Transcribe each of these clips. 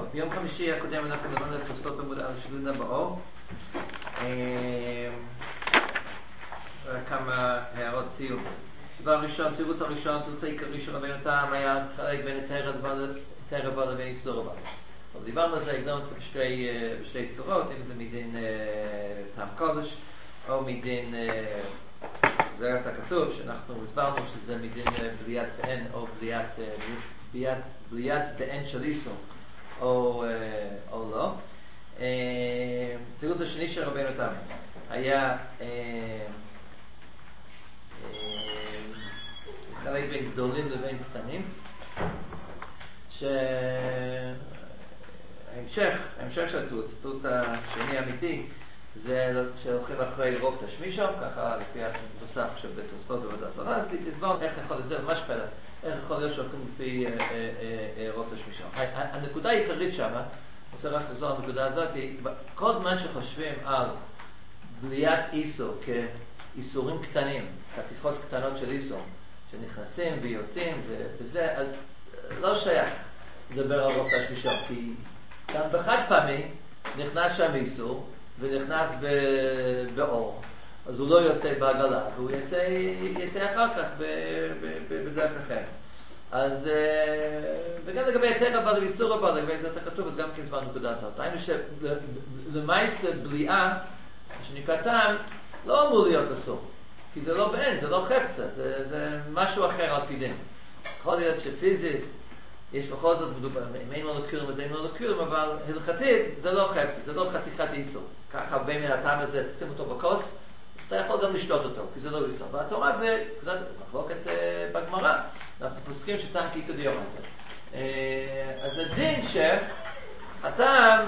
ביום חמישי הקודם אנחנו למדנו את תוספות עמוד על שילונה באור. כמה הערות סיום. דבר ראשון, תירוץ הראשון, תירוץ העיקרי של רבינו תם היה חלק בין היתר הבא לבין איסור הבא. אבל דיברנו על זה, הגדרנו את זה בשתי צורות, אם זה מדין טעם קודש או מדין זרת הכתוב, שאנחנו הסברנו שזה מדין בליית בעין או בליית בעין של איסור או לא. תירוץ השני של רבינו תם היה חלק בין גדולים לבין קטנים, ההמשך של התירוץ השני האמיתי זה שהולכים אחרי רוב תשמישו, ככה לפי הנוסח שבתוספות עבודה זרה. אז תסבור איך יכול לזה, ממש פלא, איך יכול להיות שהולכים לפי רוב תשמישו. הנקודה העיקרית שם, אני רוצה רק לזור הנקודה הזאת, כל זמן שחושבים על בליית איסור כאיסורים קטנים, חתיכות קטנות של איסור שנכנסים ויוצאים וזה, אז לא שייך לדבר על רוב תשמישו, כי גם בחד פעמי נכנס שם איסור ונכנס באור, אז הוא לא יוצא בעגלה, והוא יצא אחר כך בדרך אחרת. אז וגם לגבי היתר הבא ואיסור הבא, לגבי זה כתוב, אז גם כן זמן נקודה הזאת. היינו שלמעשה בליעה, שנקרא טעם, לא אמור להיות אסור, כי זה לא בעין, זה לא חפצה, זה משהו אחר על פי דין. יכול להיות שפיזית יש בכל זאת מדובר, אם אין מולקולים אז אין מולקולים, אבל הלכתית זה לא חפצה, זה לא חתיכת איסור. ככה הרבה מן הטעם הזה, תשים אותו בכוס, אז אתה יכול גם לשתות אותו, כי זה לא איסור. והתורה וקצת מחלוקת בגמרא, אנחנו פוסקים שטעם קיקו דיומטר. אז הדין שהטעם,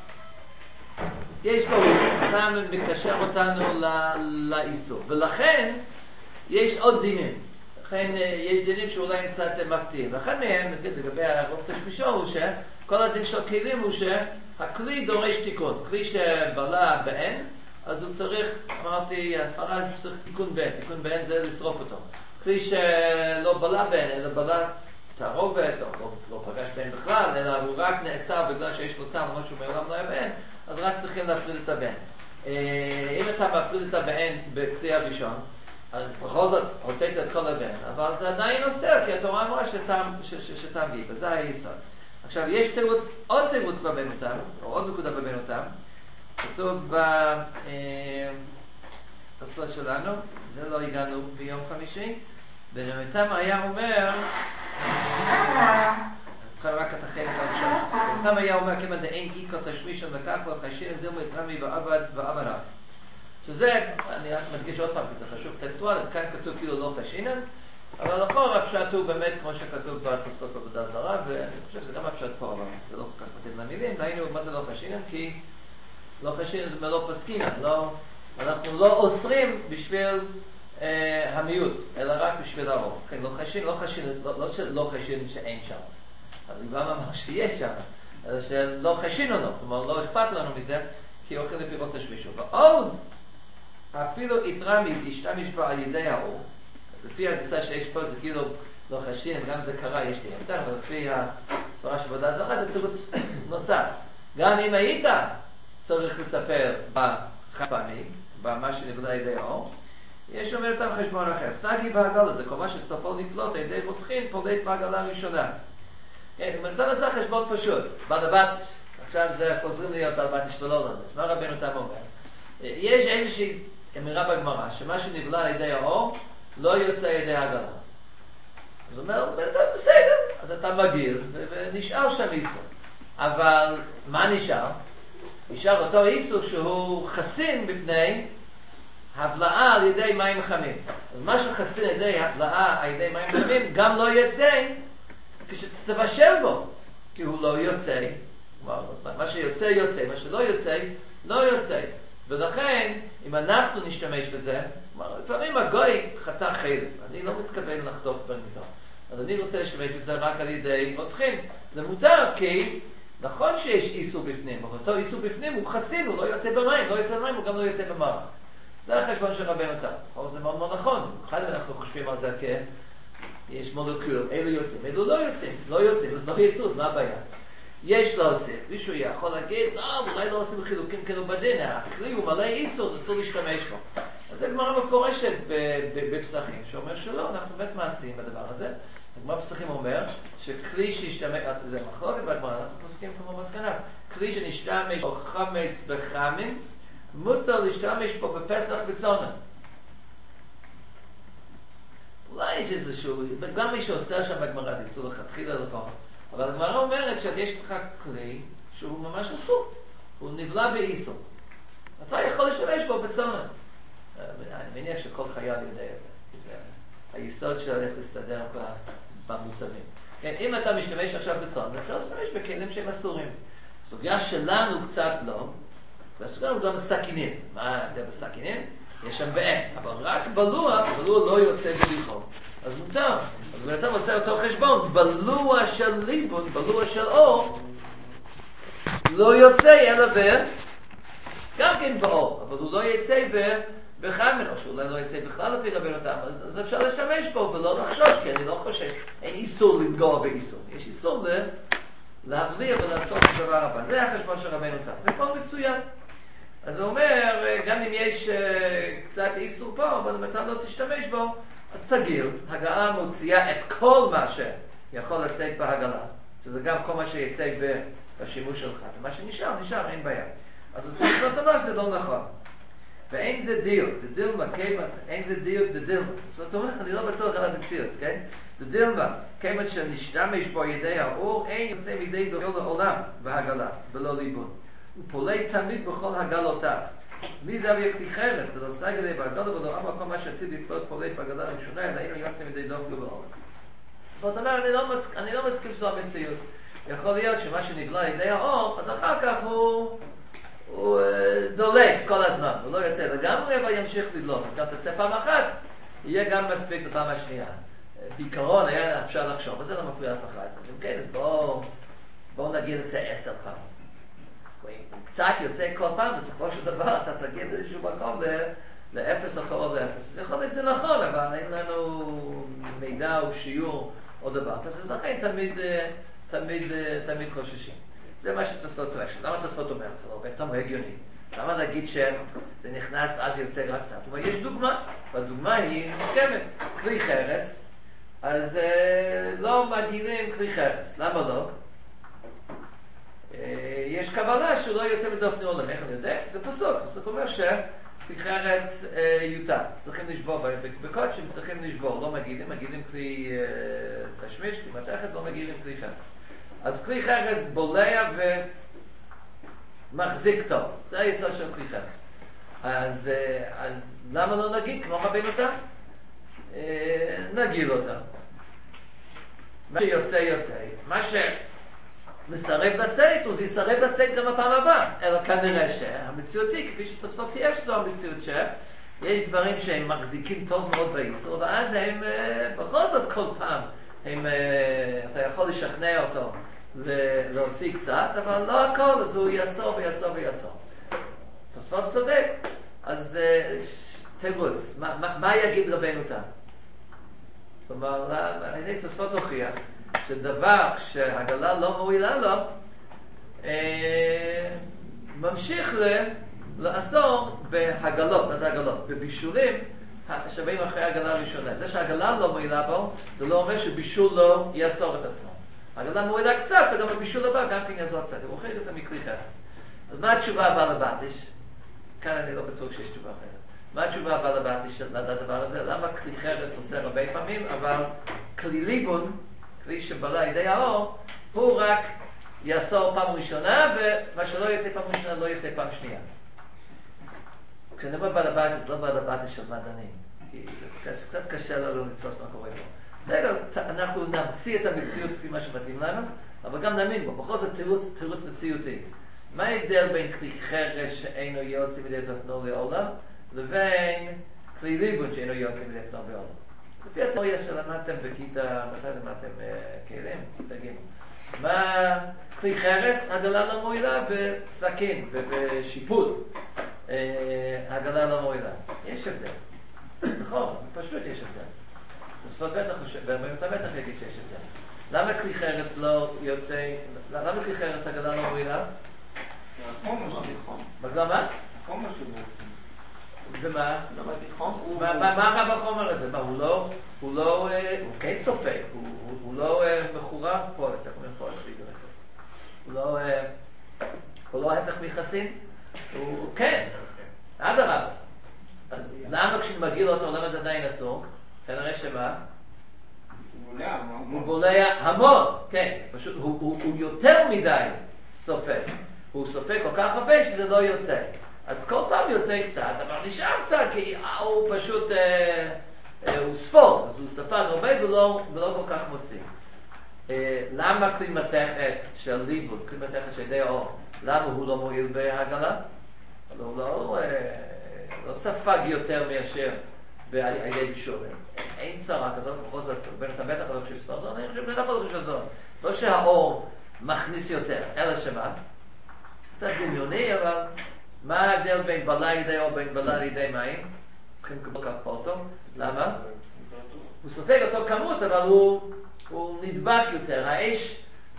יש בו איסור, הטעם מקשר אותנו לאיסור, ולכן יש עוד דינים. לכן יש דינים שאולי קצת מפתיעים. ואחד מהם, נגיד לגבי הרוב תשמישו, הוא שכל הדין של כלים הוא שהכלי דורש תיקון. כלי שבלה בעין, אז הוא צריך, אמרתי, הסברה שצריך תיקון בעין. תיקון בעין זה לשרוף אותו. כלי שלא בלה בעין, אלא בלה תערובת, או לא פגש בעין בכלל, אלא הוא רק נאסר בגלל שיש לו טעם, משהו מעולם לא היה בעין, אז רק צריכים להפריד את הבעין. אם אתה מפריד את הבעין בכלי הראשון, אז בכל זאת הוצאת את כל הבן, אבל זה עדיין אוסר, כי התורה אמרה שטעם גיב, וזה היסוד. עכשיו, יש תירוץ, עוד תירוץ בבן אותם, או עוד נקודה בבן אותם, כתוב בסוד שלנו, זה לא הגענו ביום חמישי, בן אותם היה אומר, נבחר רק את החלק הראשון, בן אותם היה אומר, כמה דאין איקו תשמישון לקח לו חשין דילמו את רמי ועבדיו. שזה, אני מדגיש עוד פעם, כי זה חשוב טקסטואלית, כאן כתוב כאילו לא חשינן, אבל אחורה הפשט הוא באמת כמו שכתוב בתוספות עבודה זרה, ואני חושב שזה גם הפשט פה, אבל זה לא כל כך מתאים למילים. דהיינו, מה זה לא חשינן? כי לא חשינן זה מלא פסקינן, אנחנו לא אוסרים בשביל המיעוט, אלא רק בשביל הרוב. כן, לא חשינן שאין שם, אבל הוא גם אמר שיש שם, אלא שלא חשינן לו, כלומר לא אכפת לנו מזה, כי אוכל לפי רוב תשמישו. ועוד, אפילו יתרמי להשתמש בה על ידי האור, אז לפי הגרסה שיש פה זה כאילו לא חשין, גם זה קרה, יש לי יותר, אבל לפי הסברה של עבודה זרה זה תירוץ נוסף. גם אם היית צריך לטפל בחד פעמי, במה שנבלה על ידי האור, יש אומר אותם חשבון אחר. סגי בעגלה, זה קומה שסופו לפלוט על ידי רותחין, פולט בעגלה הראשונה. כן, אתה עושה חשבון פשוט, בלבת, עכשיו זה חוזרים להיות בלבת נשתלול לנו, אז מה רבינו תם אומר? יש איזושהי אמירה בגמרא, שמה שנבלה על ידי האור לא יוצא על ידי העגלה. אז הוא אומר, בסדר, אז אתה מגיר ונשאר שם איסור. אבל מה נשאר? נשאר אותו איסור שהוא חסין בפני הבלעה על ידי מים חמים. אז מה שחסין על ידי הבלעה על ידי מים חמים גם לא יוצא כשתבשל בו, כי הוא לא יוצא. מה שיוצא יוצא, מה שלא יוצא לא יוצא. ולכן, אם אנחנו נשתמש בזה, לפעמים הגוי חתך חלק, אני לא מתכוון לחתוך במיטה, אז אני רוצה להשתמש בזה רק על ידי רותחין. זה מותר, כי נכון שיש איסור בפנים, אבל אותו איסור בפנים הוא חסין, הוא לא יוצא במים, הוא גם לא יוצא במרק. זה החשבון של רבנו תם. אבל זה מאוד מאוד נכון. אחד אנחנו חושבים על זה יש מולקול, אלו יוצאים, אלו לא יוצאים, אז לא יצאו, אז מה הבעיה? יש להוסיף. מישהו יכול להגיד, אולי לא עושים חילוקים כאילו בדין, הכלי הוא מלא איסור, זה אסור להשתמש בו. אז זה גמרא מפורשת בפסחים, שאומר שלא, אנחנו באמת מעשיים בדבר הזה. הגמרא בפסחים אומר שכלי שישתמש, זה מחלוקת בגמרא, אנחנו פוסקים כמו מסקנה, כלי שנשתמש בו חמץ בחמים, מותר להשתמש בו בפסח בצונן. אולי יש איזשהו, גם מי שעושה שם בגמרא זה איסור לכתחילה לכל. אבל הגמרא אומרת שיש לך כלי שהוא ממש אסור, הוא נבלע באיסור. אתה יכול להשתמש בו בצונן. אני מניח שכל חייל יודע את זה. היסוד של איך להסתדר במוצבים. כן, אם אתה משתמש עכשיו בצונן, אפשר להשתמש בכלים שהם אסורים. הסוגיה שלנו קצת לא, והסוגיה הוא גם בסכינים. מה זה בסכינים? יש שם בעין, אבל רק בלוע לא יוצא בליחו. אז מותר. אז אתה עושה אותו חשבון, בלוע של ליבון, בלוע של אור, לא יוצא אלא גם כן באור, אבל הוא לא יצא בחמן, או שאולי לא יצא בכלל לפי רבנו תם, אז אפשר להשתמש בו ולא לחשוש, כי אני לא חושש. אין איסור לנגוע באיסור, יש איסור להבליע ולעשות את הדבר הבא. זה החשבון של רבנו תם, וכל מצוין. אז הוא אומר, גם אם יש קצת איסור פה, אבל אם אתה לא תשתמש בו, אז תגיל, הגלה מוציאה את כל מה שיכול לצאת בהגלה, שזה גם כל מה שיצא בשימוש שלך, ומה שנשאר, אין בעיה. אז זאת אומרת שזה לא נכון. ואין זה דיוק, אין זה דיוק דדילמה. זאת אומרת, אני לא בטוח על המציאות, כן? דדילמה, כיוון שנשתמש בו ידי האור, אין יוצא מידי דובר לעולם בהגלה, בלא ליבון. הוא פולט תמיד בכל הגלותיו. מי דו יקטי חרס, ולא סגל לי בהגלה, ולא אמר כל מה שעתיד לפלוט פולט בהגלה הראשונה, אלא אין יוצא מידי דובר לעולם. זאת אומרת, אני לא מסכים שזו המציאות. יכול להיות שמה שנגלה ידי האור, אז אחר כך הוא דולף כל הזמן, הוא לא יוצא לגמרי, אבל ימשיך לדלוף. אז גם תעשה פעם אחת, יהיה גם מספיק לפעם השנייה. בעיקרון היה אפשר לחשוב, אז זה לא מפריע אף אחד. אז אם כן, אז בואו נגיד את זה 10 פעם. קצת יוצא כל פעם, בסופו של דבר אתה תגיד איזשהו מקום לאפס או קרוב לאפס. אז יכול להיות שזה נכון, אבל אין לנו מידע או שיעור או דבר. אז לכן תמיד חוששים. זה מה שתוספות טוען. למה תוספות אומר? זה לא בטח הגיוני. למה להגיד שזה נכנס אז יוצא רק קצת? אבל יש דוגמה, והדוגמה היא מוסכמת. כלי חרס, אז לא מגילים כלי חרס. למה לא? יש קבלה שהוא לא יוצא מדופני עולם. איך אני יודע? זה פסוק. פסוק אומר שכלי חרס יוטט. צריכים לשבור. בקודשים צריכים לשבור. לא מגילים כלי תשמיש, כלי מתכת, לא מגילים כלי חרס. אז כלי חרס בולע ומחזיק טוב. זה היסוד של כלי חרס. אז למה לא נגיד כמו רבנו תם? נגיל אותה. מה שיוצא יוצא. מה שמסרב לצאת, הוא יסרב לצאת גם הפעם הבאה. אלא כנראה שהמציאותי, כפי שתוספות תהיה שזו המציאות יש דברים שהם מחזיקים טוב מאוד באיסור, ואז הם בכל זאת כל פעם, אתה יכול לשכנע אותו להוציא קצת, אבל לא הכל, אז הוא יאסור ויאסור. תוספות צודק. אז תירוץ, מה יגיד רבנו תם? כלומר, הנה תוספות הוכיח שדבר שהגלה לא מועילה לו, ממשיך לאסור בהגלות. מה זה הגלות? בבישולים שבאים אחרי הגלה הראשונה. זה שהגלה לא מועילה בו, זה לא אומר שבישול לא יאסור את עצמו. הגלה מועילה קצת, וגם הבישול הבא גם כן יעזור קצת. הוא מוכר את זה מכלי חרס. אז מה התשובה הבאה לבטיש? כאן אני לא בטוח שיש תשובה אחרת. מה התשובה הבאה לבטיש לדבר הזה? למה כלי חרס עושה הרבה פעמים, אבל כלי ליבון, כלי שבלה ידי האור, הוא רק יאסור פעם ראשונה, ומה שלא יצא פעם ראשונה לא יצא פעם שנייה. כשאני אומר בעל הבית, זה לא בעל הבית של מדענים. כי זה קצת קשה לנו לתפוס מה קורה פה. בסדר, אנחנו נמציא את המציאות כפי מה שמתאים לנו, אבל גם נאמין בו. בכל זאת תירוץ מציאותי. מה ההבדל בין כלי חרס שאינו יוצא מדי דופנו לעולם, לבין כלי ליבון שאינו יוצא מדי דופנו לעולם? לפי התיאוריה שלמדתם בכיתה, מתי למדתם כלים? כיתה ג'. מה כלי חרס? הגלה לא מועילה בסכין ובשיפוט. הגלה לא מועילה. יש הבדל. נכון, פשוט יש הבדל. תוספות בטח, ואתה בטח יגיד שיש הבדל. למה כלי חרס לא יוצא, למה כלי חרס הגלה לא מועילה? החומר שלי חום. מה? החומר שלי ומה? חום. מה רע בחומר הזה? מה, הוא כן סופק, הוא לא מחורר פולס, איך אומרים פולס בגלל זה? הוא לא ההפך מחסין? הוא כן, אדרבה. אז למה כשנמגיל אותו, למה זה עדיין אסור? כנראה שמה? הוא בולע המון, כן, פשוט הוא יותר מדי סופק. הוא סופק כל כך הרבה שזה לא יוצא. אז כל פעם יוצא קצת, אבל נשאר קצת, כי הוא פשוט, הוא ספורט, אז הוא ספק הרבה ולא כל כך מוציא. למה כלי מתכת של ליבון, כלי מתכת של ידי האור, למה הוא לא מועיל בהגלה? הוא לא ספג יותר מאשר על-ידי בישול. אין צרה כזאת, בכל זאת, אתה בטח לא חושב ספר זון, אני חושב בטח לא חושב זון. לא שהאור מכניס יותר, אלא שמה? קצת דמיוני, אבל מה ההבדל בין בלה לידי אור בין בלה לידי מים? צריכים לקבל כך פורטו. למה? הוא סופג אותו כמות, אבל הוא נדבק יותר. האש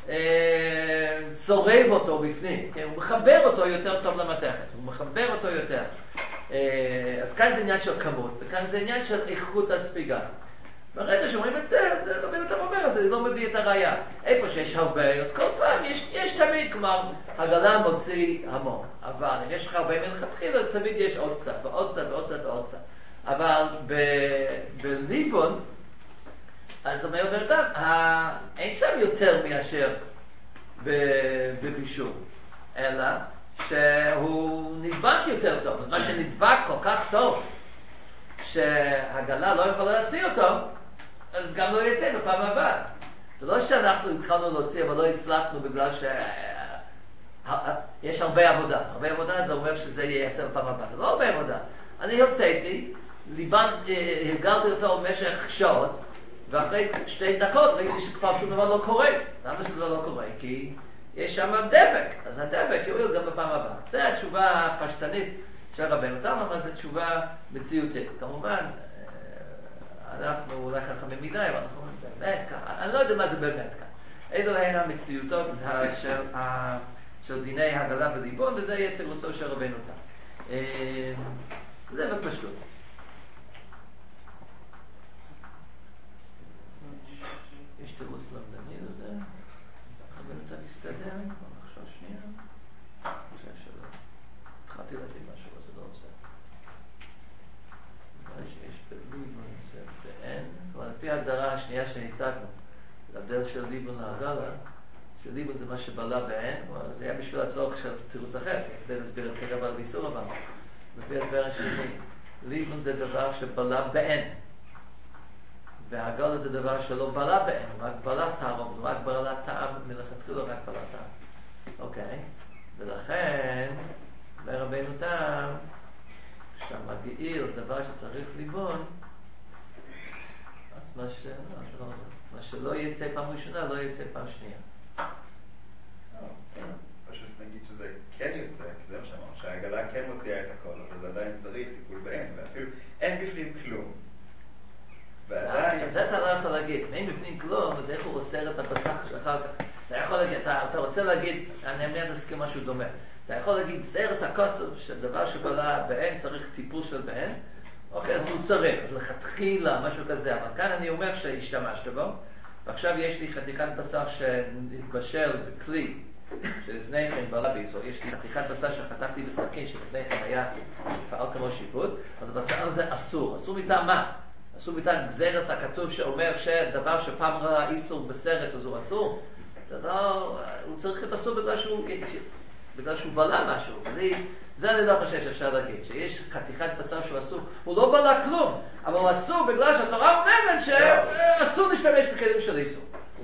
צורב אותו בפנים, כן? הוא מחבר אותו יותר טוב למתכת, הוא מחבר אותו יותר. אז כאן זה עניין של כמות, וכאן זה עניין של איכות הספיגה. ברגע שאומרים את זה, אז לא באמת אומר, זה לא מביא את הראייה. איפה שיש הרבה, אז כל פעם יש תמיד, כלומר, הגלה מוציא המון. אבל אם יש לך הרבה מלכתחילה, אז תמיד יש עוד קצת, ועוד קצת, ועוד קצת, ועוד קצת. אבל בליבון, אז אומר ברדם, אין שם יותר מאשר בבישול, אלא שהוא נדבק יותר טוב. אז מה שנדבק כל כך טוב, שהגלה לא יכולה להוציא אותו, אז גם לא יצא בפעם הבאה. זה לא שאנחנו התחלנו להוציא, אבל לא הצלחנו בגלל יש הרבה עבודה. הרבה עבודה זה אומר שזה ייעשה בפעם הבאה. זה לא הרבה עבודה. אני הוצאתי, הרגלתי אותו במשך שעות, ואחרי 2 דקות ראיתי שכבר שום דבר לא קורה. למה שזה לא קורה? כי יש שם דבק. אז הדבק יועיל גם בפעם הבאה. זו התשובה הפשטנית של רבנו תם, אבל זו תשובה מציאותית. כמובן, אנחנו אולי חכמים מדי, אבל אנחנו באמת ככה. אני לא יודע מה זה באמת כאן. אלו הן המציאותות של דיני הגלה וליבון, וזה יהיה תירוצו של רבנו תם. זה בפשטות. יש תירוץ למדני לזה. רבנו תם יסתדר, בוא נחשוב שנייה. חושב שלא. התחלתי להגיד משהו, אז זה לא עושה. שיש בליבון, זה ואין. אבל לפי ההגדרה השנייה שהצגנו, להבדל של ליבון להגלה, שליבון זה מה שבלה ואין, זה היה בשביל הצורך של תירוץ אחר, כדי להסביר את כרגע על איסור אבל. לפי ההסבר השני, ליבון זה דבר שבלה באין. והגלה זה דבר שלא בלה באין, רק בלה טעם, רק בלה טעם, מלכתחילה רק בלה טעם. אוקיי? ולכן, אומר רבנו תם, כשהמגעיל דבר שצריך ליבון, אז מה שלא יצא פעם ראשונה, לא יצא פעם שנייה. פשוט נגיד שזה כן יוצא, כי זה מה שאמרנו, שהעגלה כן מוציאה את הכל, אבל זה עדיין צריך טיפול באין, ואפילו אין בפנים כלום. ועדיין... זה אתה לא יכול להגיד, אם אין בפנים כלום, אז איך הוא אוסר את הבשר שאחר כך? אתה יכול להגיד, אתה רוצה להגיד, אני מיד אסכים משהו דומה. אתה יכול להגיד, סרס הכוסף, שדבר שבלה באין צריך טיפול של באין, אוקיי, אז הוא צריך, אז לכתחילה, משהו כזה, אבל כאן אני אומר שהשתמשת בו, ועכשיו יש לי חתיכת בשר שנתבשל בכלי, שלפני כן בלה בישראל, יש לי חתיכת בשר שחתכתי בסכין, שלפני כן היה פעל כמו שיפוט, אז הבשר הזה אסור. אסור מטעם מה? אסור מטעם גזרת הכתוב שאומר שדבר שפעם ראה איסור בסרט, אז הוא אסור. הוא צריך את אסור בגלל שהוא בלה משהו. זה אני לא חושב שאפשר להגיד, שיש חתיכת בשר שהוא אסור. הוא לא בלה כלום, אבל הוא אסור בגלל שהתורה אומרת שאסור להשתמש בכלים של איסור.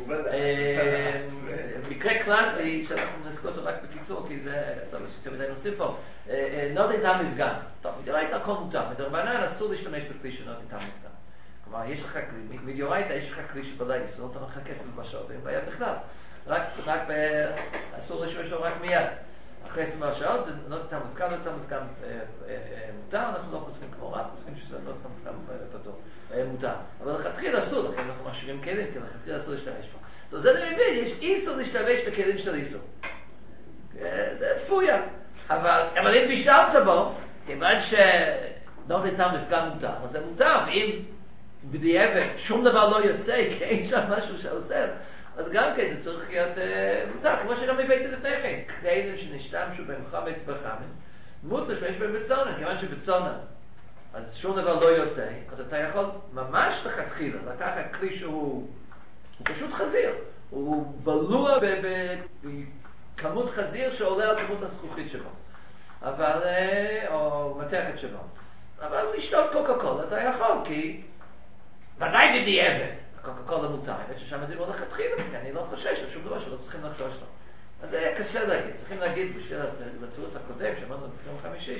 מקרה קלאסי, שאנחנו נזכור אותו רק בקיצור, כי זה, טוב, יש יותר מדי נושאים פה, נוד איתם מפגן. טוב, מדאורייתא הכל מותר, מדרבנן אסור להשתמש בכלי של נוד איתם מפגן. כלומר, יש לך כלי, מדאורייתא יש לך כלי שבלה איסור, אתה אומר לך כסף בשעות, ואין בעיה בכלל. רק אסור להשתמש רק מיד. אחרי 20 שעות זה נוד איתם מפגן, נוד איתם מפגן מותר, אנחנו לא חושבים כמו רב, חושבים שזה נוד איתם מפגן פתור, מותר. אבל לכתחילה אסור, לכן אנחנו משאירים כלים, כי לכתחילה אסור להשתמש פה. אז אני מבין, יש איסור להשתמש בכלים של איסור. זה פויה. אבל אם בישלת בו, כיוון שנאות איתם נפגע מותר, אז זה מותר, ואם בדיעבד שום דבר לא יוצא, כי אין שם משהו שעושה, אז גם כן זה צריך להיות מותר, כמו שגם הבאתי לפני כן, כלים שנשתמשו בהם חמץ וחמץ, דמות להשתמש בהם בצונן, כיוון שבצונן, אז שום דבר לא יוצא, אז אתה יכול ממש לכתחילה, לקחת כלי שהוא פשוט חזיר, הוא בלוע בכמות חזיר שעולה על כמות הזכוכית שלו, אבל, או מתכת שלו, אבל לשתות קוקה קולה אתה יכול, כי ודאי בדיעבד, קוקה קולה מותר, ששם דיברו לכתחילה, כי אני לא חושש על שום דבר שלא צריכים לחשוש לו. אז זה קשה להגיד, צריכים להגיד בשביל התירוץ הקודם, שאמרנו ביום חמישי,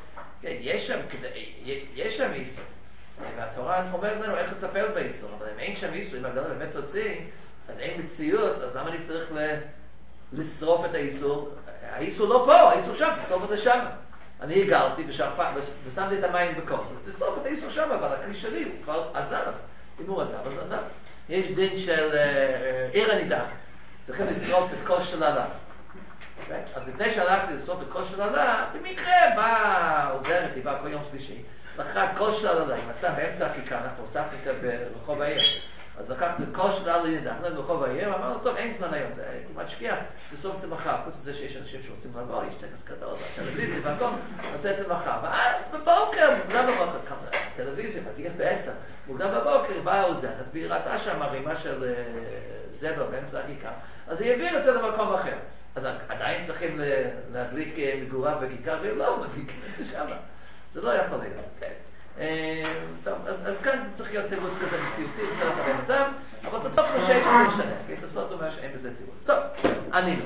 יש שם איסור, והתורה אומרת לנו איך לטפל באיסור, אבל אם אין שם איסור, אם הגדולה באמת תוציא, אז אין מציאות, אז למה אני צריך לשרוף את האיסור? האיסור לא פה, האיסור שם, תשרוף את זה שם. אני הגלתי ושמתי את המים בכוס, אז תשרוף את האיסור שם, אבל הכלי שלי הוא כבר עזב. אם הוא עזב, אז עזב. יש דין של עיר הנידח. צריכים לשרוף את כוס של עלה. אז לפני שהלכתי לשרוף את כוס של עלה, במקרה באה עוזרת, היא באה כל יום שלישי, לקחה את כוס של עלה, היא מצאה באמצע הכיכר, אנחנו הוספנו את זה ברחוב העיר. אז לקחנו את כוס של עלה נידח, ברחוב העיר, ואמרנו, טוב, אין זמן היום, זה כמעט שקיע, לשרוף את זה מחר, חוץ לזה שיש אנשים שרוצים לבוא, יש טקס גדול, טלוויזיה והכל, נעשה את זה מחר. ואז בבוקר, מוקדם בבוקר, הטלוויזיה מגיעה ב10, מוקדם בבוקר באה העוזרת, והיא ראתה שם ערימה של זבל באמצע הכיכר, אז היא העבירה את זה למקום אחר. אז עדיין צריכים להדליק מגורה בכיכר, ולא, מדליקים את זה שם. זה לא יכול להיות, כן. טוב, אז כאן זה צריך להיות תירוץ כזה מציאותי, צריך לקבל אותם, אבל בסוף לא שאין בזה משנה, כי בסוף אומר שאין בזה תירוץ. טוב, ענינו.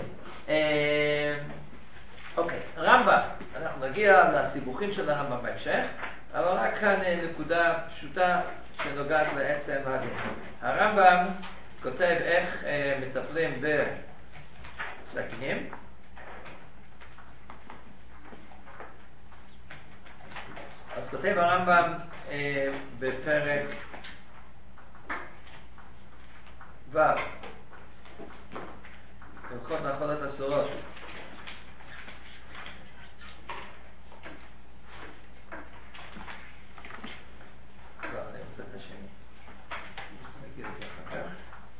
אוקיי, רמב"ם, אנחנו נגיע לסיבוכים של הרמב"ם בהמשך, אבל רק כאן נקודה פשוטה שנוגעת לעצם הדין. הרמב"ם כותב איך מטפלים בסכינים. אז כותב הרמב"ם בפרק ו' הלכות מאכלות אסורות. לא, אני רוצה את השני. נגיד את זה אחר כך.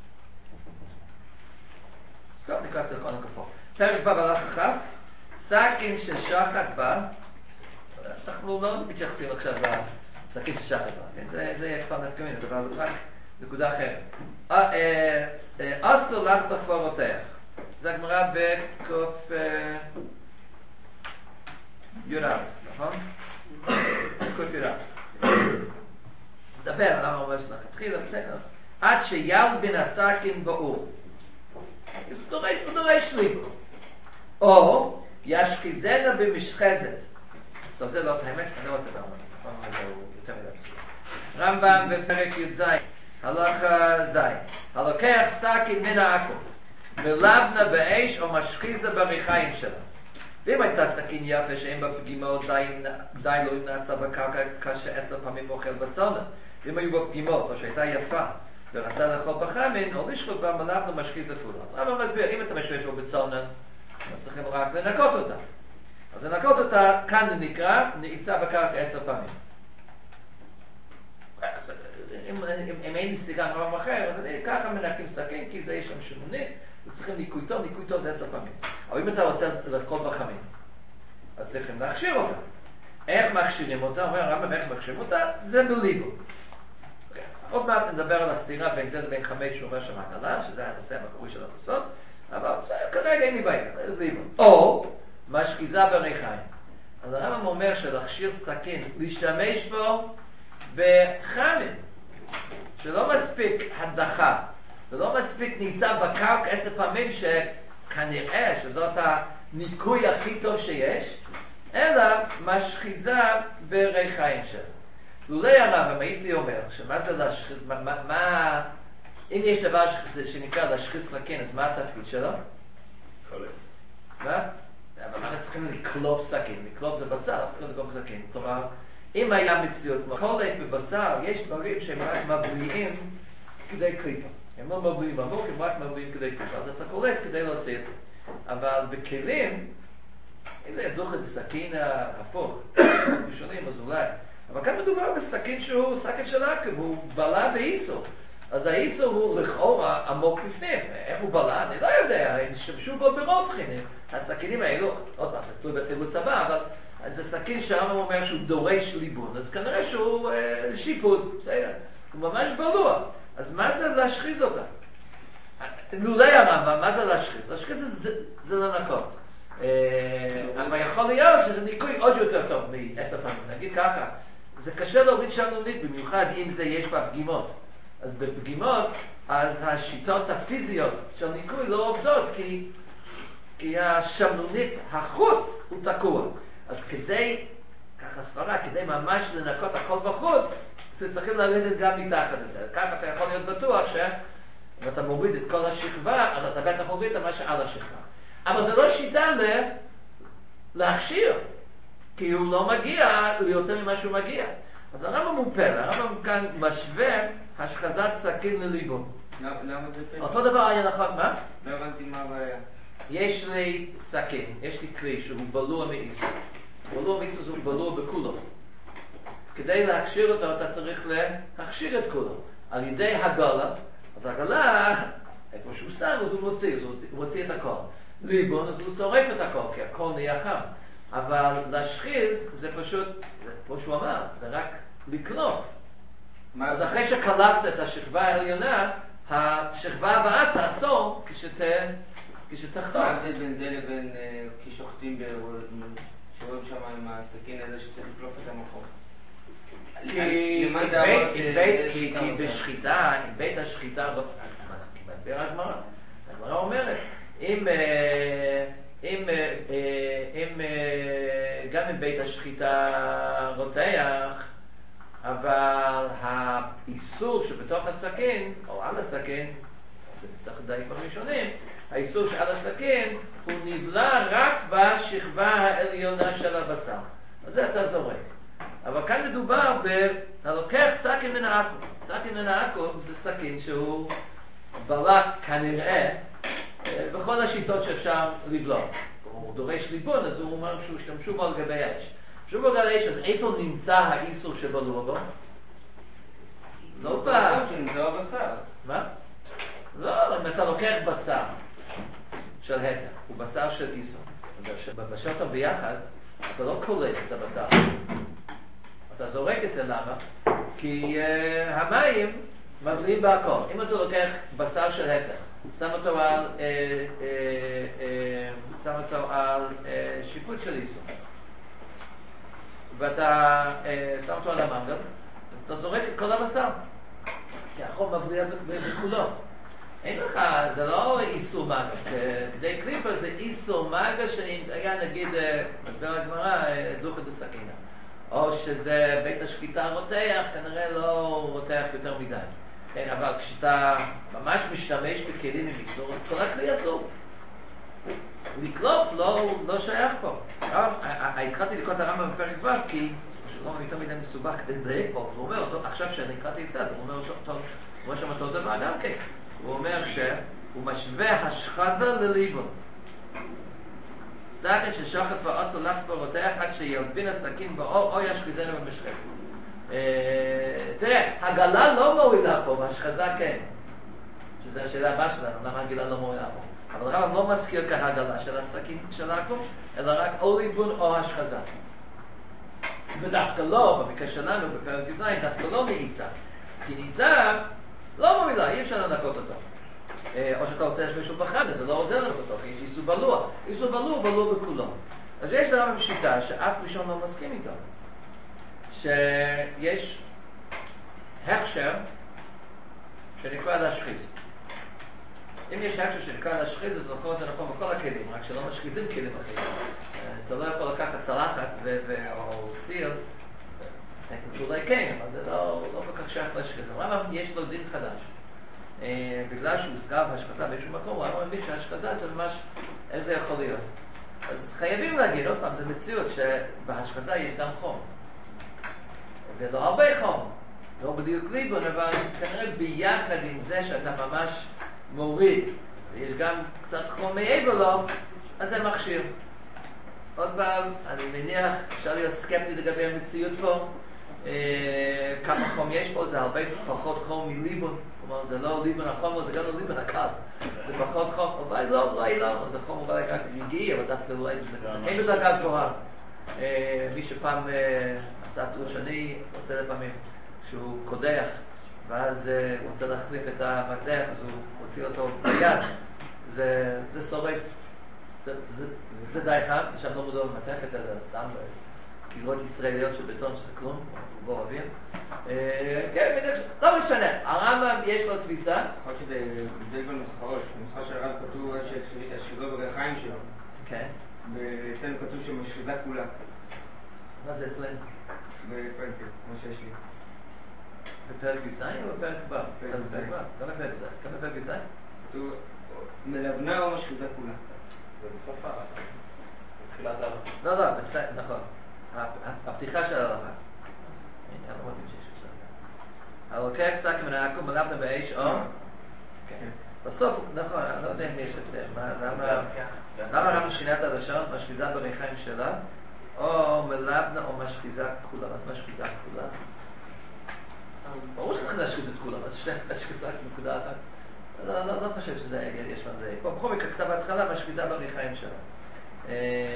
טוב, נקרא את זה קודם כפה. פרק ו' הלך אחר, סכין ששחט בה, אנחנו לא מתייחסים עכשיו לסכין ששחט בה, זה יהיה כבר נפקמים, זה דבר רק נקודה אחרת. אסור לך לחפור רותח. זה הגמרא בקוף יורב, נכון? קוף יורב. דבר, למה אומר שלך? תחילה, בסדר. עד שילבין הסכין באור. הוא דורש ליבו. או ישחיזנה במשחזת. טוב, זה לא את האמת, אני לא רוצה לרמב"ם, נכון? זה הוא יותר מדי מסוים. רמב"ם בפרק י"ז, הלכה ז', הלוקח סכין מן העכו, מלבנה באש או משחיזה בריחיים שלה. ואם הייתה סכין יפה שאין בה פגימות, די לא נעצה בקרקע כש10 פעמים אוכל בצונן. ואם היו בה פגימות, או שהייתה יפה, ורצה לאכול בחמין, או לשחוט בה מלבנה משחיזה כולה. רמב"ם מסביר, אם אתה משתמש בו בצונן, אז צריכים רק לנקות אותה. אז לנקות אותה, כאן נקרא, נעיצה בקרקע 10 פעמים. אם אין לי סליגה מרם אחר, אז אני ככה מנקים סכין, כי זה יש שם שמונית, וצריכים ניקוי טוב זה 10 פעמים. אבל אם אתה רוצה לאכול בחמין, אז צריכים להכשיר אותה. איך מכשירים אותה? אומר הרמב"ם, איך מכשירים אותה? זה בליבו. עוד מעט נדבר על הסתירה בין זה לבין 5 שהוא אומר שם התעלה, שזה הנושא המקורי של התוספות, אבל כרגע אין לי בעיה, זה ליבו. או משחיזה בריחיים. אז הרמב"ם אומר שלהכשיר סכין, להשתמש בו בחמין, שלא מספיק הדחה, ולא מספיק נמצא בקרקע 10 פעמים שכנראה שזאת הניקוי הכי טוב שיש, אלא משחיזה בריחיים שלה. לולי הרמב"ם הייתי אומר, שמה זה להשחיז, אם יש דבר שנקרא להשחיז סכין, אז מה התפקיד שלו? חולה. מה? אבל מה צריכים לקלוף סכין? לקלוף זה בשר, צריכים לקלוף סכין. כלומר, אם היה מציאות מחולת בבשר, יש דברים שהם רק מבריאים כדי קליפה. הם לא מבליעים עמוק, הם רק מבליעים כדי קליפה. אז אתה קולט כדי להוציא את זה. אבל בכלים, אם זה ידוך את הסכין ההפוך, ראשונים, אז אולי. אבל כאן מדובר בסכין שהוא סכין של עקב, הוא בלע באיסור. אז האיסור הוא לכאורה עמוק בפנים. איך הוא בלע? אני לא יודע, הם השתמשו בו ברותחין. הסכינים האלו, עוד פעם, זה תלוי בתלוי צבא, אבל זה סכין שהרמב"ם אומר שהוא דורש ליבון, אז כנראה שהוא שיפוד, בסדר. הוא ממש בלוע. אז מה זה להשחיז אותה? לולי הרמב"ם, מה זה להשחיז? להשחיז זה לנקות. אבל יכול להיות שזה ניקוי עוד יותר טוב מ10 פעמים. נגיד ככה, זה קשה להוריד שמנונית, במיוחד אם זה יש בה פגימות. אז בפגימות, אז השיטות הפיזיות של ניקוי לא עובדות, כי השמנונית החוץ הוא תקוע. אז כדי, ככה סברה, כדי ממש לנקות הכל בחוץ, זה צריכים לרדת גם מתחת לזה. ככה אתה יכול להיות בטוח שאם אתה מוריד את כל השכבה, אז אתה בטח מוריד את מה שעל השכבה. אבל זה לא שיטה להכשיר, כי הוא לא מגיע ליותר ממה שהוא מגיע. אז הרמב"ם הוא פלא, הרמב"ם כאן משווה השחזת סכין לליבון. למה זה פלא? אותו דבר היה נכון, מה? לא הבנתי מה הבעיה. יש לי סכין, יש לי כלי שהוא בלוע מאיסור. בלוע מאיסור זה בלוע בכולו. כדי להכשיר אותו אתה צריך להכשיר את כולו. על ידי הגלה, אז הגלה, איפה שהוא שם, אז הוא מוציא את הכל. ליבון, אז הוא שורף את הכל, כי הכל נהיה חם. אבל להשחיז זה פשוט, כמו שהוא אמר, זה רק לקלוף. אז אחרי שקלפת את השכבה העליונה, השכבה הבאה תאסור כשתחתוך. מה זה בין זה לבין כששוחטים שרואים שם עם הסכין הזה שצריך לקלוף את המקום? כי בשחיטה, עם בית השחיטה, מסביר הגמרא. הגמרא אומרת, אם גם אם בית השחיטה רותח, אבל האיסור שבתוך הסכין, או על הסכין, זה מסך דעים הראשונים, האיסור שעל הסכין הוא נבלע רק בשכבה העליונה של הבשר. אז זה אתה זורק. אבל כאן מדובר אתה לוקח סכין מן העקוב. סכין מן העקוב זה סכין שהוא בלע כנראה בכל השיטות שאפשר לבלוע. הוא דורש ליבון, אז הוא אומר שהוא השתמשו בו על גבי האש. שוב בו על האש, אז איפה נמצא האיסור שבלוע בו? לא בא. שנמצא בבשר. מה? לא, אם אתה לוקח בשר של התר, הוא בשר של איסור. כשבשל אותם ביחד, אתה לא קולט את הבשר. אתה זורק את זה, למה? כי המים מבליעים בהכל. אם אתה לוקח בשר של התר, שם אותו על שיפוט של איסור, ואתה שם אותו על המנגל, אתה זורק את כל הבשר, כי החום מבליע בכולו. אין לך, זה לא איסור מגה, כדי קליפה זה איסור מגה שאם היה נגיד, מסבר הגמרא, דוחא דסכינא, או שזה בית השחיטה רותח, כנראה לא רותח יותר מדי. כן, אבל כשאתה ממש משתמש בכלים עם איסור, אז כל הכלי אסור. לקלוף לא שייך פה. התחלתי לקרוא את הרמב"ם בפרק ו' כי לא יותר מדי מסובך כדי לדייק פה. הוא אומר אותו, עכשיו שאני קראתי את זה, אז הוא אומר שם אותו דבר גם כן. הוא אומר שהוא משווה השחזה לליבון. סכין ששוחט ועשו לך ברותח עד שילבין הסכין באור או ישחיזנו במשחז. תראה, הגלה לא מועילה פה, והשחזה כן. שזו השאלה הבאה שלנו, למה הגלה לא מועילה פה. אבל הרב לא מזכיר כאן הגלה של הסכין של העקוב, אלא רק או ליבון או השחזה. ודווקא לא, במקרה שלנו, בפרק ג' דווקא לא נעיצה. כי נעיצה לא מועילה, אי אפשר לנקות אותו. או שאתה עושה משהו בחד, זה לא עוזר לך אותו, כי יש איסור בלוע. איסור בלוע בכולו. אז יש לרב שיטה שאף ראשון לא מסכים איתו. שיש הכשר שנקרא להשחיז. אם יש הכשר שנקרא להשחיז, אז זה נכון בכל הכלים, רק שלא משחיזים כלים אחרים. אתה לא יכול לקחת צלחת או סיר, אולי כן, אבל זה לא כל כך שייך להשחיז. הרמב"ם יש לו דין חדש. בגלל שהוא הוזכר בהשחזה באיזשהו מקום, הוא מבין שההשחזה זה ממש, איך זה יכול להיות. אז חייבים להגיד, עוד פעם, זה מציאות שבהשחזה יש גם חום. ולא הרבה חום. לא בדיוק ליבון, אבל כנראה ביחד עם זה שאתה ממש מוריד, ויש גם קצת חום מעבר לו, אז זה מכשיר. עוד פעם, אני מניח, אפשר להיות סקפטי לגבי המציאות פה, כמה חום יש פה, זה הרבה פחות חום מליבון, כלומר זה לא ליבון החום, זה גם לא ליבון הקל, זה פחות חום, אולי לא, זה חום אולי רק רגעי, אבל דווקא אולי זה כן בדרגה גבוהה. מי שפעם עשה טעות שאני עושה לפעמים, שהוא קודח, ואז הוא רוצה להחזיק את המקדח, אז הוא מוציא אותו ביד, זה שורף, זה די חם, שם לא מודע במתכת, אלא סתם קירות ישראליות של בטון שזה כלום, בור אוויר. כן, לא משנה, הרמב"ם יש לו תפיסה. יכול להיות שזה די בנוסחאות, בנוסחה של הרב כתוב שהשחיזו בריחיים שלו. כן. ואצלנו כתוב שמשחיזה כולה. מה זה אצלנו? בפרק, כמו שיש לי. בפרק י"ז או בפרק ו'? גם בפרק י"ז. גם בפרק י"ז? כתוב מלבנה או משחיזה כולה. זה בסוף בתחילת ההלכה. לא, נכון. הפתיחה של ההלכה. אני לא מבין שיש את זה. הלוקח שק מן העקום מלבנה באש או? כן. בסוף, נכון, אני לא יודע אם יש את זה. למה הרמב"ם שינה את הלשון? משחיזה בריחיים שלה, או מלבנה או משחיזה כולה. מה זה משחיזה כולה? ברור שצריכים להשחיז את כולה, מה זה שני משחיזה נקודה אחת? לא חושב שזה יש מה זה. פה בכל מקרה כתב בהתחלה משחיזה בריחיים שלה.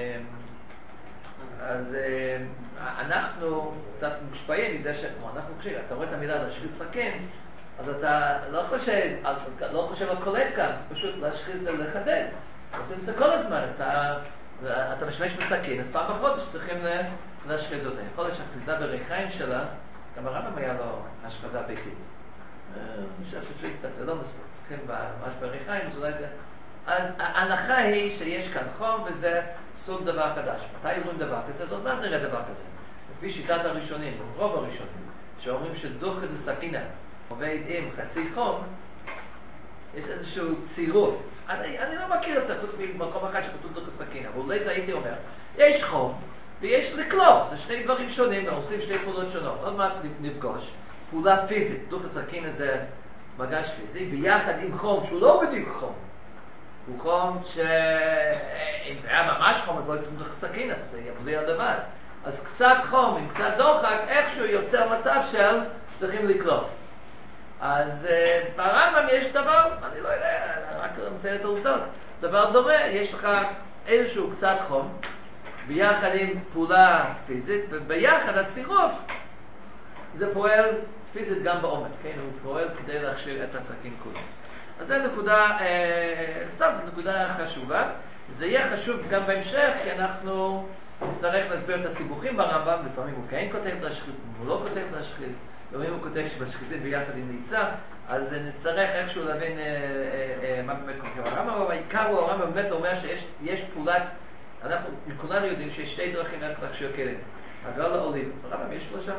אז אנחנו קצת מושפעים מזה שכמו אנחנו חושבים, אתה רואה את המילה להשחיז סכין, אז אתה לא חושב על קולט כאן, זה פשוט להשחיז זה לחדד. עושים את זה כל הזמן, אתה משמש בסכין, אז פעם בחודש צריכים להשחיז אותה. יכול להיות שהשחיזה בריחיים שלה, גם הרמב"ם היה לו השחזה ביתית. אני חושב קצת, זה לא מספיק, צריכים ממש בריחיים, אז אולי זה... אז ההנחה היא שיש כאן חום וזה סוג דבר חדש. מתי רואים דבר כזה? אז עוד מעט נראה דבר כזה. לפי שיטת הראשונים, רוב הראשונים, שאומרים שדוחא דסכינא עובד עם חצי חום, יש איזשהו צירוף. אני לא מכיר את זה, חוץ ממקום אחד שכתוב דוחא סכינא, אבל אולי זה הייתי אומר, יש חום ויש לקלוף, זה שני דברים שונים, עושים שני פעולות שונות. עוד מעט נפגוש. פעולה פיזית, דוחא סכינא זה מגש פיזי, ביחד עם חום שהוא לא בדיוק חום. הוא חום שאם זה היה ממש חום אז לא יצטרכו דוחא סכינא, זה יבליע לבד. אז קצת חום עם קצת דוחק, איכשהו יוצר מצב של צריכים לקלוף. אז ברמב"ם יש דבר, אני לא יודע, רק מציין את העובדות, דבר דומה, יש לך איזשהו קצת חום, ביחד עם פעולה פיזית, וביחד הצירוף, זה פועל פיזית גם בעומק, כן? הוא פועל כדי להכשיר את הסכין כולו. אז זו נקודה, סתם, זו נקודה חשובה. זה יהיה חשוב גם בהמשך, כי אנחנו נצטרך להסביר את הסיבוכים ברמב"ם, לפעמים הוא כן כותב להשחיז, הוא לא כותב להשחיז, לפעמים הוא כותב שבשחיזים ביחד עם ניצה, אז נצטרך איכשהו להבין מה באמת קורה. הרמב"ם, העיקר הוא, הרמב"ם באמת אומר שיש פעולת, אנחנו כולנו יודעים שיש שתי דרכים איך להכשיר כלים. הגרל העולים, הרמב"ם יש שלושה.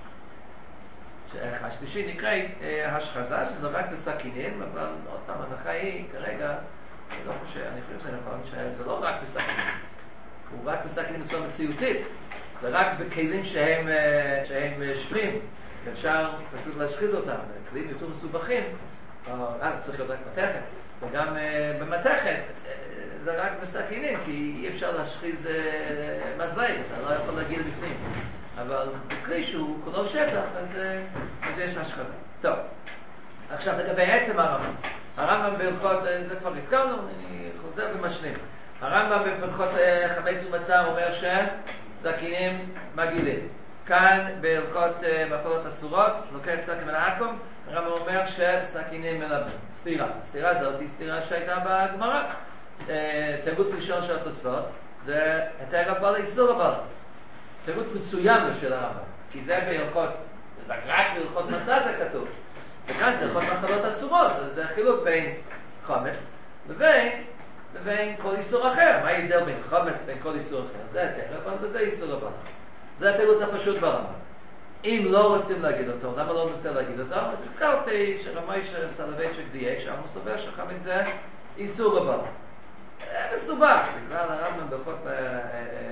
השלישי נקרא השחזה, שזה רק בסכינים, אבל עוד פעם, ההנחה היא כרגע, אני חושב שזה נכון, שזה לא רק בסכינים. הוא רק בסכינים בצורה מציאותית. זה רק בכלים שהם שפרים, ואפשר פשוט להשחיז אותם. כלים יותר מסובכים, צריך להיות רק מתכת. וגם במתכת זה רק בסכינים, כי אי אפשר להשחיז מזלג, אתה לא יכול להגיע לבפנים. אבל בכלי שהוא כולו שטח, אז יש השחזה. טוב, עכשיו לגבי עצם הרמב"ם בהלכות, זה כבר הזכרנו, אני חוזר ומשלים. הרמב"ם בהלכות חמץ ומצה אומר שסכינים מגעילים. כאן בהלכות מאכלות אסורות, לוקח סכין מן העקום, הרמב"ם אומר שסכינים מלבנים. סתירה. הסתירה הזאת היא סתירה שהייתה בגמרא. תירוץ ראשון של התוספות, זה היתר הבא לאיסור הבא. תירוץ מצוין של הרמב"ם, כי זה בהלכות, זה רק בהלכות מצה זה כתוב. וכאן זה הלכות מאכלות אסורות, אז זה חילוק בין חומץ לבין כל איסור אחר. מה ההבדל בין חומץ בין כל איסור אחר? זה היתר הבא וזה איסור הבא. זה התירוץ הפשוט ברמב"ם. אם לא רוצים להגיד אותו, למה לא רוצה להגיד אותו? אז הזכרתי שרמי של סלווייצ'ק דייק, שם הוא סובר שחמץ זה איסור הבא. זה מסובך, בגלל הרמב"ם בהלכות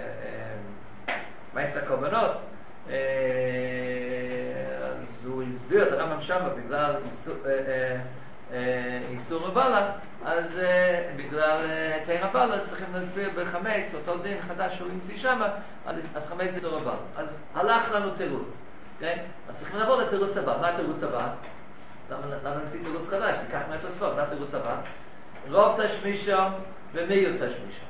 מעשה הקורבנות, אז הוא הסביר להסביר את הרמב"ם שם בגלל איסור הבעלה, אז בגלל תאין הבעלה צריכים להסביר בחמץ, אותו דין חדש שהוא המציא שם, אז חמץ זה איסור הבעלה. אז הלך לנו תירוץ, כן? אז צריכים לעבור לתירוץ הבא. מה התירוץ הבא? למה נמציא תירוץ חדש? ניקח מהתוספות, מה התירוץ הבא? רוב תשמישו ומיעוט תשמישו.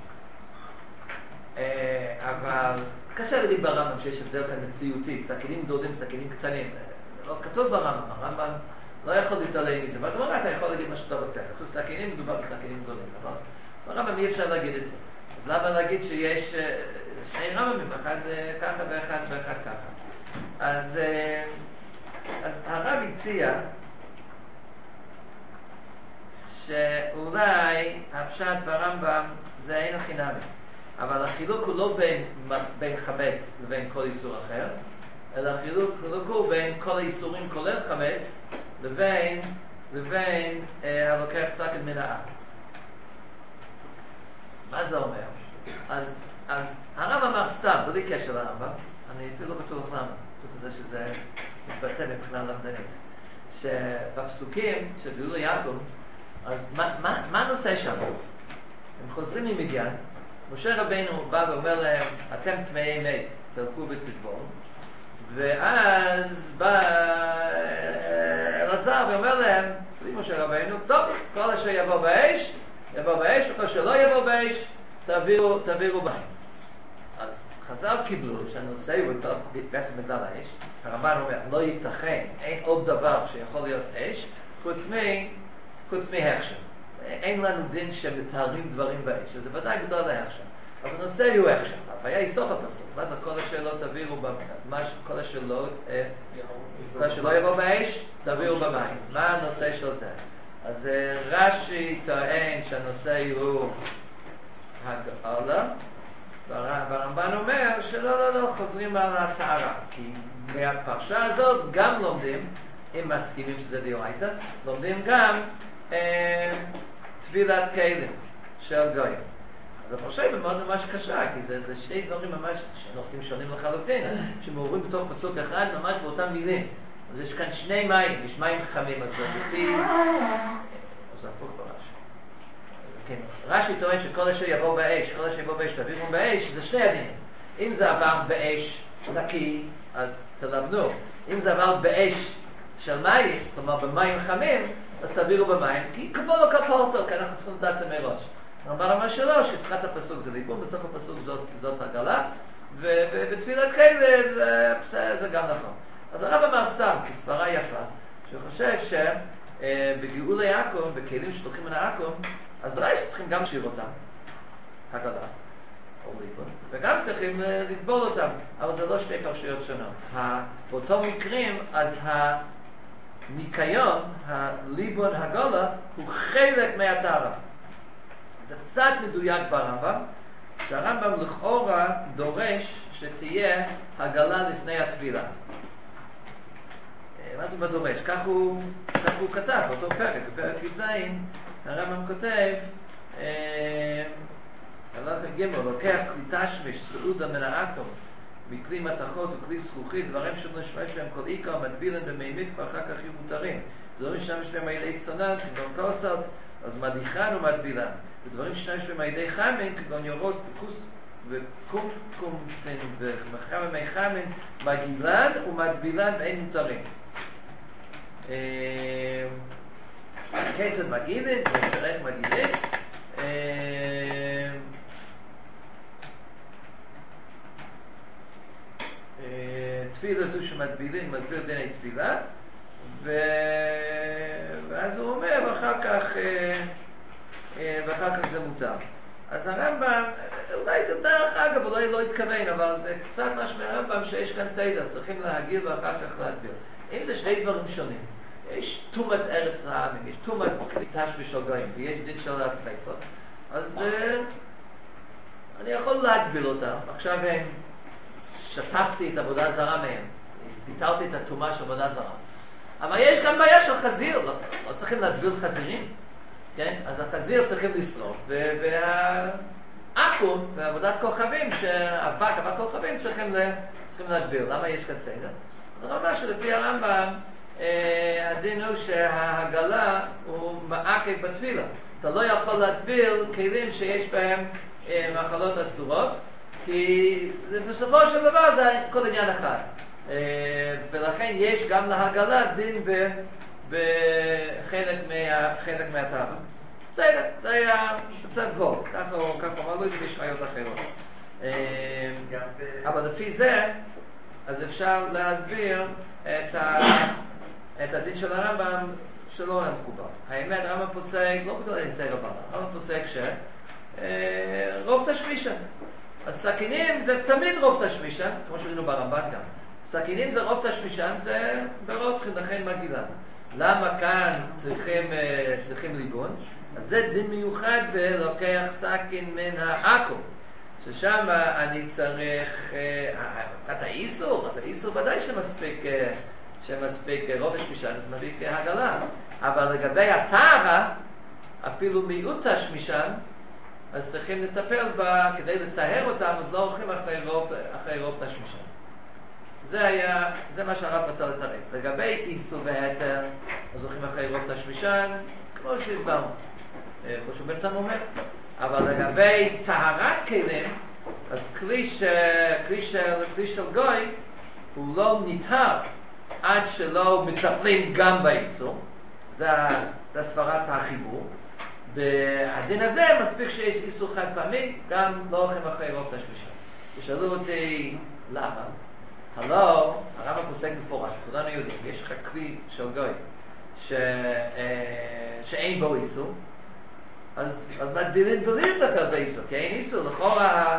אבל קשה להגיד ברמב"ם שיש הבדל כאן מציאותי, סכינים גדולים, סכינים קטנים. לא כתוב ברמב"ם, הרמב"ם לא יכול להתעלם מזה. בגמרא אתה יכול להגיד מה שאתה רוצה. כתוב סכינים, מדובר בסכינים גדולים. אבל ברמב"ם אי אפשר להגיד את זה. אז למה להגיד שיש שני רמב"מים, אחד ככה ואחד ככה? אז הרב הציע שאולי הפשט ברמב"ם זה אין החינמי, אבל החילוק הוא לא בין חמץ לבין כל איסור אחר, אלא החילוק הוא בין כל האיסורים כולל חמץ לבין הלוקח סכין מן האף. מה זה אומר? אז הרב אמר סתם, בלי קשר לרמב"ם, אני אפילו לא בטוח למה, חוץ מזה שזה מתבטא מבחינה למדנית, שבפסוקים של גאולה יעקב, אז מה הנושא שם? הם חוזרים ממדיין, משה רבינו בא ואומר להם, אתם טמאי מת, תלכו ותטבעו, ואז בא אלעזר ואומר להם, תראי משה רבינו, טוב, כל אשר יבוא באש, וכל שלא יבוא באש, תעבירו מים. אז חז"ל קיבלו שהנושא הוא בעצם בגלל האש. הרמב"ן אומר, לא ייתכן, אין עוד דבר שיכול להיות אש, חוץ מהכשר. אין לנו דין שמתארים דברים באש, אז זה ודאי בגלל ההכשר. אז הנושא הוא הכשר. הבעיה היא סוף הפסוק. מה זה כל אשר לא תעבירו במים? כל אשר לא יבוא באש, תעבירו במים. מה הנושא של זה? אז רש"י טוען שהנושא הוא הגאולה, והרמב"ן אומר שלא, חוזרים על הטהרה, כי מהפרשה הזאת גם לומדים, אם מסכימים שזה דאורייתא, לומדים גם טבילת כלים של גויים. אז הפרשה היא מאוד ממש קשה, כי זה שני דברים ממש נושאים שונים לחלוטין, שמעורים בתוך פסוק אחד ממש באותם מילים. אז יש כאן שני מים, יש מים חמים, אז זה הפוך ברש"י. כן, רש"י טוען שכל אשר יבוא באש, כל אשר יבוא באש, תעבירו באש, זה שני הדינים. אם זה עבר באש נקי, אז תלבנו. אם זה עבר באש של מים, כלומר במים חמים, אז תעבירו במים, כי כבולו כפורטו, כי אנחנו צריכים לדעת זה מראש. הרמב"ן אמר שלא, שתחילת הפסוק זה ליבון, בסוף הפסוק זאת הגלה, ובתפילת כלים זה גם נכון. אז הרב אמר סתם, כסברה יפה, שהוא חושב שבגאולה יעקב, בכלים שלוקחים מן העקב, אז ודאי שצריכים גם לשיר אותם, הגלה, או ליבון, וגם צריכים לטבול אותם, אבל זה לא שתי פרשיות שונות. באותו מקרים, אז הניקיון, הליבון, הגלה, הוא חלק מהטהרה. זה קצת מדויק ברמב"ם, שהרמב"ם לכאורה דורש שתהיה הגלה לפני התפילה. מה זה מדורש? כך הוא כתב, אותו פרק, בפרק י"ז, הרמב"ם כותב, הלך ג' לוקח כלי תשמיש, סעודה מן העקום, מכלי מתכות וכלי זכוכית, דברים שנשמש בהם כל עיקר, מטבילן במי מקווה, אחר כך יהיו מותרים. לא נשמש בהם על ידי צונן, כגון כוסות, אז מדיחן ומטבילן. ודברים שנשמש בהם על ידי חמין, כגון יורות וקומקומסין ומחממי חמין, מגילן ומטבילן ואין מותרים. כיצד מגילין, ואיך מגילין, תפילה זו שמטבילין, מטביל דיני תפילה, ואז הוא אומר, ואחר כך זה מותר. אז הרמב"ם, אולי זה דרך אגב, אולי לא התכוון, אבל זה קצת משהו מהרמב"ם שיש כאן סדר, צריכים להגיל ואחר כך להטביל. אם זה שני דברים שונים, יש תומת ארץ העמים, יש תומת תשמיש של גויים, ויש דין של הקליפות, אז אני יכול להטביל אותם. עכשיו שטפתי את עבודה זרה מהם, ביטלתי את התומה של עבודה זרה. אבל יש גם בעיה של חזיר, לא צריכים להטביל חזירים, כן? אז החזיר צריכים לשרוף, והעקום ועבודת כוכבים, אבק כוכבים צריכים להטביל. למה יש כאן סדר? זה אומר שלפי הרמב"ם הדין הוא שההגלה הוא מעקב בתפילה. אתה לא יכול להטביל כלים שיש בהם מחלות אסורות, כי בסופו של דבר זה כל עניין אחד. ולכן יש גם להגלה דין בחלק מהטהרה. זה היה קצת גבוה, ככה אמר, לא יודעים, יש ראיות אחרות. אבל לפי זה, אז אפשר להסביר את הדין של הרמב"ם שלא היה מקובל. האמת, הרמב"ם פוסק, לא בגלל אינטגר בנה, הרמב"ם פוסק רוב תשמישן. אז סכינים זה תמיד רוב תשמישן, כמו שראינו ברמב"ן גם. סכינים זה רוב תשמישן, זה ברוב לכן מגילה. למה כאן צריכים ליגון? אז זה דין מיוחד ולוקח סכין מן העכו, ששם אני צריך את האיסור, אז האיסור ודאי שמספיק רוב תשמישן, אז מספיק הגלה. אבל לגבי הטהרה, אפילו מיעוט תשמישן, אז צריכים לטפל בה, כדי לטהר אותם, אז לא הולכים אחרי רוב תשמישן. זה מה שהרב רצה לתרץ. לגבי איסור והיתר, אז הולכים אחרי רוב תשמישן, כמו שהסברנו. כמו שבנתם אומר. אבל לגבי טהרת כלים, אז כלי של גוי, הוא לא ניתר עד שלא מטפלים גם באיסור. זה סברת החיבור. והדין הזה מספיק שיש איסור חד פעמי, גם לא הולכים אחרי רוב תשמישן. תשאלו אותי למה. הלא, הרב פוסק מפורש, כולנו יודעים, יש לך כלי של גוי שאין בו איסור, אז מגדילים לטפל באיסור, כי אין איסור. לכאורה,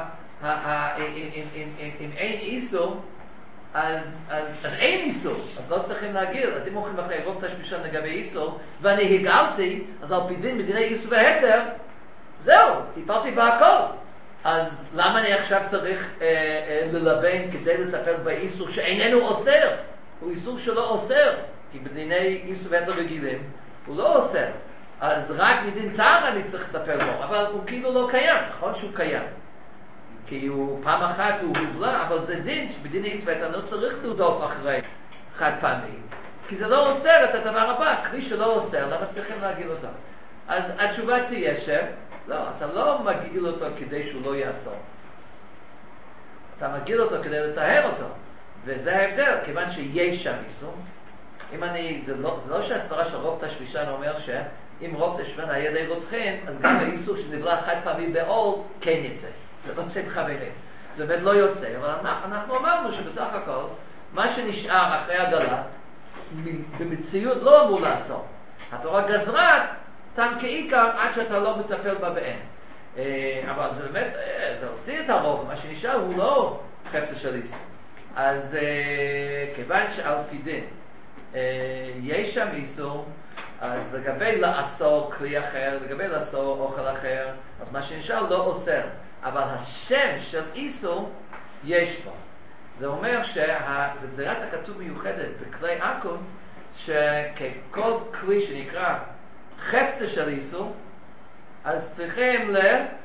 אם אין איסור, אז אין איסור, אז לא צריכים להגיד. אז אם הולכים אחרי רוב תשמישן לגבי איסור, ואני הגלתי, אז על פי דין בדיני איסור והיתר, זהו, טיפלתי בהכל. אז למה אני עכשיו צריך ללבן כדי לטפל באיסור שאיננו אוסר? הוא איסור שלא אוסר, כי בדיני איסור והיתר רגילים הוא לא אוסר. אז רק מדין טהרה אני צריך לטפל בו, אבל הוא כאילו לא קיים. נכון שהוא קיים, כי הוא פעם אחת הוא הובלה, אבל זה דין שבדיני איסור והיתר לא צריך לרדוף אחרי חד פעמי, כי זה לא אוסר את הדבר הבא. כלי שלא אוסר, למה צריכים להגיד אותו? אז התשובה תהיה לא, אתה לא מגעיל אותו כדי שהוא לא יעשור. אתה מגעיל אותו כדי לטהר אותו. וזה ההבדל, כיוון שיש שם איסור. זה לא שהסברה של רוב תשמישן אומר שאם רוב תשמישן היה ידי רותחין, אז גם האיסור שנבלע חד פעמי בעול כן יצא. זה לא שהם חברים. זה באמת לא יוצא. אבל אנחנו אמרנו שבסך הכל, מה שנשאר אחרי הגלה, במציאות לא אמור לעשות. התורה גזרה תם כעיקר עד שאתה לא מטפל בה באין. אבל זה באמת, זה הוציא את הרוב, מה שנשאר הוא לא חפץ של איסור. אז כיוון שעל פי דין יש שם איסור, אז לגבי לאסור כלי אחר, לגבי לאסור אוכל אחר, אז מה שנשאר לא אוסר. אבל השם של איסור יש בו. זה אומר שזה גזירת הכתוב מיוחדת בכלי עכו"ם, שכל כלי שנקרא חפצה של איסור, אז צריכים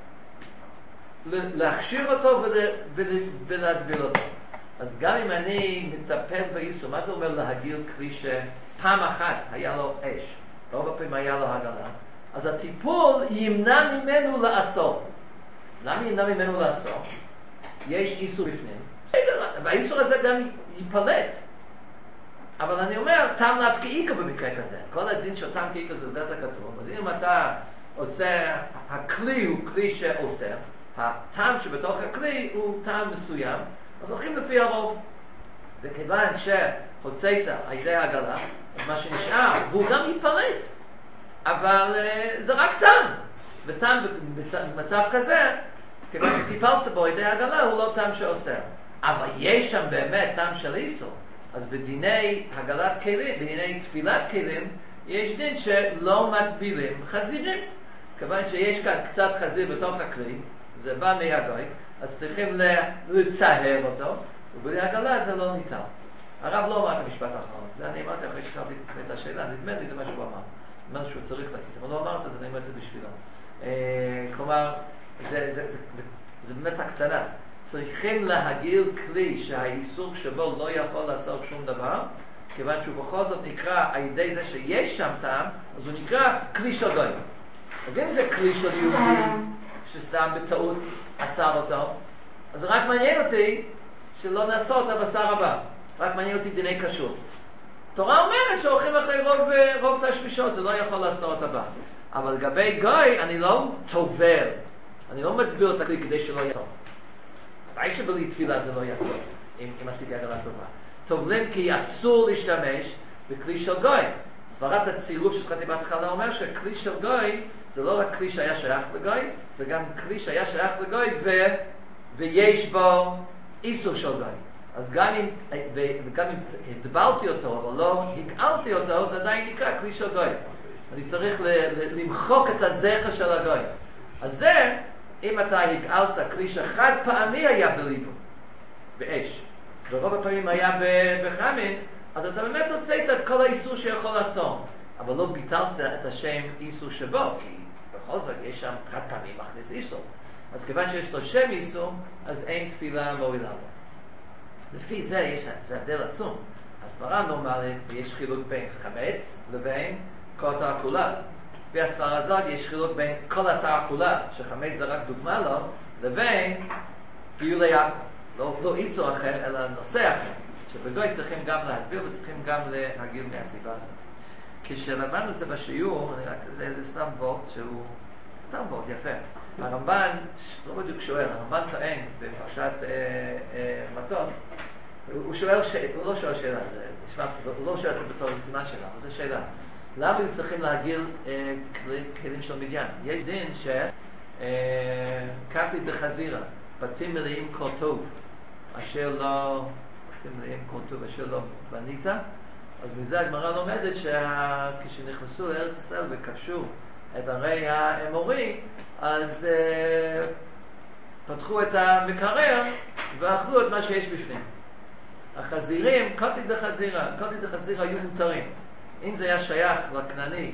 להכשיר אותו ולהגביל אותו. אז גם אם אני מטפל באיסור, מה זה אומר להגביל כלי שפעם אחת היה לו אש, לא בפעמים היה לו הגלה, אז הטיפול ימנע ממנו לאסור. למה ימנע ממנו לאסור? יש איסור בפנים, והאיסור הזה גם ייפלט. אבל אני אומר, טעם לאו כאיקר במקרה כזה. כל הדין של טעם כאיקר זה סגרת הכתוב. אז אם אתה עושה, הכלי הוא כלי שעושה, הטעם שבתוך הכלי הוא טעם מסוים, אז הולכים לפי הרוב. וכיוון שהוצאת על ידי הגלה, אז מה שנשאר, והוא גם ייפלט. אבל זה רק טעם. וטעם במצב כזה, כיוון שטיפלת בו על ידי הגלה, הוא לא טעם שעושה. אבל יש שם באמת טעם של איסור. אז בדיני הגלת כלים, בדיני תפילת כלים, יש דין שלא מגבילים חזירים. כיוון שיש כאן קצת חזיר בתוך הכלי, זה בא מהגוי, אז צריכים לטהר אותו, ובלי הגלה זה לא ניתן. הרב לא אמר את המשפט האחרון. זה אני אמרתי אחרי ששאלתי את עצמי את השאלה, נדמה לי זה מה שהוא אמר. אמר שהוא צריך להגיד, אבל לא אמר את זה, אז אני אומר את זה בשבילו. כלומר, זה באמת הקצנה. צריכים להגיל כלי שהאיסור שבו לא יכול לעשות שום דבר, כיוון שהוא בכל זאת נקרא על ידי זה שיש שם טעם, אז הוא נקרא כלי של גוי. אז אם זה כלי של יהודי שסתם בטעות אסר אותו, אז רק מעניין אותי שלא נעשה אותה בשר הבא. רק מעניין אותי דיני כשרות. תורה אומרת שהולכים אחרי רוב תשמישו, זה לא יכול לעשות הבא. אבל לגבי גוי, אני לא תובר. אני לא מדביר את הכלי כדי שלא יעשו. ודאי שבלי תפילה זה לא יעשו, אם עשיתי עגלה טובה. טובלים כי אסור להשתמש בכלי של גוי. סברת הצילוב שהתחלתי בהתחלה אומר שכלי של גוי זה לא רק כלי שהיה שייך לגוי, זה גם כלי שהיה שייך לגוי ויש בו איסור של גוי. אז גם אם הדברתי אותו אבל לא הגעלתי אותו, זה עדיין נקרא כלי של גוי. אני צריך למחוק את הזכר של הגוי. אז זה, אם אתה הגעלת כלי שחד פעמי היה בליבו, באש, ורוב הפעמים היה בחמין, אז אתה באמת הוצאת את כל האיסור שיכול לעשות, אבל לא ביטלת את השם איסור שבו, כי בכל זאת יש שם חד פעמי מכניס איסור. אז כיוון שיש לו שם איסור, אז אין תפילה מועילה בו. לפי זה זה הבדל עצום. הסברה נורמלית, יש חילוק בין חמץ לבין כל התעקולה. והסברה הזאת יש חילוק בין כל התעקולה, שחמץ זה רק דוגמה לו, לבין גיול היעקב. לא איסור אחר, אלא נושא אחר. שבגוי צריכים גם להגביל וצריכים גם להגיל מהסיבה הזאת. כשלמדנו את זה בשיעור, זה סתם וורט שהוא, סתם וורט יפה. הרמב"ן, לא בדיוק שואל, הרמב"ן טוען בפרשת מטות, הוא שואל שאלה, הוא לא שואל שאלה, הוא לא שואל את זה בתור סימן שאלה, אבל זו שאלה. למה הם צריכים להגיל כלים של מדיין? יש דין קרתי בחזירה, בתים מלאים כל טוב, אשר לא בנית, אז מזה הגמרא לומדת שכשנכנסו לארץ ישראל וכבשו את הרי האמורי, אז פתחו את המקרר ואכלו את מה שיש בפנים. החזירים, קוטי דחזירה היו מותרים. אם זה היה שייך לכנעני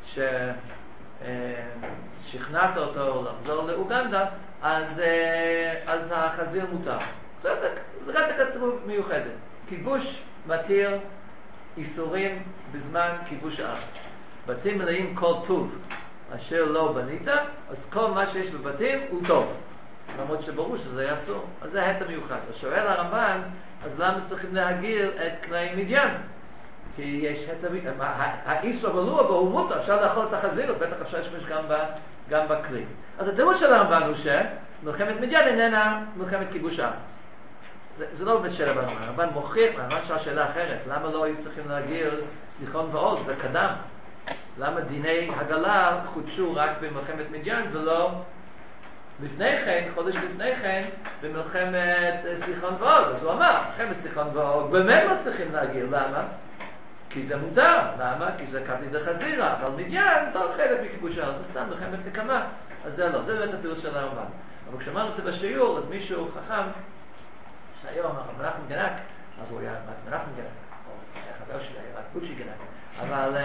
ששכנעת אותו לחזור לאוגנדה, אז החזיר מותר. זה רק הכתוב מיוחדת. כיבוש מתיר איסורים בזמן כיבוש הארץ. בתים מלאים כל טוב אשר לא בנית, אז כל מה שיש בבתים הוא טוב. למרות שברור שזה היה אסור. אז זה ההת המיוחד. אז שואל הרמב"ן, אז למה צריכים להגיל את כלי מדיין? כי יש הת המיוחד. האיסור בלוע בו הוא מותר, אפשר לאכול את החזיר, אז בטח אפשר לשמש גם בכלי. אז התירוץ של הרמב"ן הוא שמלחמת מדיין איננה מלחמת כיבוש הארץ. זה לא באמת שאלה ברמב"ן. הרמב"ן מוכיח, הרמב"ן שאלה שאלה אחרת. למה לא היו צריכים להגיל סיחון ועוד? זה קדם. למה דיני הגלה חודשו רק במלחמת מדיין ולא לפני כן, חודש לפני כן, במלחמת סיחון ועוד? אז הוא אמר, מלחמת סיחון ועוד באמת לא צריכים להגיל. למה? כי זה מותר. למה? כי זה קרתי דחזירה. אבל מדיין זה חלק מכיבוש הארץ, זה סתם מלחמת נקמה. אז זה לא. זה באמת התירוץ של הרמב"ן. אבל כשאמרנו את זה בשיעור, אז מישהו חכם שהיום מנחם גנק, אז הוא היה מנחם גנק, או היה חבר שלי, היה רק בוצ'י גנק, אבל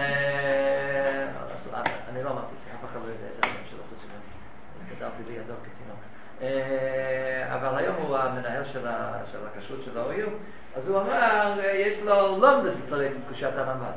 אני לא אמרתי את זה, אף אחד לא יודע איזה השם שלו חוץ ממני, אני גדלתי לידו כתינוק, אבל היום הוא המנהל של הכשרות של האויו, אז הוא אמר, יש לו לומדס לתרץ את קושת הרמב"ן,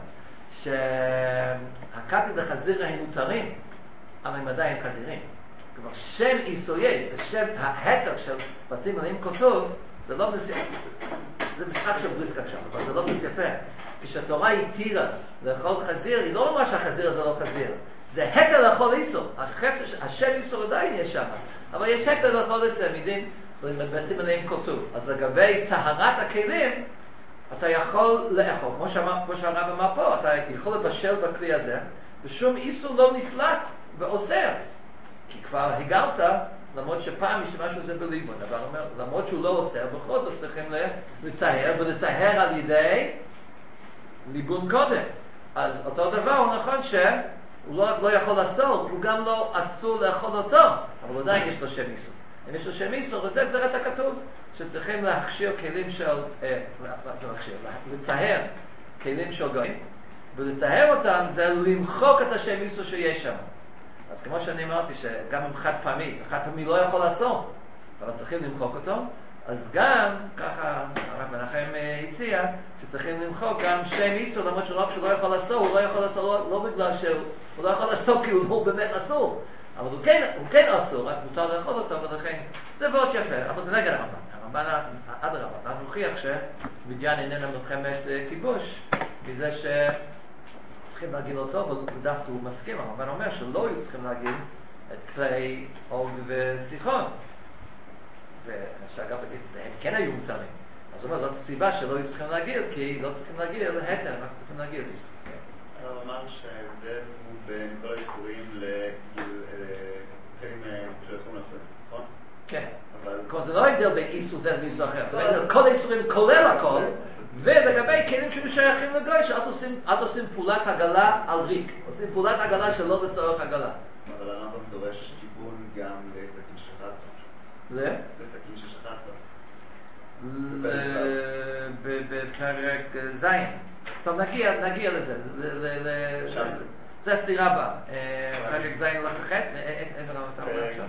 שהקרתי דחזירה הם מותרים, אבל הם עדיין חזירים. כלומר, שם איסויי, זה שם ההתר של בתים מלאים כתוב, זה לא יפה. זה משחק של בריסק עכשיו, אבל זה לא יפה. כשהתורה התירה לאכול חזיר, היא לא אומר שהחזיר הזה לא חזיר. זה התר לאכול איסור. השם איסור עדיין יש שם. אבל יש התר לאכול את זה, מדין, בתים מלאים כתוב. אז לגבי טהרת הכלים, אתה יכול לאכול. כמו שהרב אמר פה, אתה יכול לבשל בכלי הזה, ושום איסור לא נפלט ואוסר. כי כבר הגלת, למרות שפעם השתמשנו את זה בליבון, אבל אומר, למרות שהוא לא עושה, בכל זאת צריכים לטהר, ולטהר על ידי ליבון קודם. אז אותו דבר הוא נכון שהוא לא יכול לעשות, הוא גם לא אסור לאכול אותו, אבל עדיין יש לו שם איסור. אם יש לו שם איסור, וזה גזרת הכתוב, שצריכים להכשיר כלים של, לטהר כלים של גויים, ולטהר אותם זה למחוק את השם איסור שיש שם. אז כמו שאני אמרתי, שגם עם חד פעמי לא יכול לעשות, אבל צריכים למחוק אותו, אז גם, ככה הרב מנחם הציע, שצריכים למחוק גם שם איסור, למרות שלא כשהוא לא יכול לעשות, הוא לא יכול לעשות לא בגלל שהוא לא יכול לעשות כי הוא באמת אסור, אבל הוא כן אסור, רק מותר לאכול אותו, ולכן זה מאוד יפה, אבל זה נגד הרמב"ן. הרמב"ן אדרבה, מוכיח שמדיין איננה מלחמת כיבוש, מזה שצריכים להגיל אותו, ודווקא הוא מסכים, הרמב"ן אומר שלא היו צריכים להגיל את כלי אוג וסיחון. ושאגב, הם כן היו מותרים. אז הוא אומר, זאת סיבה שלא היו צריכים להגיל, כי לא צריכים להגיל היתר, רק צריכים להגיל איסור. הוא אמר שההבדל הוא בין כל האיסורים לחלקים של התחום אחר, נכון? כן. אבל זה לא הבדל בין איסור זה לאיסור אחר. זה הבדל, כל האיסורים כולל הכל, ולגבי כלים שמשייכים לגוי, שאז עושים פעולת הגלה על ריק. עושים פעולת הגלה שלא לצורך הגלה. אבל הרמב"ם דורש כיוון גם לסכין ששחטת. לסכין ששחטת. בפרק זין. טוב, נגיע לזה. זה סתירה בה. פרק זין הולך לחטא. איזה רמב"ם אתה אומר עכשיו?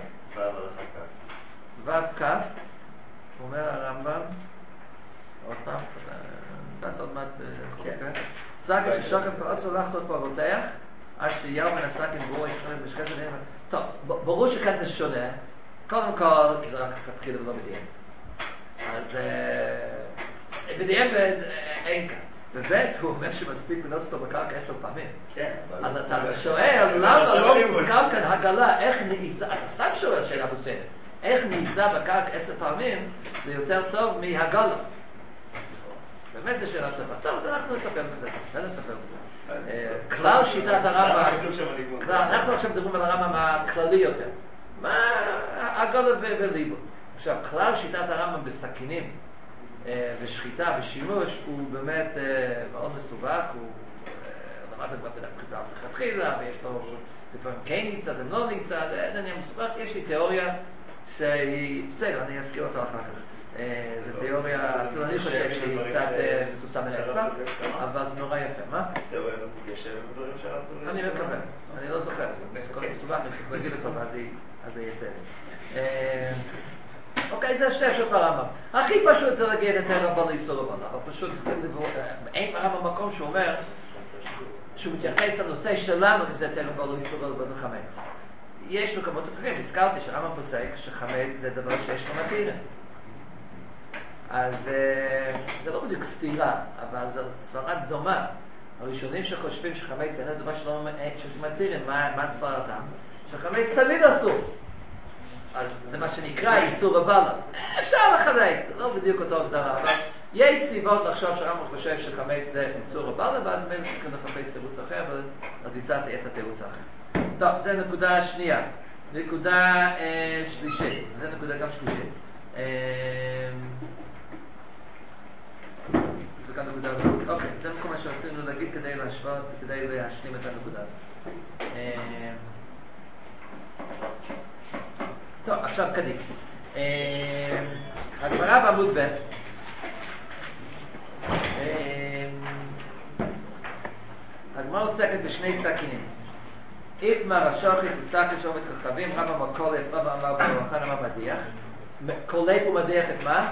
ו' כ'. אומר הרמב"ם. עוד פעם. נעשה עוד מעט בקורקט. סגת ששוקת פרס הולך עוד פה רותח. עד שיהו מן הסכין בו ישכנן בשכסת. טוב, ברור שכאן זה שונה. קודם כל, כי זה רק התחיל ולא בדיין. אז בדיין אין כאן. ובית הוא אומר שמספיק לנוס אותו בקרקע 10 פעמים. אז אתה שואל למה לא מוזכר כאן הגלה, איך נעיצה, אתה סתם שואל שאלה מצוינת, איך נעיצה בקרקע 10 פעמים זה יותר טוב מהגלה. באמת זה שאלה טובה. טוב, אז אנחנו נטפל בזה. בסדר, נטפל בזה. כלל שיטת הרמב"ם, אנחנו עכשיו מדברים על הרמב"ם הכללי יותר. מה הגולה וליבו. עכשיו, כלל שיטת הרמב"ם בסכינים ושחיטה ושימוש הוא באמת מאוד מסובך, הוא למד כבר בדקה לכתחילה, ויש לו לפעמים כן נמצא ולא נמצא, זה נהיה מסובך. יש לי תיאוריה שהיא, בסדר, אני אזכיר אותו אחר כך. זו תיאוריה, אפילו אני חושב שהיא קצת מצוצה מן האצבע, אבל זה נורא יפה. מה? תיאוריה הזאת מתיישב בדברים שעשו? אני מקווה, אני לא זוכר, זה כל מסובך, אני צריך להגיד אותו, ואז זה יצא לי. אוקיי, זה שתי אפשרות ברמב"ם. הכי פשוט זה להגיד את הרמב"ם לאיסור הבנה, אבל פשוט אין ברמב"ם מקום שהוא אומר שהוא מתייחס לנושא שלנו אם זה הרמב"ם לאיסור הבנה חמץ. יש מקומות אחרים, הזכרתי שהרמב"ם פוסק שחמץ זה דבר שיש לו מתירה. אז זה לא בדיוק סתירה, אבל זו סברה דומה. הראשונים שחושבים שחמץ זה דבר שמתירים, מה סברתם? שחמץ תמיד אסור. אז זה מה שנקרא איסור הבלה. אפשר לחלק, זה לא בדיוק אותו הגדרה, אבל יש סיבות לחשוב שהרמב"ם חושב שחמץ זה איסור הבלה, ואז באמת צריכים לחפש תירוץ אחר, אז הצעתי את התירוץ האחר. טוב, זה נקודה שנייה. נקודה שלישית. זה נקודה גם שלישית. זה גם נקודה... אוקיי, זה מקום מה שרצינו להגיד כדי להשוות, כדי להשלים את הנקודה הזאת. טוב, עכשיו קדימה. הגמרא בעמוד ב' הגמרא עוסקת בשני סכינים. איתמר השוחט וסכין שוחט כוכבים, רב המקולת, רב אמר ברוחן אמר מדיח. קולט ומדיח את מה?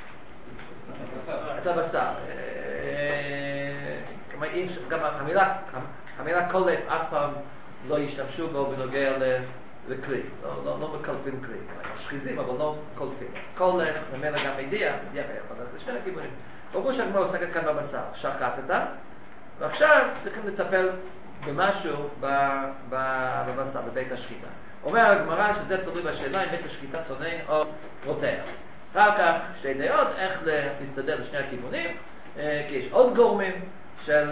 את הבשר. גם המילה קולט אף פעם לא ישתמשו בו בנוגע לכלי, לא מקלפים כלי. שחיזים, אבל לא קולפים. קולט, ממנה גם מדיח, אבל זה שני הכיוונים. ברור שהגמרא עוסקת כאן בבשר. שחטת, ועכשיו צריכים לטפל במשהו בבשר, בבית השחיטה. אומר הגמרא שזה תלוי בשאלה אם בית השחיטה סונן או רותח. אחר כך שתי דעות איך להסתדר לשני הכיוונים, כי יש עוד גורמים של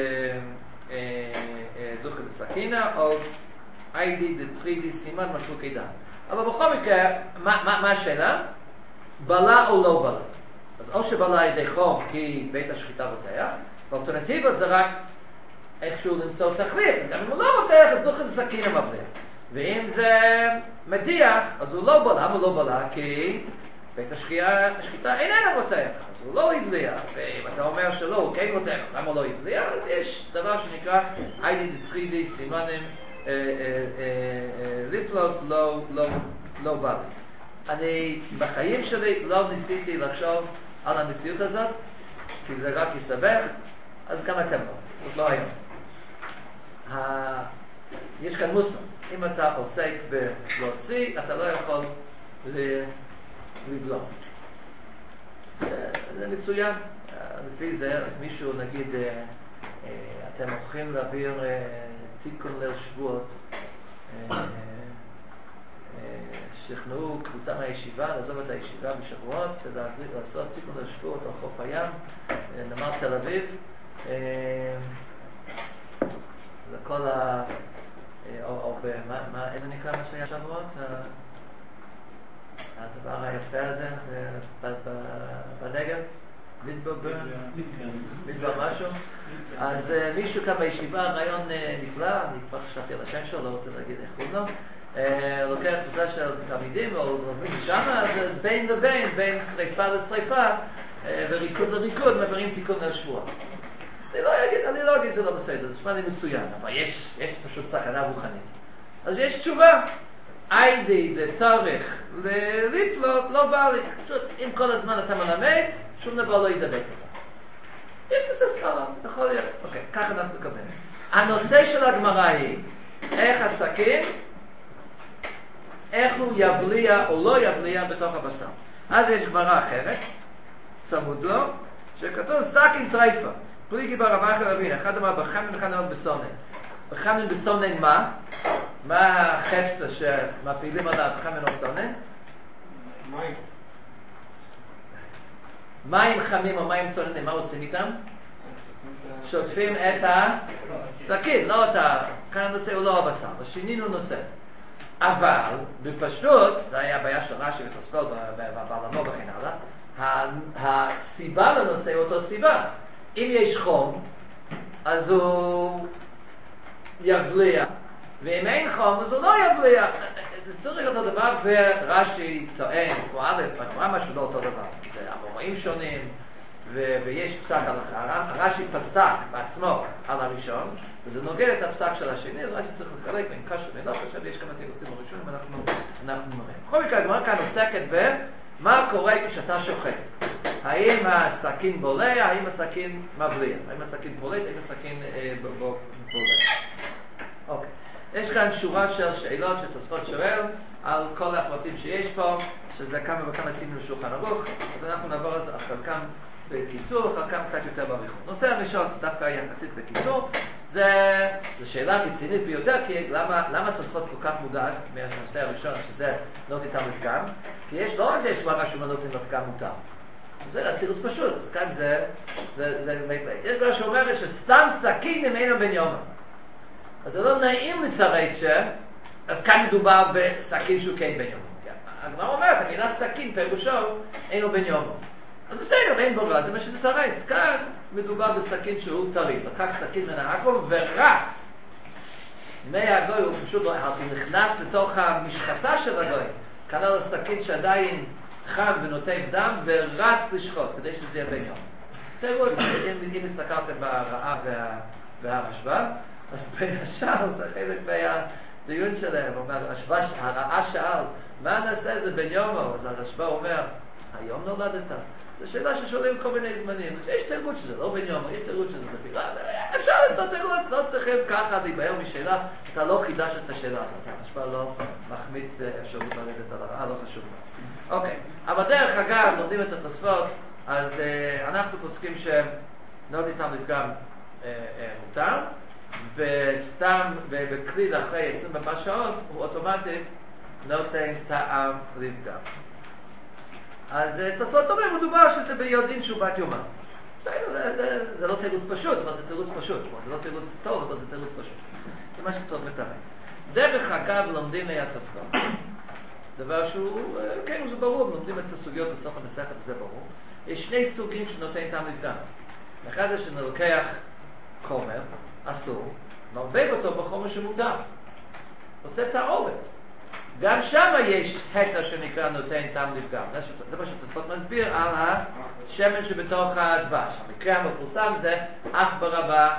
דוחא דסכינא או איידי דטרידי סימן מחלוקי דעת. אבל בכל מקרה, מה השאלה? בלה או לא בלה? אז או שבלה על ידי חום כי בית השחיטה רותח, והאלטרנטיבות זה רק איכשהו למצוא תחליף, אז גם אם הוא לא רותח, אז דוחא דסכינא מבליח. ואם זה מדיח, אז הוא לא בלה, הוא לא בלה, כי בית השחיטה איננה רותח, אז הוא לא הבליח. ואם אתה אומר שלא, הוא כן רותח, אז למה הוא לא הבליח? אז יש דבר שנקרא איידי דטרידי סימנים לפלוט לא בלי. אני בחיים שלי לא ניסיתי לחשוב על המציאות הזאת, כי זה רק יסבך, אז גם אתם לא, עוד לא היום. יש כאן מוסר, אם אתה עוסק בלהוציא, אתה לא יכול לבלום. זה מצוין, לפי זה, אז מישהו נגיד, אתם הולכים להעביר תיקון ליל שבועות, שכנעו קבוצה מהישיבה, לעזוב את הישיבה בשבועות, לעשות תיקון ליל שבועות על חוף הים, נמל תל אביב, זה כל או איזה נקרא מה שהיה שבועות? הדבר היפה הזה בנגב? מדבר משהו? אז מישהו כאן בישיבה, רעיון נפלא, אני כבר חשבתי על השם שלו, לא רוצה להגיד איך הוא לא, לוקח קבוצה של תלמידים, או לומדים שמה, אז בין לבין, בין שריפה לשריפה, וריקוד לריקוד, מעבירים תיקון לשבוע. אני לא אגיד זה לא בסדר, זה שמע לי מצוין, אבל יש פשוט סכנה רוחנית. אז יש תשובה. איידי דתאריך לפלוט לא בא לי. פשוט אם כל הזמן אתה מלמד, שום דבר לא ידבק לך. יש בזה סחרה, יכול להיות. אוקיי, ככה אנחנו נקבל. הנושא של הגמרא היא, איך הסכין, איך הוא יבליע או לא יבליע בתוך הבשר. אז יש גמרא אחרת, צמוד לו, שכתוב סכין טרייפה. פליגי ברבח רבין, אחד אמר בחמן, אחד אמר בסונן. בחמן בסונן מה? מה החפצה שמפעילים עליו בחמן או בסונן? מים. מים חמים או מים צוננים, מה עושים איתם? שוטפים את הסכין, לא את כאן הנושא הוא לא הבשר, שינינו נושא. אבל בפשטות, זה היה הבעיה של רש"י ותוספות בעלמו וכן הלאה, הסיבה לנושא הוא אותו סיבה. אם יש חום, אז הוא יבליע, ואם אין חום, אז הוא לא יבליע. זה צריך אותו דבר, ורש"י טוען, כמו א', אמרה משהו לא אותו דבר. זה אמוראים שונים, ויש פסק הלכה. רש"י פסק בעצמו על הראשון, וזה נוגד את הפסק של השני, אז רש"י צריך לחלק בין קשה ובין לא קשה, ויש כמה תירוצים הראשונים, אנחנו נראה. בכל מקרה, הגמרא כאן עוסקת מה קורה כשאתה שוחט. האם הסכין בולע, האם הסכין מבליע, האם הסכין פולט, האם הסכין בולע. אוקיי. יש כאן שורה של שאלות שתוספות שואל על כל הפרטים שיש פה, שזה כמה וכמה סימנים לשולחן ערוך, אז אנחנו נעבור על חלקם בקיצור, חלקם קצת יותר באריכות. נושא הראשון, דווקא יחסית בקיצור, זה שאלה רצינית ביותר, כי למה תוספות כל כך מודאג מהנושא הראשון, שזה לא ניתן לפגם? כי יש, לא רק שיש גמרא שהוא לא נותן לפגם מותר. זה תירוץ פשוט, אז כאן זה באמת לא. יש גמרא שאומרת שסתם סכין איננו בן יומא. אז זה לא נעים לתרץ אז כאן מדובר בסכין שהוא כן בן יומא. הגמרא אומרת, המילה סכין פירושו אינו בן יומא. אז בסדר, אין ברירה, זה מה שנתרץ. כאן מדובר בסכין שהוא טרי. לקח סכין מן העכו"ם ורץ. מהגוי הוא פשוט לא, הוא נכנס לתוך המשחטה של הגוי. קנה לו סכין שעדיין חם ונוטף דם ורץ לשחוט כדי שזה יהיה בן יום. תראו, אם הסתכלתם ברעה והרשב"א, אז בין השאר זה חלק מהדיון שלהם. הרעה שאל, מה נעשה זה בן יום? אז הרשב"א אומר, היום נולדת. זו שאלה ששואלים כל מיני זמנים. יש תירוץ שזה לא בן יום, יש תירוץ שזה בפירה. אפשר לצאת תירוץ, לא צריכים ככה להיבהר משאלה. אתה לא חידש את השאלה הזאת. הרשב"א לא מחמיץ אפשרות לרדת על הרעה, לא חשוב. אוקיי, אבל דרך אגב, לומדים את התוספות, אז אנחנו פוסקים שלא ניתן לפגם מותר, וסתם בכליל אחרי 24 שעות, הוא אוטומטית נותן טעם לפגם. אז תוספות אומר, מדובר שזה ביודעין שהוא בת יומה. זה לא תירוץ פשוט, אבל זה תירוץ פשוט. זה לא תירוץ טוב, אבל זה תירוץ פשוט. זה מה שצריך מתרץ. דרך אגב, לומדים מהתוספות. דבר שהוא, כן, זה ברור, לומדים את הסוגיות בסוף המסכת, זה ברור. יש שני סוגים שנותן טעם לפגם. אחד זה שנלוקח חומר, אסור, מרבב אותו בחומר שמותר. עושה תערובת. גם שם יש הקטע שנקרא נותן טעם לפגם. זה מה שתוספות מסביר על השמן שבתוך הדבש. המקרה המפורסם זה אך ברבה,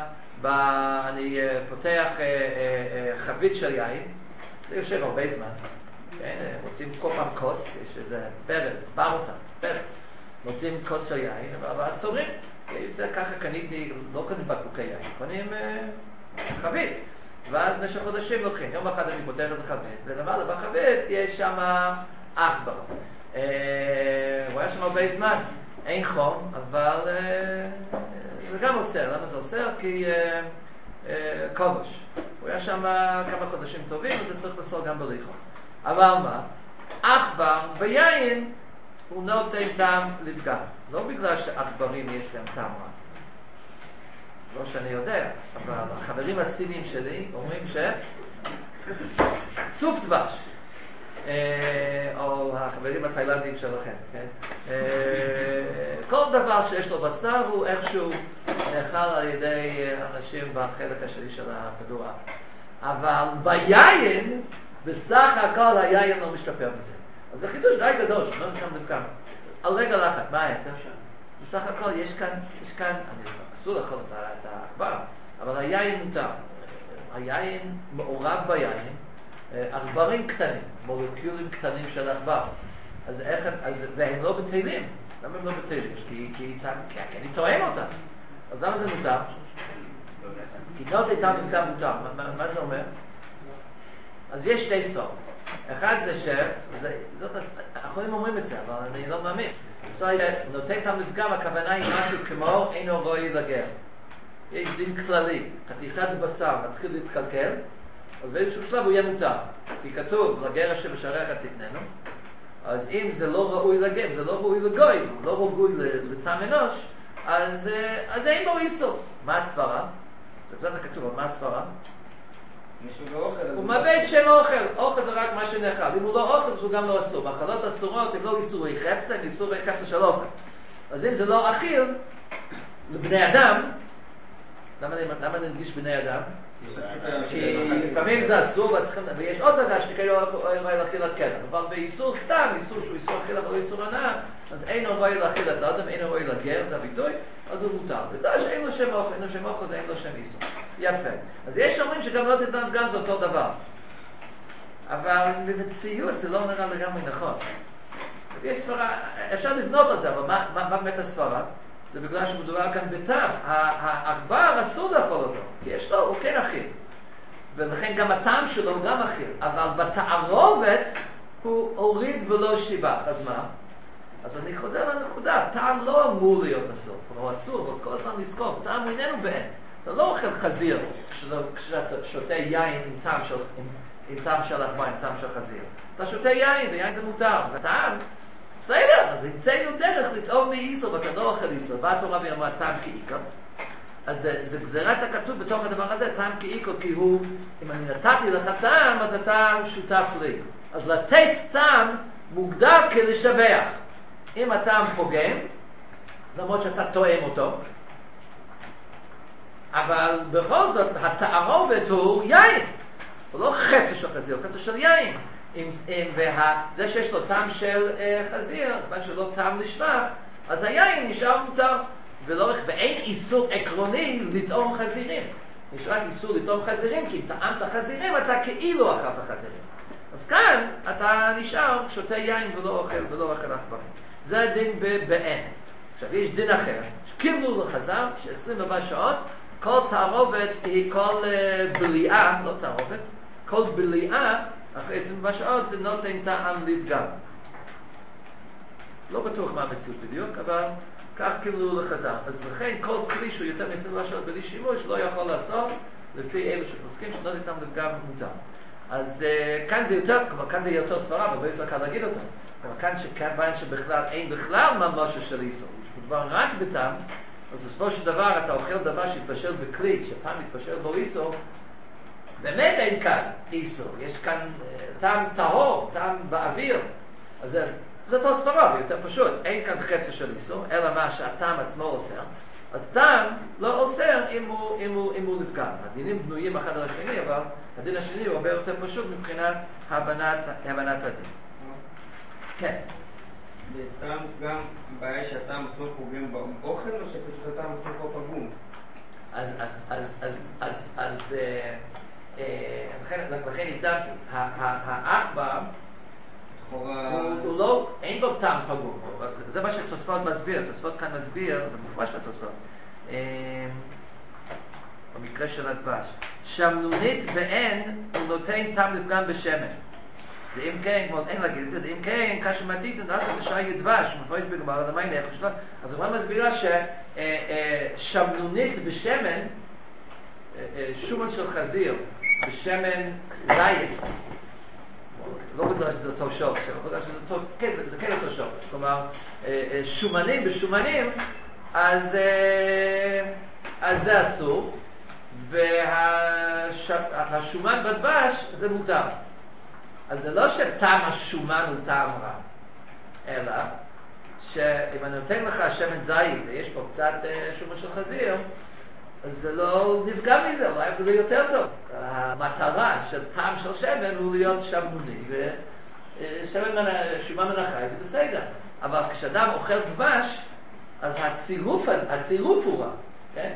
אני פותח חבית של יין, זה יושב הרבה זמן. כן? מוצאים כל פעם כוס, יש איזה פרץ, ברסה, פרץ. מוצאים כוס של יין, אבל אסורים. זה ככה קניתי, לא קונים בקבוקי יין, קונים חבית. ואז במשך חודשים לוקחים. יום אחד אני פותח את החבית, ולמעלה בחבית יש שם עכבר. הוא היה שם הרבה זמן. אין חום, אבל זה גם אוסר. למה זה אוסר? כי כובש. הוא היה שם כמה חודשים טובים, אז זה צריך לסור גם בלי חום. אבל מה? עכבר ביין הוא נותן טעם לפגם. לא בגלל שעכברים יש להם טעם רע. לא שאני יודע, אבל החברים הסינים שלי אומרים צוף דבש, או החברים התאילנדים שלכם, כן? כל דבר שיש לו בשר הוא איכשהו נאכל על ידי אנשים בחלק השני של הכדור הארץ. אבל ביין, בסך הכל היין לא משתפר בזה. אז זה חידוש די גדול, שלא נשם דווקא. על רגע לחת, מה היתר? בסך הכל יש כאן, אסור לאכול את העכבר, אבל היין מותר. היין מעורב ביין, עכברים קטנים, מולקיולים קטנים של עכבר. והם לא בטלים. למה הם לא בטלים? כי אני טועם אותם. אז למה זה מותר? כי לא איתם גם מותר. מה זה אומר? אז יש שתי ספרות. אחד זה אנחנו אומרים את זה, אבל אני לא מאמין. נותן כאן לפגם, הכוונה היא משהו כמו אינו רואי לגר. יש דין כללי, חתיכת בשר מתחיל להתקלקל, אז באיזשהו שלב הוא יהיה מותר. כי כתוב, לגר אשר בשעריך תתננו, אז אם זה לא ראוי לגר, זה לא ראוי לגוי, לא ראוי לטעם אנוש, אז אין בו איסור. מה הסברה? זה קצת כתוב, מה הסברה? הוא מאבד שם אוכל. אוכל זה רק מה שנאכל. אם הוא לא אוכל, אז הוא גם לא אסור. מאכלות אסורות הם לא איסורי חפצה, הם איסורי חפצה של אוכל. אז אם זה לא אכיל, לבני אדם, למה נדגיש בני אדם? כי לפעמים זה אסור, ויש עוד דרגה שכאילו ראוי להכיל את קדם. אבל באיסור סתם, איסור שהוא איסור אכיל, אבל איסור הנאה, אז אינו ראוי להכיל את האדם, אינו ראוי לגר, זה הביטוי, אז הוא מותר. בגלל שאין לו שם אוכל, אין לו שם אוכל, זה אין לו שם איסור. יפה. אז יש אומרים שגם לא תדעת גם זה אותו דבר. אבל במציאות זה לא נראה לגמרי נכון. אז יש סברה, אפשר לבנות על זה, אבל מה באמת הסברה? זה בגלל שמדובר כאן בטעם. העכבר אסור לאכול אותו, כי יש לו, הוא כן אכיל. ולכן גם הטעם שלו הוא גם אכיל. אבל בתערובת הוא הוריד ולא שיבח. אז מה? אז אני חוזר לנקודה. טעם לא אמור להיות אסור. הוא אסור, אבל כל הזמן לזכור. טעם הוא איננו בעט. אתה לא אוכל חזיר כשאתה שותה יין עם טעם של עכבר, עם טעם של חזיר. אתה שותה יין, ויין זה מותר. וטעם, בסדר, אז המצאנו דרך לטעום מאיסור, ואתה לא אוכל איסור. באה התורה ואמרה טעם כאיכר. אז זה גזירת הכתוב בתוך הדבר הזה, טעם כאיכר, כי הוא, אם אני נתתי לך טעם, אז אתה שותף לי. אז לתת טעם מוגדר כלשבח. אם הטעם פוגם, למרות שאתה טועם אותו, אבל בכל זאת, התערובת הוא יין. הוא לא חצי של חזיר, הוא חצי של יין. וזה שיש לו טעם של חזיר, כיוון שלא טעם לשבח, אז היין נשאר מותר. ואין איסור עקרוני לטעום חזירים. יש רק איסור לטעום חזירים, כי אם טעמת חזירים, אתה כאילו אכלת חזירים. אז כאן אתה נשאר שותה יין ולא אוכל עכברים. זה הדין בעין. עכשיו יש דין אחר. קיבלו לחז"ל ש24 שעות, כל תערובת היא כל בליעה, לא תערובת, כל בליעה אחרי 24 שעות זה נותן טעם לפגם. לא בטוח מה המציאות בדיוק, אבל כך קיבלו לחז"ל. אז לכן כל כלי שהוא יותר מ24 שעות בלי שימוש לא יכול לעשות לפי אלו שפוסקים שלא ניתן לפגם מותר. אז כאן זה יותר, כלומר כאן זה יותר סברה, אבל יותר קל להגיד אותו. כלומר כאן שבכלל אין בכלל ממש של איסור. מדובר רק בטעם, אז בסופו של דבר אתה אוכל דבר שהתבשל בכלי, שפעם התבשל בו איסור, באמת אין כאן איסור. יש כאן טעם טהור, טעם באוויר. אז זה אותו סברה, ויותר פשוט. אין כאן חצי של איסור, אלא מה שהטעם עצמו אוסר. אז טעם לא אוסר אם הוא לפגם. הדינים בנויים אחד על השני, אבל הדין השני הוא הרבה יותר פשוט מבחינת הבנת הדין. כן. טעם גם בעיה שהטעם עצמו פוגם באוכל, או שפשוט הטעם עצמו פה פגום? לכן הקדמתי. העכבר הוא לא, אין בו טעם פגום. זה מה שתוספות מסביר. תוספות כאן מסביר, זה מופרש בתוספות. במקרה של הדבש. שמנונית ואין, הוא נותן טעם לפגם בשמן. ואם כן, כמו אין להגיד את זה, ואם כן, כאשר מדית נדעת לשעה דבש, מפרש בגמרא, למה הנה, אז הוא מסבירה ששמנונית בשמן, שומן של חזיר, בשמן זית, לא בגלל שזה אותו שורש, בגלל שזה אותו, זה כן אותו שורש, כלומר, שומנים בשומנים, אז זה אסור, והשומן בדבש זה מותר. אז זה לא שטעם השומן הוא טעם רע, אלא שאם אני נותן לך שמן זית ויש פה קצת שומן של חזיר, אז זה לא נפגע מזה, אולי אפילו יותר טוב. המטרה של טעם של שמן הוא להיות שמנוני, ושומן מן החי זה בסדר. אבל כשאדם אוכל דבש, אז הצירוף הוא רע. כן?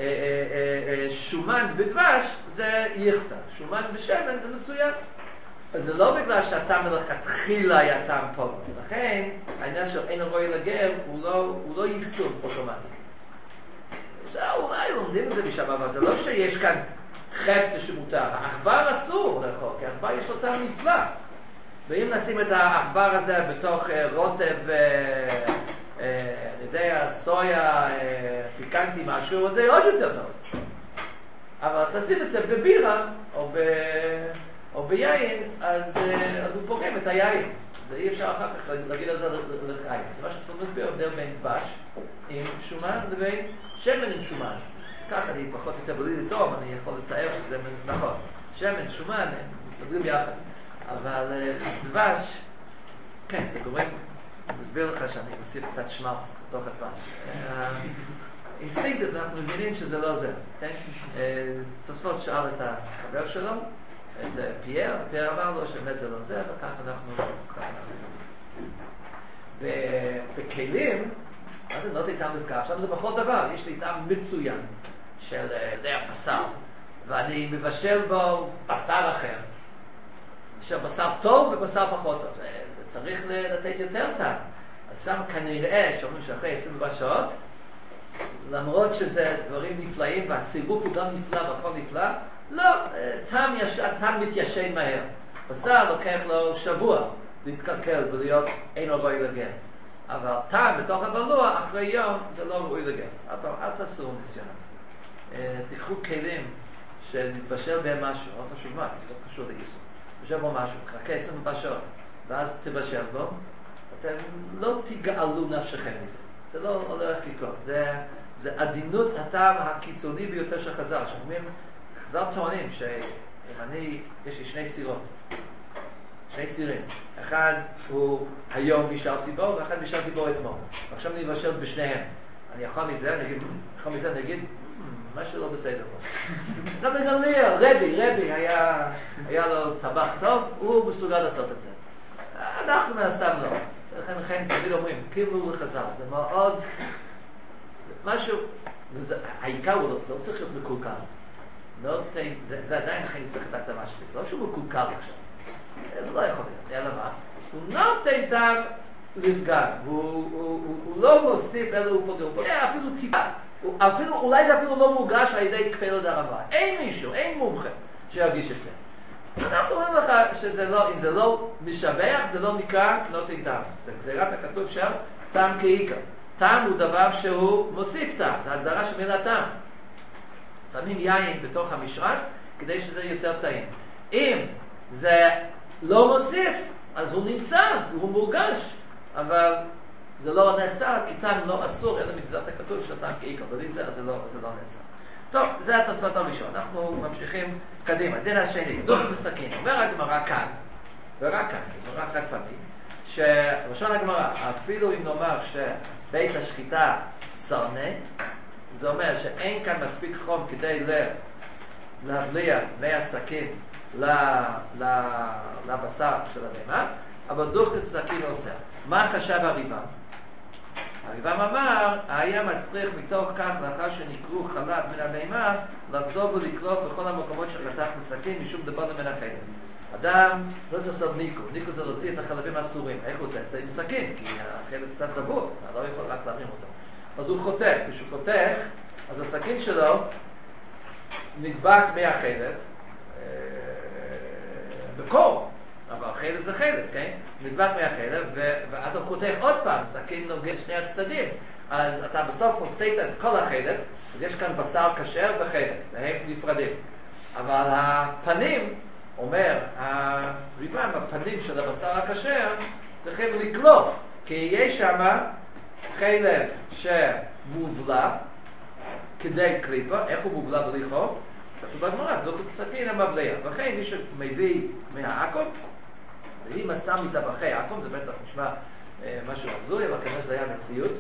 שומן בדבש זה יחסה, שומן בשמן זה מצוין. אז זה לא בגלל שהטעם מלכתחילה היה טעם פוגם. לכן, העניין של אין רואי לגר הוא לא יישום אוטומטי. אולי לומדים את זה משם, אבל זה לא שיש כאן חפץ שמותר. העכבר אסור לאכול, כי העכבר יש לו טעם נפלא. ואם נשים את העכבר הזה בתוך רוטב, אני יודע, סויה, פיקנטי משהו, אז זה עוד יותר טוב. אבל תשים את זה בבירה או ביין, אז הוא פוגם את היין. זה אי אפשר אחר כך להגיד על זה לחיים. זה מה שצריך להסביר הבדל בין דבש עם שומן לבין שמן עם שומן. ככה אני פחות יותר בלי לטעום, אני יכול לתאר שזה נכון. שמן, שומן, הם מסתדרים יחד. אבל דבש, כן, זה גורם, אני מסביר לך שאני מוסיף קצת שמרץ בתוך הדבש. אינסטינקטית, אנחנו מבינים שזה לא זה. תוספות שאל את החבר שלו, את פייר, ופייר אמר לו שבאמת זה לא זה, וכך אנחנו בכלים, אז זה נותן טעם לפגם. עכשיו זה בכל דבר, יש לי טעם מצוין של בשר, ואני מבשל בו בשר אחר. יש בשר טוב ובשר פחות טוב. זה צריך לתת יותר טעם. אז שם כנראה שאומרים שאחרי 24 שעות, למרות שזה דברים נפלאים והצירוף הוא גם נפלא והכל נפלא, לא, טעם מתיישן מהר. בשר לוקח לו שבוע להתקלקל ולהיות אין ראוי לגר. אבל טעם בתוך הבלוע אחרי יום זה לא ראוי לגר. אבל אל תעשו ניסיונות. תיקחו כלים שנתבשל בהם משהו, לא חשוב מה, זה לא קשור לאיסור. תבשל בו משהו, תחכה 24 שעות, ואז תבשל בו, אתם לא תגאלו נפשכם מזה. זה לא הולך לקרות. זה עדינות הטעם הקיצוני ביותר של חז"ל. שאומרים, חז"ל טוענים שאם יש לי שני סירים. אחד הוא היום בישלתי בו, ואחד בישלתי בו אתמול. ועכשיו אני מבשל בשניהם. אני יכול מזה, אני אגיד, משהו לא בסדר פה. גם בגמליאל, רבי היה לו טבח טוב, הוא מסוגל לעשות את זה. אנחנו מהסתם לא. לכן תמיד אומרים, כאילו לחז"ל, זה מאוד משהו, העיקר הוא לא צריך להיות מקולקל. זה עדיין לכן צריך את ההקדמה שלי, זה לא שהוא מקולקל עכשיו. זה לא יכול להיות, אלא מה? הוא נותן טעם לפגם, הוא לא מוסיף אלא הוא פוגע, הוא פוגע אפילו טיפה. אולי זה אפילו לא מורגש על ידי כפל דרבה. אין מישהו, אין מומחה שירגיש את זה. אנחנו אומרים לך שזה לא, אם זה לא משבח, זה לא נקרא נותן טעם. זה גזירת הכתוב שם, טעם כעיקר. טעם הוא דבר שהוא מוסיף טעם, זה הגדרה של מילה טעם. שמים יין בתוך המשרת כדי שזה יותר טעים. אם זה לא מוסיף, אז הוא נמצא, הוא מורגש, אבל זה לא נעשה, כי טעם לא אסור, אלא מגזרת הכתוב של טעם כעיקר, בלי זה, אז זה לא נעשה. טוב, זה התוספות הראשון, אנחנו ממשיכים קדימה. דין השני, דוח בסכין, אומר הגמרא כאן, ורק כאן, זה גמרא חד פעמי, שראשון הגמרא, אפילו אם נאמר שבית השחיטה צרנה, זה אומר שאין כאן מספיק חום כדי להבליע מהסכין לבשר של הבהמה, אבל דוח בסכין עושה. מה חשב הריב"ם? הריב"ם אמר, היה מצריך מתוך כך לאחר שנקרו חלב מן הבהמה, לחזור ולקלוף בכל המקומות שחתך בסכין משום דבר מן החדר. אדם לא לעשות ניקו, ניקו זה להוציא את החלבים האסורים. איך הוא עושה את זה? עם סכין, כי החלב קצת דבור, אתה לא יכול רק להרים אותו. אז הוא חותך, כשהוא חותך, אז הסכין שלו נדבק מהחלב בקור, אבל החלב זה חלב, כן? נדבק מהחלב, ואז הוא חותך עוד פעם, סכין נוגע שני הצדדים, אז אתה בסוף מוצאת את כל החלב, אז יש כאן בשר כשר וחלב, והם נפרדים. אבל הפנים, אומר הריב"ם, הפנים של הבשר הכשר צריכים לקלוף, כי יש שם חלב שמובלע כדי קליפה. איך הוא מובלע בלי חום? כתוב בגמרא, דוחק סכין המבלע. וכן מי שמביא מהעקום, והיא מסע מטבחי עקום, זה בטח נשמע משהו הזוי, אבל כנראה שזה היה מציאות.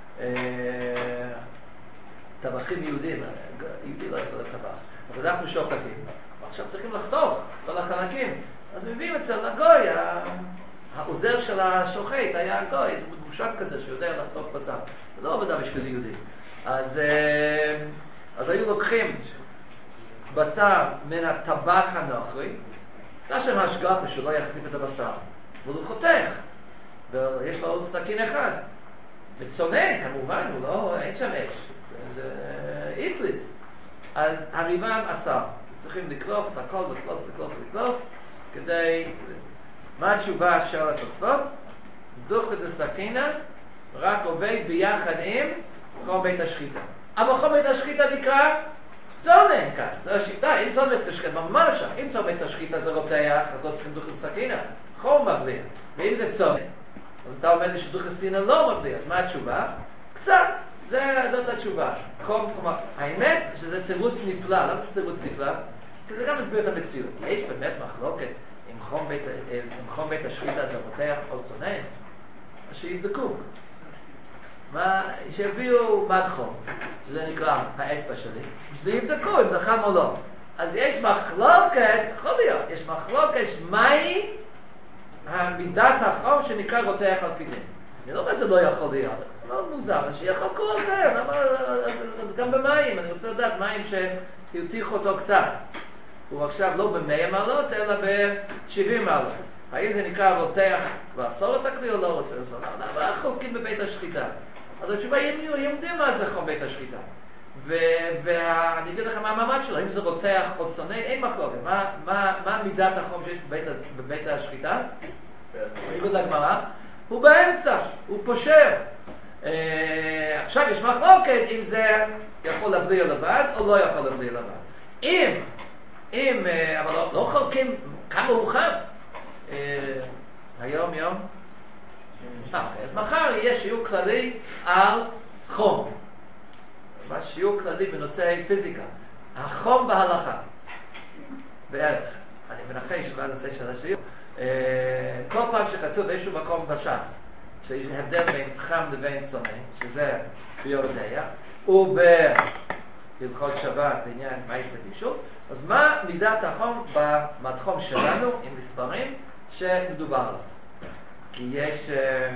טבחים יהודים, יהודי לא יכול לטבח. אז אנחנו שוחטים, ועכשיו צריכים לחתוך כל החלקים. אז מביאים אצל הגוי, העוזר של השוחט היה הגוי, איזה מגושם כזה שיודע לחתוך בשר. זה לא עבודה בשביל יהודי. אז היו לוקחים בשר מן הטבח הנוכרי, הייתה שם השגחה שהוא לא יחליף את הבשר, והוא חותך, ויש לו סכין אחד. וצונן, כמובן, הוא לא, אין שם אש, זה איטליץ. אז הריב"ם אסר, צריכים לקלוף את הכל, לקלוף, כדי, מה התשובה של התוספות? דוחק דסכינה רק עובד ביחד עם חום בית השחיטה. אבל חום בית השחיטה נקרא צונן כאן, זו השיטה. אם צונן בית השחיטה, ממש שם, אם צונן בית השחיטה זה רותח, אז לא צריכים דוחק דסכינה, חום מבליע. ואם זה צונן, אז אתה אומר לי שדוחק דסכינה לא מבליע, אז מה התשובה? קצת, זאת התשובה. כלומר, האמת שזה תירוץ נפלא. למה זה תירוץ נפלא? כי זה גם מסביר את המציאות. יש באמת מחלוקת אם חום בית השחיטה זה רותח או צונן? אז שיבדקו. שיביאו מד חום, שזה נקרא האצבע שלי, ויבדקו אם זה חם או לא. אז יש מחלוקת, יכול להיות, יש מחלוקת מהי מידת החום שנקרא רותח על פי דין. אני לא אומר שזה לא יכול להיות, זה מאוד מוזר, אז שיחלקו על זה, אז גם במים, אני רוצה לדעת מים שהותיחו אותו קצת. הוא עכשיו לא ב100 מעלות, אלא ב70 מעלות. האם זה נקרא רותח לאסור את הכלי או לא רוצה לאסור? אבל חולקים בבית השחיטה. אז התשובה היא, הם יודעים מה זה חום בית השחיטה. ואני אגיד לך מה המעמד שלו, אם זה רותח או צונן, אין מחלוקת. מה מידת החום שיש בבית השחיטה? בניגוד לגמרא, הוא באמצע, הוא פושר. עכשיו יש מחלוקת אם זה יכול להבליע לבד או לא יכול להבליע לבד. אבל לא חולקים כמה הוא חם. היום יום. אז מחר יהיה שיעור כללי על חום. שיעור כללי בנושא פיזיקה. החום בהלכה. בערך. אני מנחש בנושא של השיעור. כל פעם שכתוב באיזשהו מקום בש"ס, שיש הבדל בין חם לבין צונן, שזה ביורדיה, ובהלכות שבת לעניין מעשה בישול, אז מה מידת החום במתחום שלנו עם מספרים שמדובר עליו? כי יש,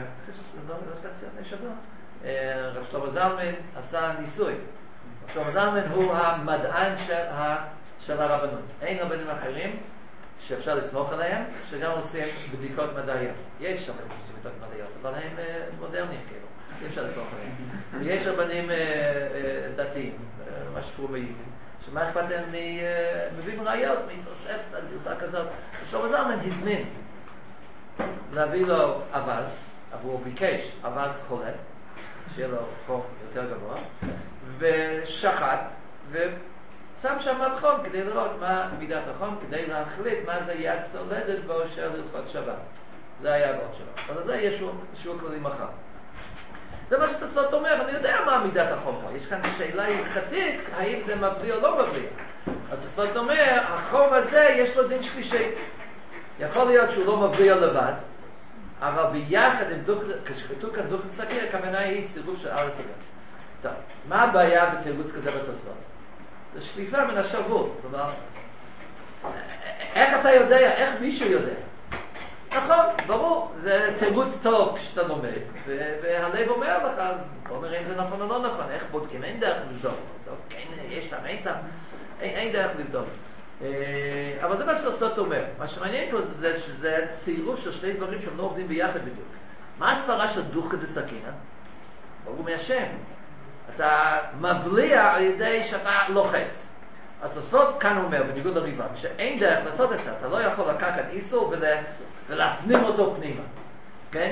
רב שלמה זלמן עשה ניסוי. רב שלמה זלמן הוא המדען של הרבנות. אין רבנים אחרים שאפשר לסמוך עליהם, שגם עושים בדיקות מדעיות. יש רבנים שעושים בדיקות מדעיות, אבל הם מודרניים כאילו, אי אפשר לסמוך עליהם. ויש רבנים דתיים, מה שפרומיים, שמה אכפת להם מביאים ראיות, מתוספת על גרסה כזאת. שלמה זלמן הזמין להביא לו אבז, אבל הוא ביקש אבז חולה, שיהיה לו חום יותר גבוה, ושחט, שם שם מד חום כדי לראות מה מידת החום, כדי להחליט מה זה יד סולדת בו של הלכות שבת. זה היה הבאות שלו. אבל זה יהיה שיעור כללי מחר. זה מה שתוספות אומר, אני יודע מה מידת החום פה. יש כאן שאלה הלכתית, האם זה מבליע או לא מבליע. אז תוספות אומר, החום הזה יש לו דין שלישי. יכול להיות שהוא לא מבליע לבד, אבל ביחד עם כשכתוב כאן דוחק סכין, הכוונה היא צירוף של א' וב'. טוב, מה הבעיה בתירוץ כזה בתוספות? זה שליפה מן השרוול. כלומר, איך אתה יודע? איך מישהו יודע? נכון, ברור, זה תירוץ טוב כשאתה לומד, והלב אומר לך, אז בוא נראה אם זה נכון או לא נכון, איך בודקים? אין דרך לבדוק. כן, יש טעם, אין טעם, אין דרך לבדוק. אבל זה מה שתוספות אומר. מה שמעניין פה זה שזה צירוף של שני דברים שהם לא עובדים ביחד בדיוק. מה הסברה של דוחקא דסכינא? ברור מהשם. אתה מבליע על ידי שאתה לוחץ. אז תוספות כאן אומר, בניגוד לריב"ם, שאין דרך לעשות את זה. אתה לא יכול לקחת איסור ולהפנים אותו פנימה. כן?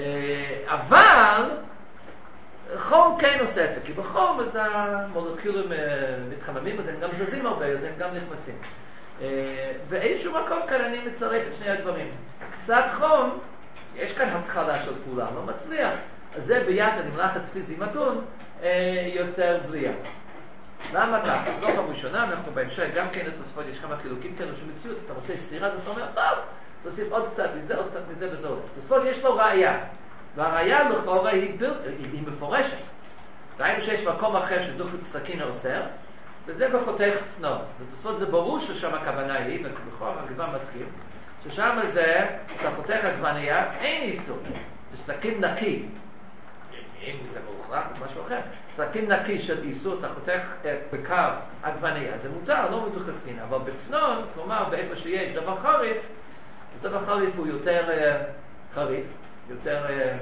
אבל חום כן עושה את זה, כי בחום אז המולקולים מתחממים, אז הם גם זזים הרבה, אז הם גם נכנסים. ואיזשהו מקום כאן אני מצרף את שני הדברים. קצת חום, יש כאן התחלה של פעולה, לא מצליח. אז זה ביחד עם לחץ פיזי מתון יוצר בליעה. למה כך? אז לא פעם ראשונה, אנחנו בהמשך גם כן לתוספות, יש כמה חילוקים כאלה של מציאות, אתה רוצה סתירה, אז אתה אומר, טוב, תוסיף עוד קצת מזה, עוד קצת מזה וזה הולך. תוספות יש לו ראייה, והראייה לכאורה היא מפורשת. ראינו שיש מקום אחר שדוחקא דסכינא אוסר, וזה בחותך צנון. בתוספות זה ברור ששם הכוונה היא, ובכל הגבן מסכים, ששם זה, אתה חותך עגבנייה, אין איסור. בסכין נקי, אם זה מאוכרח, זה משהו אחר. סכין נקי של איסור, אתה חותך בקו עגבנייה, זה מותר, לא מדוחקא דסכינא. אבל בצנון, כלומר, באיפה שיש דבר חריף, דבר חריף הוא יותר חריף, יותר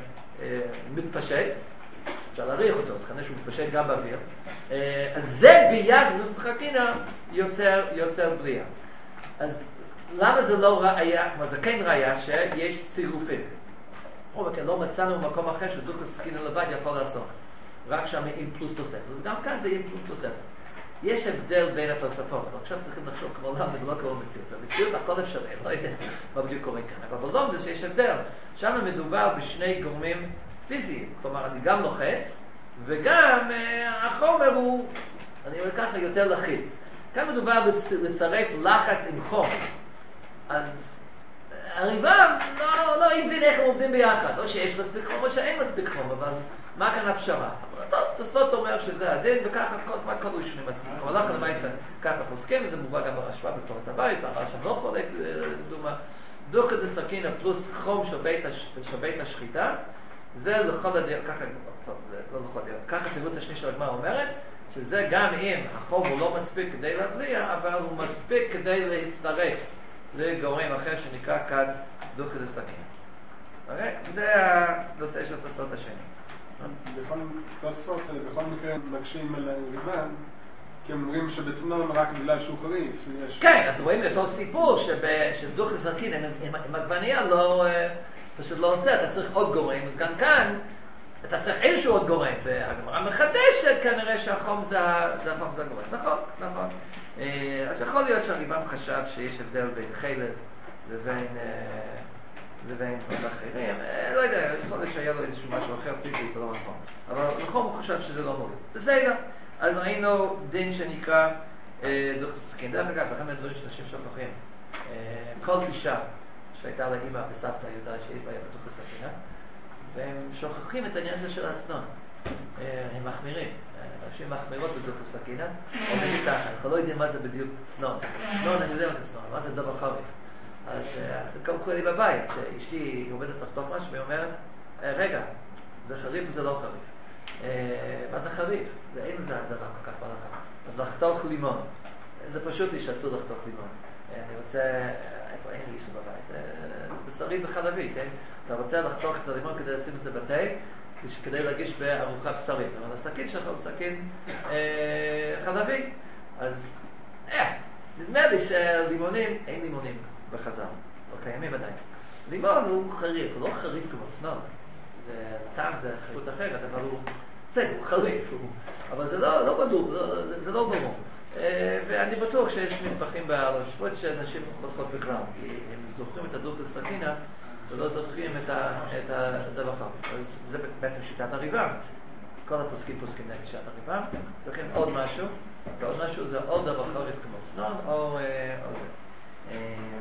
מתפשט, אפשר להריח אותו, אז כנראה שהוא מתפשט גם באוויר. אז זה ביד נוסח הכינא יוצר בליעה. אז למה זה לא ראיה, כלומר זה כן ראיה שיש צירופים. וכן, לא מצאנו במקום אחר שדוחקא דסכינא לבד יכול לעשות. רק שם עם פלוס תוספת. אז גם כאן זה עם פלוס תוספת. יש הבדל בין התוספות, אבל עכשיו צריכים לחשוב כמו למה, ולא כמו מציאות. במציאות הכל אפשרי, לא יודע מה בדיוק קורה כאן. אבל בלומדס שיש הבדל. שם מדובר בשני גורמים פיזיים. כלומר, אני גם לוחץ, וגם החומר הוא, אני אומר ככה, יותר לחיץ. כאן מדובר לצרף לחץ עם חום. אז הריב"ם לא הבין איך הם עובדים ביחד. או שיש מספיק חום או שאין מספיק חום, אבל מה כאן הפשרה? טוב, תוספות אומר שזה הדין, וככה כל ראשונים מספיק. אבל אנחנו למעשה ככה פוסקים, וזה מובא גם ברשב"א בתורת הבית, והרש"ם לא חולק לדוגמה. דוחקא דסכינא פלוס חום של בית השחיטה, זה לכל הדין, ככה, טוב, לא לכל הדין, ככה תירוץ השני של הגמרא אומרת, שזה גם אם החום הוא לא מספיק כדי להבליע, אבל הוא מספיק כדי להצטרף לגורם אחר שנקרא כאן דוחקא דסכינא. אוקיי? זה הנושא של תוספות השני. תוספות בכל מקרה מקשים על ריב"ם, כי הם אומרים שבצנון רק בגלל שהוא חריף. כן, אז רואים אותו סיפור שדוחקא דסכינא עם עגבנייה פשוט לא עושה, אתה צריך עוד גורם, אז גם כאן אתה צריך איזשהו עוד גורם, והגמרא מחדשת כנראה שהחום זה הגורם. נכון, נכון. אז יכול להיות שהריב"ם חשב שיש הבדל בין חלב לבין אחרים, לא יודע, יכול להיות שהיה לו איזשהו משהו אחר פיזי, לא נכון. אבל נכון הוא חשב שזה לא מוריד. בסדר, אז ראינו דין שנקרא דוחקא דסכינא. דרך אגב, זה אחד מהדברים שאנשים שוכחים. כל אישה שהייתה לה אמא וסבתא יודעת שהיא בעיה בדוחקא דסכינא, והם שוכחים את העניין של הצנון. הם מחמירים. אנשים מחמירות בדוחקא דסכינא, אומרים ככה, אנחנו לא יודעים מה זה בדיוק צנון. צנון, אני יודע מה זה צנון, מה זה דבר חריף. אז גם קורה לי בבית, שאשתי עובדת לחתוך משהו, והיא אומרת, רגע, זה חריף וזה לא חריף. מה זה חריף? אין לזה דבר כל כך בהלכה. אז לחתוך לימון. זה פשוט לי שאסור לחתוך לימון. אני רוצה, איפה אין לי איסור בבית? בשרי וחלבי, כן? אתה רוצה לחתוך את הלימון כדי לשים את זה בתה, כדי להגיש בארוחה בשרית. אבל הסכין שלך הוא סכין חלבי. אז, נדמה לי שלימונים, אין לימונים בחז"ל, לא קיימים עדיין. לימון הוא חריף, הוא לא חריף כמו צנון. טעם זה חריפות אחרת, אבל הוא חריף. אבל זה לא ברור, זה לא ברור. ואני בטוח שיש מטבחים ברשפות שאנשים חותכות בכלל, כי הם זוכרים את הדוחקא דסכינא ולא זוכרים את הדבר חריף. אז זה בעצם שיטת הריב"ם. כל הפוסקים נגד שיטת הריב"ם. צריכים עוד משהו, ועוד משהו זה עוד דבר חריף כמו צנון, או זה.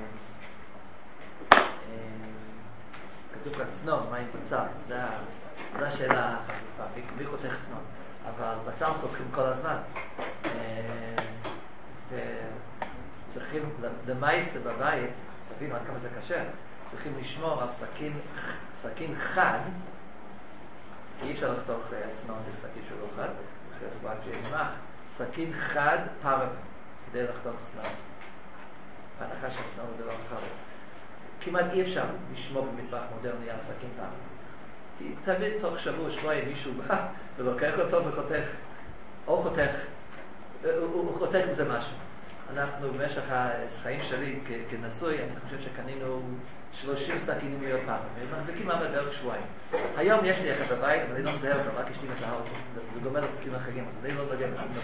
כתוב כאן צנון, מה עם בצל? זו השאלה החריפה. מי חותך צנון? אבל בצל חותכים כל הזמן. וצריכים, למעשה בבית, תבינו עד כמה זה קשה, צריכים לשמור על סכין חד, אי אפשר לחתוך צנון בסכין שהוא לא חד, סכין חד פרווה, כדי לחתוך צנון. בהנחה שהסנון הוא דבר אחר. כמעט אי אפשר לשמור במטבח מודרני על סכין פעם. כי תמיד תוך שבוע, שבועיים מישהו בא ולוקח אותו וחותך, או חותך, הוא חותך מזה משהו. אנחנו במשך החיים שלי כנשוי, אני חושב שקנינו 30 סכינים מיד פעם. זה כמעט בערך שבועיים. היום יש לי אחד בבית, אבל אני לא מזהה אותו, רק יש לי מזהה אותו. זה דומה לסכינים אחרים, אז אני לא נוגע בשום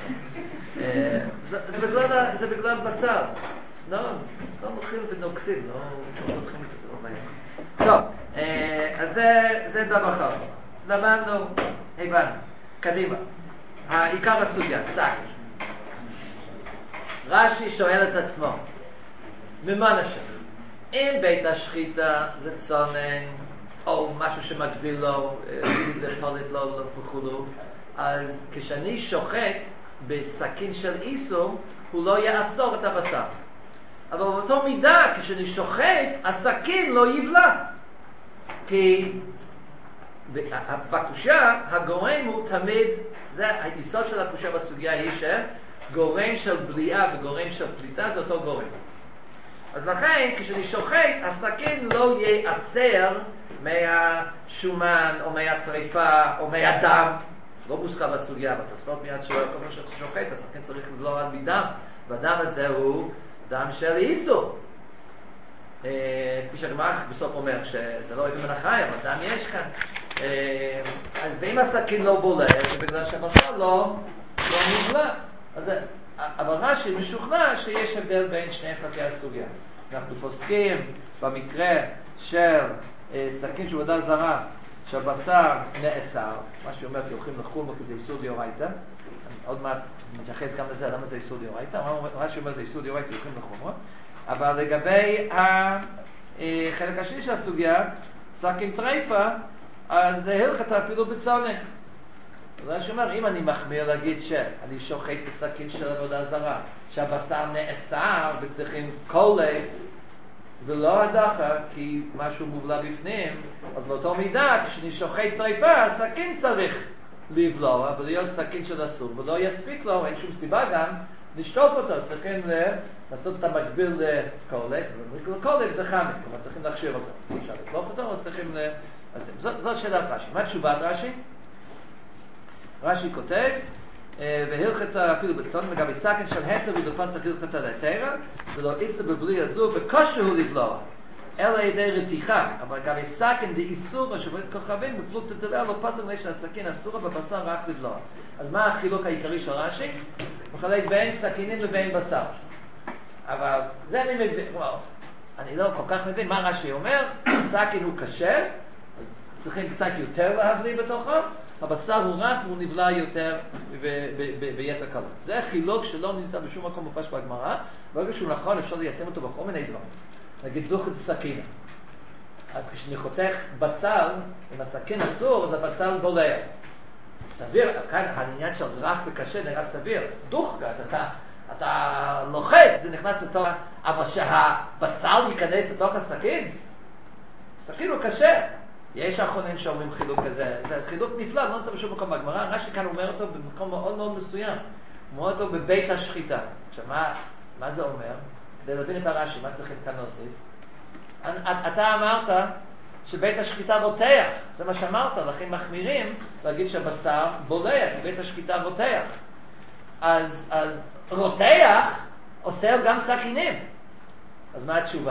דבר. זה בגלל בצל. סנון הולכים ונוקסים, לא חותכים את זה, זה לא בעיה. טוב, אז זה דבר אחר. למדנו, הבנו, קדימה. העיקר הסוגיה, סק. רש"י שואל את עצמו, ממה נשך? אם בית השחיטה זה צונן, או משהו שמקביל לו, לפולת לו וכולו, אז כשאני שוחט בסכין של איסור, הוא לא יאסור את הבשר. אבל באותו מידה, כשאני שוחט, הסכין לא יבלע. כי בקושה, הגורם הוא תמיד, זה היסוד של הקושה בסוגיה היא שגורם של בליעה וגורם של פליטה זה אותו גורם. אז לכן, כשאני שוחט, הסכין לא יאסר מהשומן או מהטריפה או מהדם. לא מוזכר בסוגיה, אבל תספות מיד שואל, כל מה שאתה שוחט, הסכין צריך לבלוע על מדם, והדם הזה הוא דם של איסור. כפי שהגמרא בסוף אומר שזה לא אבן מן החי, אבל דם יש כאן. אז ואם הסכין לא בולע, זה בגלל שהבשר לא נבלע. אבל רש"י משוכנע שיש הבדל בין שני חלקי הסוגיה. אנחנו פוסקים במקרה של סכין שהוא עבודה זרה, שהבשר נאסר, מה שאומר כי הולכים לחול כי זה איסור דאורייתא. עוד מעט נתייחס גם לזה, למה זה איסור דאורייתא? רש"י אומר זה איסור דאורייתא, הולכים לחול. אבל לגבי החלק השני של הסוגיה, סכין טריפה, אז הלכת אפילו בצונן. רש"י אומר, אם אני מחמיר להגיד שאני שוחט בסכין של עבודה זרה, שהבשר נאסר וצריכים קולף ולא הדחה, כי משהו מובלע בפנים, אז באותו מידה, כשאני שוחט טריפה, הסכין צריך לבלוע, ולהיות סכין של אסור, ולא יספיק לו, אין שום סיבה גם, לשטוף אותו, צריכים לעשות את המקביל לקולף, ולקולף זה חמק, כלומר צריכים להכשיר אותו, אפשר לקלוף אותו, אז צריכים אז זאת שאלת רש"י. מה תשובת רש"י? רש"י כותב, והלכת אפילו בצונן, לגבי סכין של התר ודופס הלכת על התרה, ולא יצא בבלי הזו, בקושי הוא לבלוע, אלא ידי רתיחה, אבל לגבי סכין דאיסור, השופט כוכבים, בפלוגתא דלאה, לא פסק מפני שהסכין אסורה בבשר רק לבלוע. אז מה החילוק העיקרי של רש"י? מחלק בין סכינים לבין בשר. אבל זה אני מבין, אני לא כל כך מבין מה רש"י אומר, סכין הוא כשר, אז צריכים קצת יותר להבליע בתוכו, הבשר הוא רק והוא נבלע יותר ביתר קלות. זה חילוק שלא נמצא בשום מקום מופש בגמרא, ברגע שהוא נכון אפשר ליישם אותו בכל מיני דברים. נגיד דוחת סכין. אז כשאני חותך בצל, אם הסכין אסור, אז הבצל בולע. סביר, כאן העניין של רך וקשה נראה סביר. דוחק, אז אתה לוחץ, זה נכנס לתוך, אבל שהבצל ייכנס לתוך הסכין, הסכין הוא קשה. יש האחרונים שאומרים חילוק כזה, זה חילוק נפלא, לא נמצא בשום מקום בגמרא, רש"י כאן אומר אותו במקום מאוד מאוד מסוים, הוא אומר אותו בבית השחיטה. עכשיו, מה זה אומר? כדי להבין את הרש"י, מה צריכים כאן להוסיף? אתה אמרת שבית השחיטה רותח, זה מה שאמרת, לכן מחמירים להגיד שהבשר בולע, כי בית השחיטה רותח. אז רותח עושה גם סכינים. אז מה התשובה?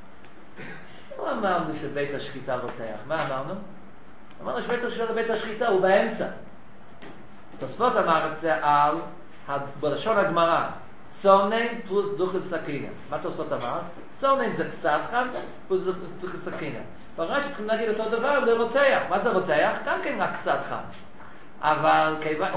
לא אמרנו שבית השחיטה רותח. מה אמרנו? אמרנו שבית השחיטה בית השחיטה הוא באמצע. תוספות אמר את זה על בלשון הגמרא, צונן פלוס דוחת סכינה. מה תוספות אמר? צונן זה קצת חם פלוס דוחת סכינה. ברש"י צריכים להגיד אותו דבר לרותח. מה זה רותח? גם כן רק קצת חם. אבל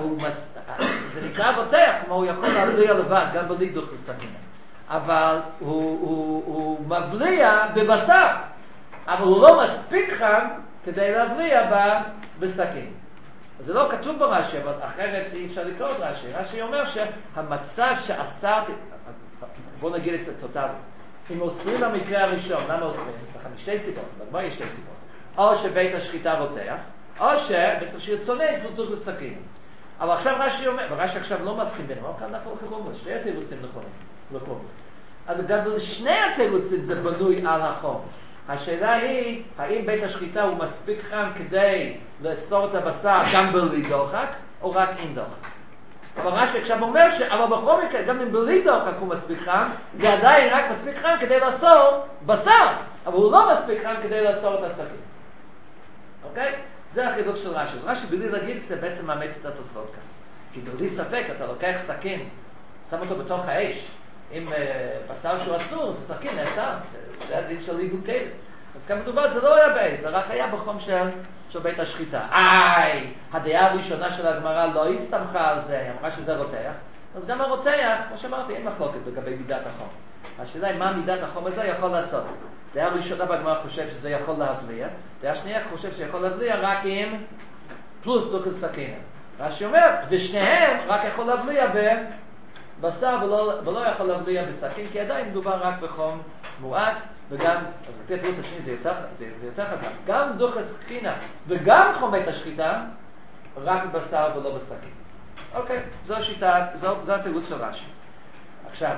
זה נקרא רותח, כמו הוא יכול להבליע לבד, גם בלי דוחת סכינה. אבל הוא מבליע בבשר, אבל הוא לא מספיק חם כדי להבליע בסכין. זה לא כתוב ברש"י, אבל אחרת אי אפשר לקרוא את רש"י. רש"י אומר שהמצב שאסרתי, בוא נגיד את זה טוטלי, אם אוסרים במקרה הראשון, למה אוסרים? שתי סיבות, בגמרא יש שתי סיבות. או שבית השחיטה רותח, או שבית השחיטה צונן פלוס בסכין. אבל עכשיו רש"י אומר, ורש"י עכשיו לא מבחין ביניהם, אבל כאן אנחנו חלקו, שתי התירוצים נכונים. אז גם שני התירוצים זה בנוי על החום. השאלה היא, האם בית השחיטה הוא מספיק חם כדי לאסור את הבשר גם בלי דוחק, או רק עם דוחק? אבל רש"י עכשיו אומר אבל בכל מקרה, גם אם בלי דוחק הוא מספיק חם, זה עדיין רק מספיק חם כדי לאסור בשר, אבל הוא לא מספיק חם כדי לאסור את הסכין. אוקיי? זה החידוש של רש"י. אז רש"י בלי להגיד, זה בעצם מאמץ את התוספות כאן. כי בלי ספק, אתה לוקח סכין, שם אותו בתוך האש, עם בשר שהוא אסור, זה סכין, נאסר. זה הדין של עיבוד כלים. אז כאן מדובר, זה לא היה באש, זה רק היה בחום של בית השחיטה. הדעה הראשונה של הגמרא לא הסתמכה על זה, היא אמרה שזה רותח. אז גם הרותח, כמו שאמרתי, אין מחלוקת לגבי מידת החום. השאלה היא מה מידת החום הזה יכול לעשות. דעה הראשונה בגמרא חושב שזה יכול להבליע, דעה שנייה חושב שיכול להבליע רק עם פלוס דוחק סכין. רש"י אומר, ושניהם רק יכול להבליע בבשר ולא יכול להבליע בסכין, כי עדיין מדובר רק בחום מועט, וגם, אז לפי התירוץ השני זה יותר חזק, גם דוחק סכינה וגם חום בית השחיטה, רק בבשר ולא בסכין. אוקיי, זו השיטה, זו התירוץ של רש"י. עכשיו,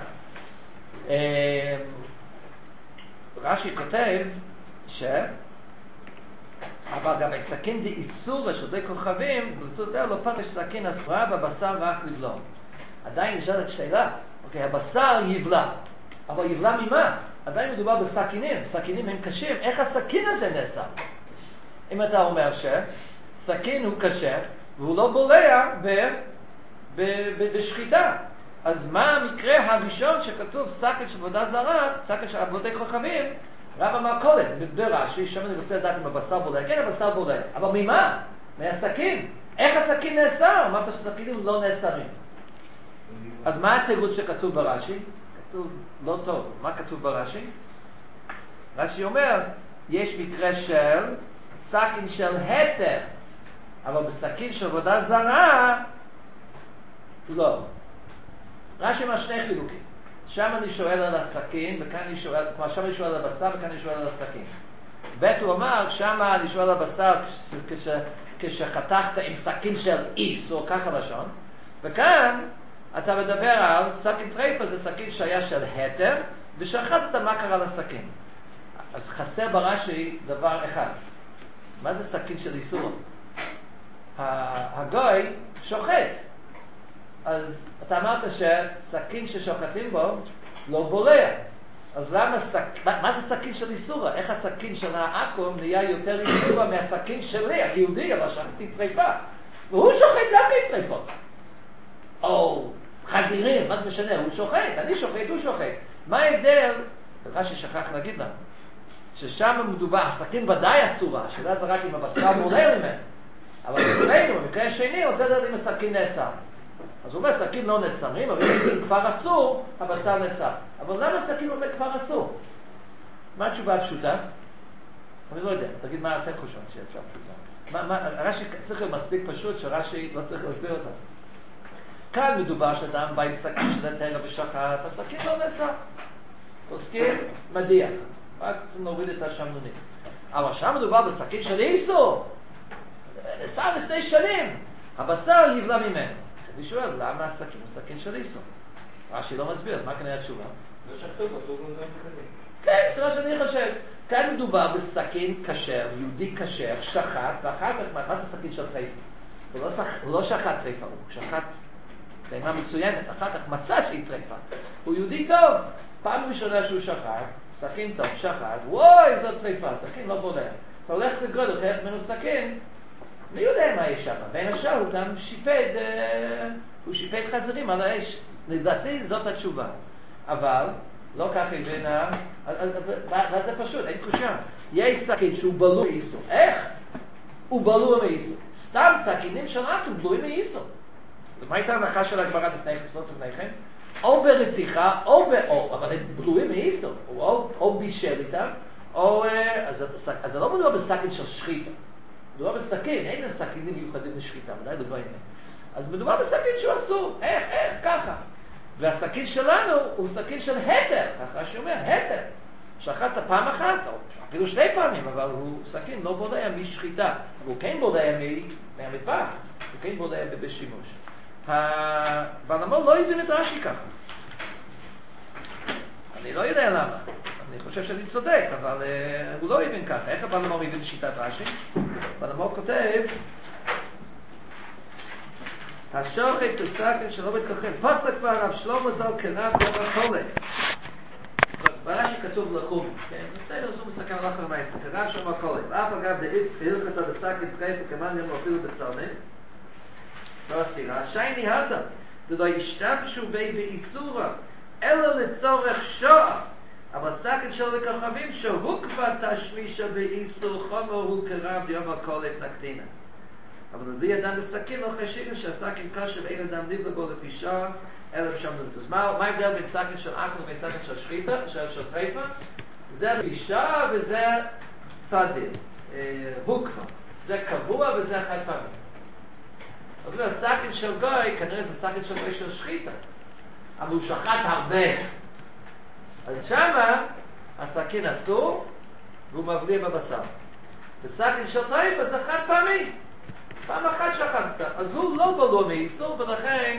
רש"י כותב אבל גם הסכין דאיסור שדי כוכבים, לא פתש סכין אסורה בבשר רק לבלוע. עדיין נשאלת שאלה, אוקיי, הבשר יבלע, אבל יבלע ממה? עדיין מדובר בסכינים, סכינים הם קשים, איך הסכין הזה נעשה? אם אתה אומר שסכין הוא קשה והוא לא בולע בשחיטה, אז מה המקרה הראשון שכתוב סכין של עבודה זרה, סכין של עבודי כוכבים, רב המכולת, ברש"י, שם אני רוצה לדעת אם הבשר בולע, כן הבשר בולע, אבל ממה? מהסכין. איך הסכין נאסר? אמרת שסכינים לא נאסרים. אז מה התירוץ שכתוב ברש"י? כתוב לא טוב. מה כתוב ברש"י? רש"י אומר, יש מקרה של סכין של היתר, אבל בסכין של עבודה זרה, לא. רש"י אומר שני חילוקים. שם אני שואל על הסכין, וכאן אני שואל, כלומר שם אני שואל על הבשר, וכאן אני שואל על הסכין. ב' הוא אמר, שם אני שואל על הבשר כשחתכת עם סכין של איס, או ככה לשון, וכאן אתה מדבר על סכין טרייפה, זה סכין שהיה של היתר, ושחטת מה קרה לסכין. אז חסר ברש"י דבר אחד. מה זה סכין של איסור? הגוי שוחט. אז אתה אמרת שסכין ששוחטים בו לא בולע. אז למה מה זה סכין של איסורה? איך הסכין של העכו"ם נהיה יותר איסורה מהסכין שלי, היהודי, אבל שחטתי טרייפה. והוא שוחט גם כטרייפות. או חזירים, מה זה משנה? הוא שוחט, אני שוחט, הוא שוחט. מה ההבדל? רש"י שכח להגיד לנו. ששם מדובר, הסכין ודאי אסורה, השאלה זה רק אם הבשר בולע ממנו. אבל במקרה השני רוצה לדעת אם הסכין נאסר. אז הוא אומר, סכין לא נאסרים, אבל אם כבר אסור, הבשר נאסר. אבל למה סכין אומר כבר אסור? מה התשובה הפשוטה? אני לא יודע, תגיד מה אתם חושבים שהתשובה פשוטה. רש"י צריך להיות מספיק פשוט שרש"י לא צריך להסביר אותה. כאן מדובר שאדם בא עם סכין של היתר ושחט, הסכין לא נאסר. פוסקים מדיח, רק צריכים להוריד את השמנונית. אבל שם מדובר בסכין של איסור. נאסר לפני שנים. הבשר יבלע ממנו. אני שואל, למה הסכין הוא סכין של איסור? רש"י לא מסביר, אז מה כנראה התשובה? לא שחטו בו, הוא גם כזה. כן, זה מה שאני חושב. כאן מדובר בסכין כשר, יהודי כשר, שחט, ואחר כך, מה זה סכין של טרייפה? הוא לא שחט טרייפה, הוא שחט טעימה מצוינת, אחר כך מצא שהיא טרייפה. הוא יהודי טוב. פעם ראשונה שהוא שחט, סכין טוב, שחט, וואי, זאת טרייפה, סכין לא בולע. אתה הולך לגרוד, הולך ממנו סכין, מי יודע מה יש שם? בין השאר הוא גם שיפד חזירים על האש. לדעתי זאת התשובה. אבל, לא כך הבינה, וזה פשוט, אין קושה. יש סכין שהוא בלוע מאיסור. איך? הוא בלוע מאיסור. סתם סכינים שלנו בלועים מאיסור. מה הייתה ההנחה של הגמרא לפניכם? או ברציחה, אבל הם בלועים מאיסור. או בישל איתם, אז זה לא מדובר בסכין של שחיטה. מדובר בסכין, אין להם סכינים מיוחדים לשחיטה, ודאי לא אין. אז מדובר בסכין שהוא אסור, איך, ככה. והסכין שלנו הוא סכין של היתר, ככה שאומר, היתר. שחטת פעם אחת, או אפילו שני פעמים, אבל הוא סכין לא בולע משחיטה, אבל הוא כן בולע מהמטבח, הוא כן בולע בשימוש. והנמור לא הבין את רש"י ככה. אני לא יודע למה. אני חושב שאני צודק, אבל הוא לא הבין ככה. איך הבעל המור הבין שיטת רש"י? הבעל המור כותב, השוחט פסקן שלא מתכחן. פסק כבר רב שלמה ז"ל כרב יום הכולל. ברש"י כתוב לחום, כן? זו מסכם לך על מייסר, כרב שם הכולל. ואף אגב דאיפס כהלכת עד הסקת טרייפה כמן יום אפילו בצלמי. לא הסתירה. שייני הדה, דלא ישתמשו בי באיסורה, אלא לצורך שעה. אבל סקת של לכוכבים שהוא כבר תשמישה באיסור חומר הוא כרב יום הכולל נקטינה. אבל לי אדם בסכין לא חשיבים שהסכין קשה ואין אדם נבלה בו לפי שעה, אלא בשם נבלה. אז מה ההבדל בין סכין של אקל ובין סכין של שחיטה, של טרייפה? זה לפי שעה וזה תדיר, הוקמה. זה קבוע וזה חד פעמי. אז הסכין של גוי, כנראה זה סכין של גוי של שחיטה. אבל הוא שחט הרבה. אז שמה הסכין אסור והוא מבליע בבשר. וסכין של טרייפה זה חד פעמי. פעם אחת שחטת, אז הוא לא בלוע מאיסור, ולכן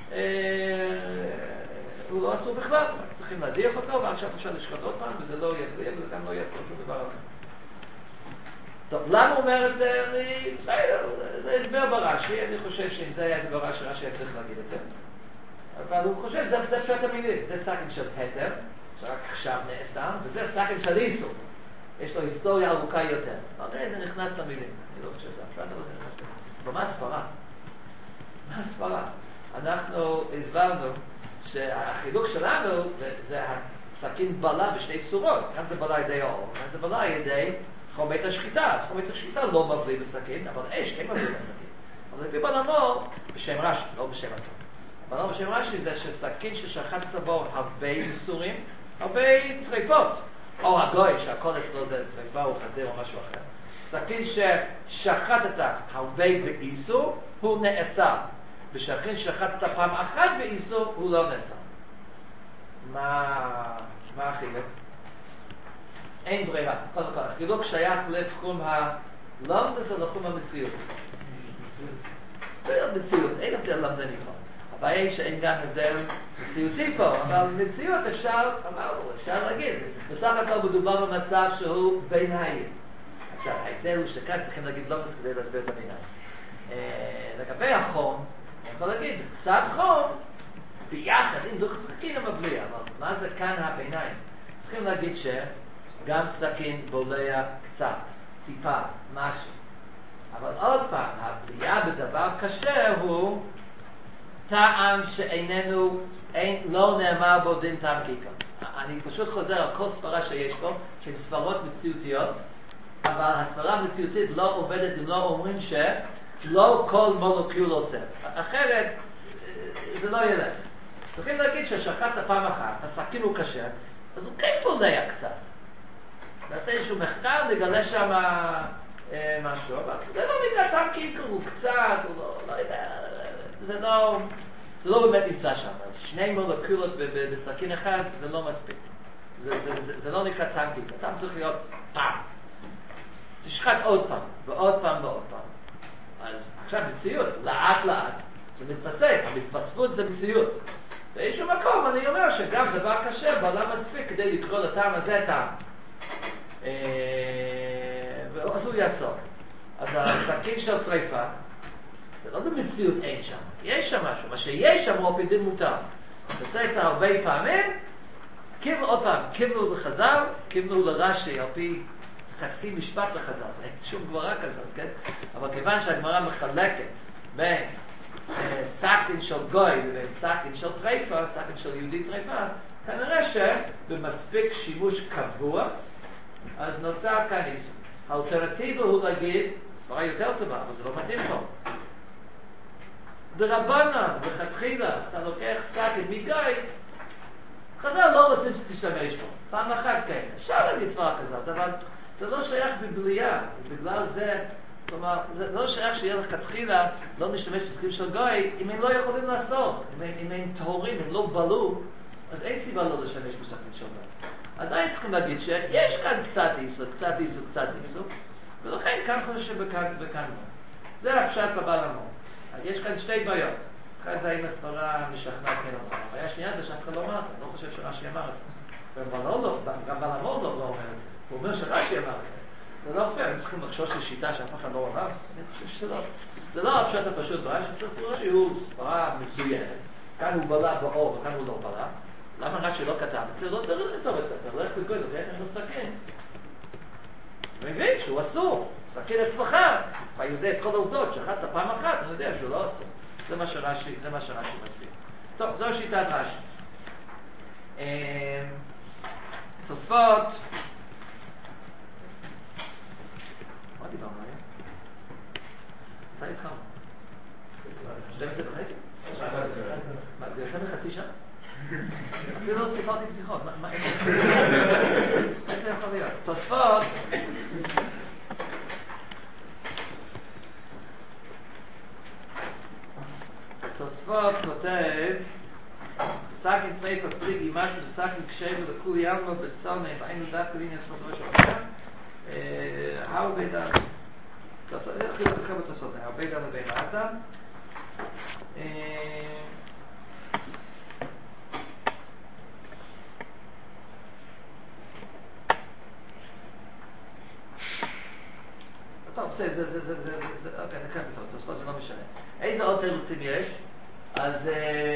הוא לא אסור בכלל. צריכים להדיח אותו, ועכשיו אפשר לשחט עוד פעם, וזה לא יבליע, וזה גם לא יעשו שום דבר אחר. טוב, למה הוא אומר את זה? זה הסבר ברש"י, אני חושב שאם זה היה הסבר ברש"י, רש"י היה צריך להגיד את זה. אבל הוא חושב, זה פשוט המילים, זה סכין של התר, שרק עכשיו נאסר, וזה סכין של איסור. יש לו היסטוריה ארוכה יותר. לא יודע, זה נכנס למילים. אני לא חושב שזה הפשט, אבל זה נכנס למילים. אבל מה הסברה? מה הסברה? אנחנו הסברנו שהחילוק שלנו זה הסכין בלה בשני צורות. כאן זה בלה ידי האור, כאן זה בלה ידי חומית השחיטה. אז חומית השחיטה לא מבלי בסכין, אבל אש כן מבלי בסכין. אבל לפי בלמו, בשם רש"י, לא בשם עצמו. בלמו בשם רש"י זה שסכין ששחטת בו הרבה איסורים, הרבה טרפות. או הגוי, שהכל אצלו זה טרפה או חזיר או משהו אחר. סכין ששחטת הרבה באיסור, הוא נאסר. וסכין ששחטת פעם אחת באיסור, הוא לא נאסר. מה החילוק? אין ברירה. קודם כל, החילוק שייך לתחום הלמדס או לתחום המציאות. מציאות, אין הבדל למדני פה. הבעיה היא שאין גם הבדל מציאותי פה, אבל מציאות אפשר להגיד. בסך הכל מדובר במצב שהוא ביניים. עכשיו, ההבדל הוא שכאן צריכים להגיד לא מסכדי להסביר את הביניים. לגבי החום, אני יכול להגיד, קצת חום, ביחד, אם דוח סכין המבליע, אבל מה זה כאן הביניים? צריכים להגיד שגם סכין בולע קצת, טיפה, משהו. אבל עוד פעם, הבליעה בדבר קשה הוא טעם שאיננו, לא נאמר בו דין טעם קיקה. אני פשוט חוזר על כל ספרה שיש פה, שהן ספרות מציאותיות, אבל הספרה המציאותית לא עובדת אם לא אומרים שלא כל מולקול עושה. אחרת, זה לא ילך. צריכים להגיד ששחטת פעם אחת, הסכין הוא קשה, אז הוא כן בולע קצת. נעשה איזשהו מחקר, נגלה שם משהו, אבל זה לא נקרא טעם קיקה, הוא קצת, הוא לא יודע, זה לא באמת נמצא שם. שני מולקולות בסכין אחד, זה לא מספיק. זה לא נקרא טעם קיקה. טעם צריך להיות פעם. תשחט עוד פעם, ועוד פעם, ועוד פעם. אז עכשיו מציאות, לאט לאט, זה מתפסק. המתפסקות זה מציאות. באיזשהו מקום אני אומר שגם דבר קשה בעולם מספיק כדי לקרוא לטעם הזה טעם. אז הוא יעשור. אז הסכין של טרפה, זה לא במציאות אין שם. יש שם משהו. מה שיש שם הוא על פי דין מותר. תעשה את זה הרבה פעמים, עוד פעם, כיוונו לחז"ל, כיוונו לרש"י על פי חצי משפט לחז"ל. זה אין שום גמרא כזאת, כן? אבל כיוון שהגמרא מחלקת בין סכין של גוי לבין סכין של טרפה, סכין של יהודי טרפה, כנראה שבמספיק שימוש קבוע, אז נוצר כאן איסור. האלטרנטיבה הוא להגיד, סברה יותר טובה, אבל זה לא מתאים פה. ברבנן, בכתחילה, אתה לוקח סכין מגוי, חז"ל לא רוצים שתשתמש בו. פעם אחת כן. אפשר להגיד סברה כזאת, אבל זה לא שייך בבליעה. בגלל זה, כלומר, זה לא שייך שיהיה לכתחילה לא נשתמש בסכין של גוי, אם הם לא יכולים לעשות. אם הם טהורים, הם לא בלו, אז אין סיבה לא לשמש בסכין של גוי. עדיין צריכים להגיד שיש כאן קצת איסור, קצת איסור, קצת איסור, ולכן כאן חושב וכאן וכאן לא. זה הפשט בבעל המור. יש כאן שתי בעיות. אחד זה האם הסברה משכנעת כן או לא. הבעיה השנייה זה שאף אחד לא אמר את זה. אני לא חושב שרש"י אמר את זה. גם בלמורדוב לא אומר את זה. הוא אומר שרש"י אמר את זה. זה לא פייר, הם צריכים לחשוש לשיטה שאף אחד לא אמר. אני חושב שלא. זה לא הפשט הפשוט ברש"י, פשוט רש"י הוא סברה מצוינת. כאן הוא בלע באור וכאן הוא לא בלע. למה רש"י לא כתב את זה? לא צריך לכתוב את זה. אתה לא יכול לקרוא את זה, ואיך אני לא סכן. מבין שהוא אסור. סכן אצלך. אתה יודע את כל העובדות, שאחת פעם אחת, אני יודע שהוא לא אסור. זה מה שרש"י מסביר. טוב, זו שיטת רש"י. תוספות. מה דיברנו היום? מתי התחלנו? 12 וחצי? מה, זה יותר מחצי שעה? אפילו לא סיפרתי בדיחות. איך זה יכול להיות? תוספות. תוספות כותב סכין פייפר פליגי משהו סכין קשייב לכולי אלמה בצלמה והיינו דווקא לעניין ספות ראשון הרבה דם איך זה לקחה בתוספות הרבה דם ובין האדם טוב, זה אוקיי, נקרא בתור, תוספות זה לא משנה. איזה עוד תירוצים יש? אז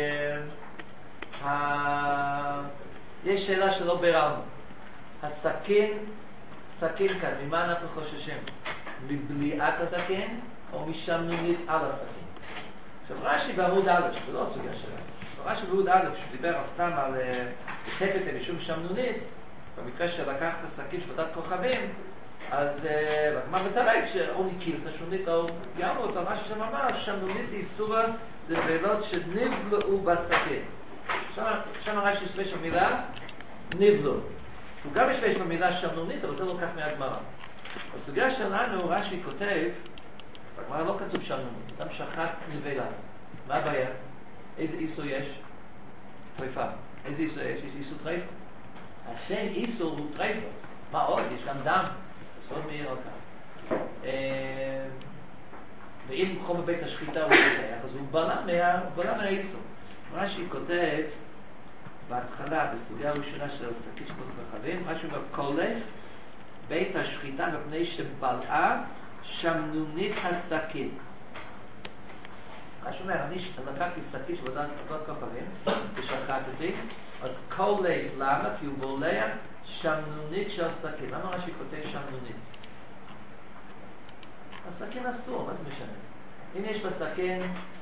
יש שאלה שלא ביררנו. הסכין כאן, ממה אנחנו חוששים? מבליעת הסכין או משמנונית על הסכין? עכשיו רש"י בעמוד א', זה לא הסוגיה שלנו. רש"י בעמוד א', שדיבר סתם על טפת משום שמנונית, במקרה שלקח את הסכין של ועדת כוכבים, אז מה מתרק שאו נקיל את השמנונית או יאמרו אותו, מה ששם אמר, שמנונית איסורה לבעלות שנבלעו בסכין. שם רש"י יש במילה נבלעו. הוא גם יש במילה שמנונית, אבל זה לא כך מהגמרא. בסוגיה שלנו רש"י כותב, בגמרא לא כתוב שמנונית, אדם שחט נבלה. מה הבעיה? איזה איסור יש? טריפה. איזה איסור יש? יש איסור טריפה. השם איסור הוא טריפה. מה עוד? יש גם דם. עוד מאיר על כך. ואם חום בבית השחיטה הוא מתח, אז הוא בלע מהאיסור. רש"י כותב בהתחלה, בסוגיה הראשונה של הסכין שמות כוכבים, רש"י אומר, קולף בית השחיטה מפני שבלעה שמנונית הסכין. רש"י אומר, אני לקחתי סכין של ועדת כוכבים, ושחטתי, אז קולף, למה? כי הוא בולע שמנונית של הסכין. למה רש"י כותב שמנונית? הסכין אסור, מה זה משנה? אם יש בסכין,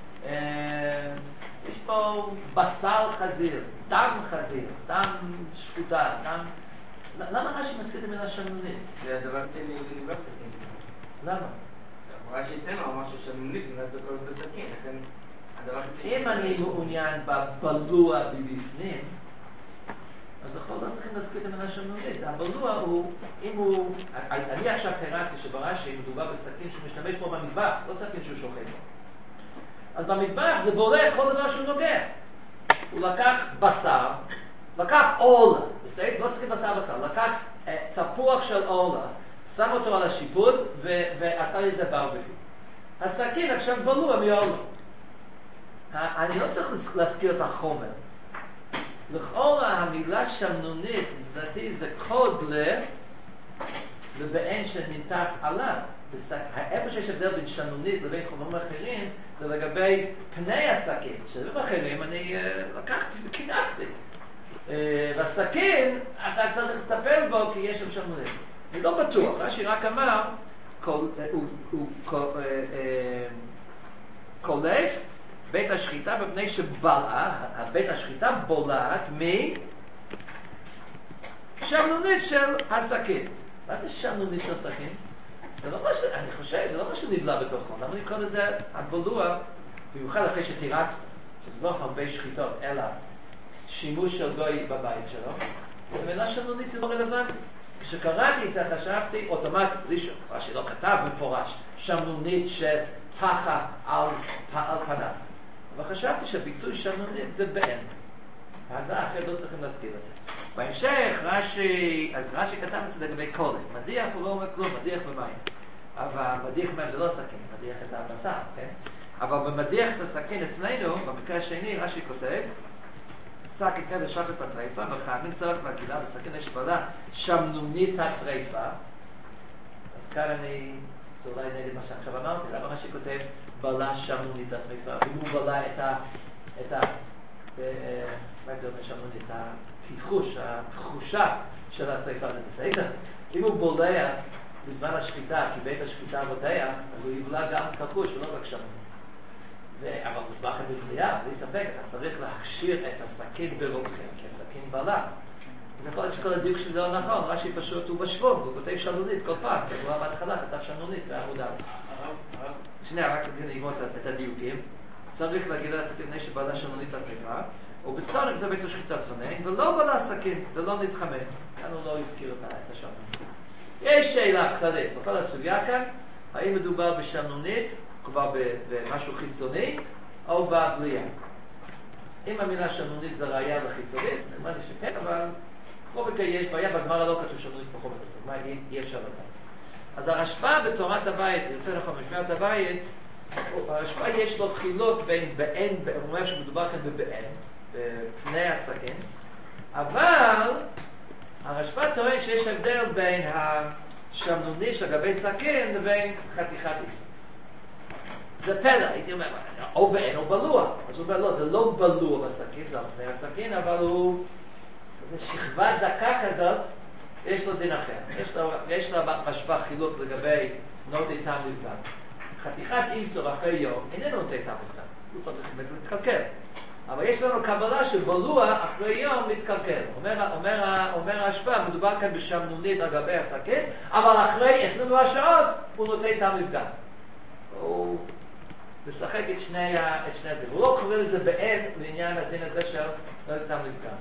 יש פה בשר חזיר, דם חזיר, דם שחוטה, דם... למה רש"י מזכיר את המילה שמנונית? זה הדבר תן לי לדבר סכין. למה? רש"י אצלנו אמר ששמנונית נולד בכל בסכין, לכן הדבר תן לי... אם אני מעוניין בבלוע מבפנים, אז יכול להיות צריכים להזכיר את המילה שמנונית. הבלוע הוא, אם הוא... אני עכשיו תרצתי שברש"י מדובר בסכין שהוא משתמש בו במטבח, לא סכין שהוא שוחט בו. אז במטבח זה בולע כל דבר שהוא נוגע. הוא לקח בשר, לקח עולה, בסדר? לא צריכים בשר בכלל, לקח תפוח של עולה, שם אותו על השיפוד ועשה לזה ברבקי. הסכין עכשיו בלוע מעולה. אני לא צריך להזכיר את החומר. לכאורה המילה שמנונית, לדעתי זה קוד לבעין שננתח עליו. איפה שיש הבדל בין שמנונית לבין חומרים אחרים, זה לגבי פני הסכין. שבבים אחרים אני לקחתי וקינחתי. והסכין, אתה צריך לטפל בו כי יש שם שמנונית. אני לא בטוח, רש"י רק אמר, הוא קולף, בית השחיטה בפני שבלעה, בית השחיטה בולעת משמנונית של הסכין. מה זה שמנונית של הסכין? זה לא משהו, אני חושב, זה לא משהו נבלע בתוכו. למה לקרוא לזה הבלוע, במיוחד אחרי שתירצת, שזה לא הרבה שחיטות, אלא שימוש של גוי בבית שלו, אז המילה שמנונית היא לא רלוונטית. כשקראתי את זה חשבתי אוטומטית, מה שלא כתב מפורש, שמנונית שפחה על פניו. אבל חשבתי שהביטוי שמנונית זה בעין. ההגדרה אחרת לא צריכים להזכיר את זה. בהמשך רש"י כתב את זה לגבי קולף. מדיח הוא לא אומר כלום, מדיח במים. אבל מדיח במים זה לא סכין, מדיח את הבשר, כן? אבל במדיח את הסכין אצלנו, במקרה השני רש"י כותב, סכין כדי שחת הטרייפה, וחייבים צריך להגידה לסכין יש בעלה שמנונית הטרייפה. אז כאן זה אולי נגד מה שעכשיו אמרתי, למה רש"י כותב בעלה שמנונית הטרייפה? אם הוא בעלה את מה יותר משמנונית? התחושה של הטרייפה זה בסדר. אם הוא בולע בזמן השחיטה, כי בית השחיטה רותח, אז הוא יבלע גם כחוש ולא רק שמנונית. אבל מוסבר כאן בבליעה, בלי ספק, אתה צריך להכשיר את הסכין ברוקחים, כי הסכין בלע. זה יכול להיות שכל הדיוק שלי לא נכון, רש"י פשוט הוא בשבום, הוא כותב שמנונית כל פעם, הוא היה בהתחלה, כתב שמנונית בעמוד א'. שנייה, רק נגמור את הדיוקים. צריך להגיד על הסכין לפני שבעלה שמנונית הטרייפה, ובצורך זה בית השחיטה צונן, ולא בלע סכין, זה לא נתחמם. כאן הוא לא הזכיר את השמנונית. יש שאלה כללית, בכל הסוגיה כאן, האם מדובר בשמנונית, כבר במשהו חיצוני, או בבליעה. אם המילה שמנונית זה ראייה לחיצונית, נאמר לי שכן, אבל בכל מקרה יש בעיה, בגמרא לא כתוב שמנונית בכל מקרה, מה אי אפשר לדעת. אז הרשב"א בתורת הבית, יותר נכון משמרת הבית, הרשב"א יש לו חילוק בין בעין, הוא אומר שמדובר כאן בבעין, בפני הסכין, אבל הרשב"א טוען שיש הבדל בין השמנונית לגבי סכין לבין חתיכת איסור. זה פלא, הייתי אומר, או בעין או בלוע. אז הוא אומר, לא, זה לא בלוע בסכין, זה על פני הסכין, אבל הוא, זה שכבה דקה כזאת, יש לו דין אחר. יש לו משפח חילוק לגבי נוטי טעם לפגם. חתיכת איסור אחרי יום, איננו נוטי טעם לפגם. הוא צריך להתקלקל. אבל יש לנו קבלה שבלוע אחרי יום מתקלקל. אומר ההשפעה, מדובר כאן בשמנונית על גבי הסכין, אבל אחרי 24 שעות הוא נוטי טעם לפגם. הוא משחק את שני הזה. הוא לא קורא לזה בעין לעניין הדין הזה של לא נוטי טעם לפגם.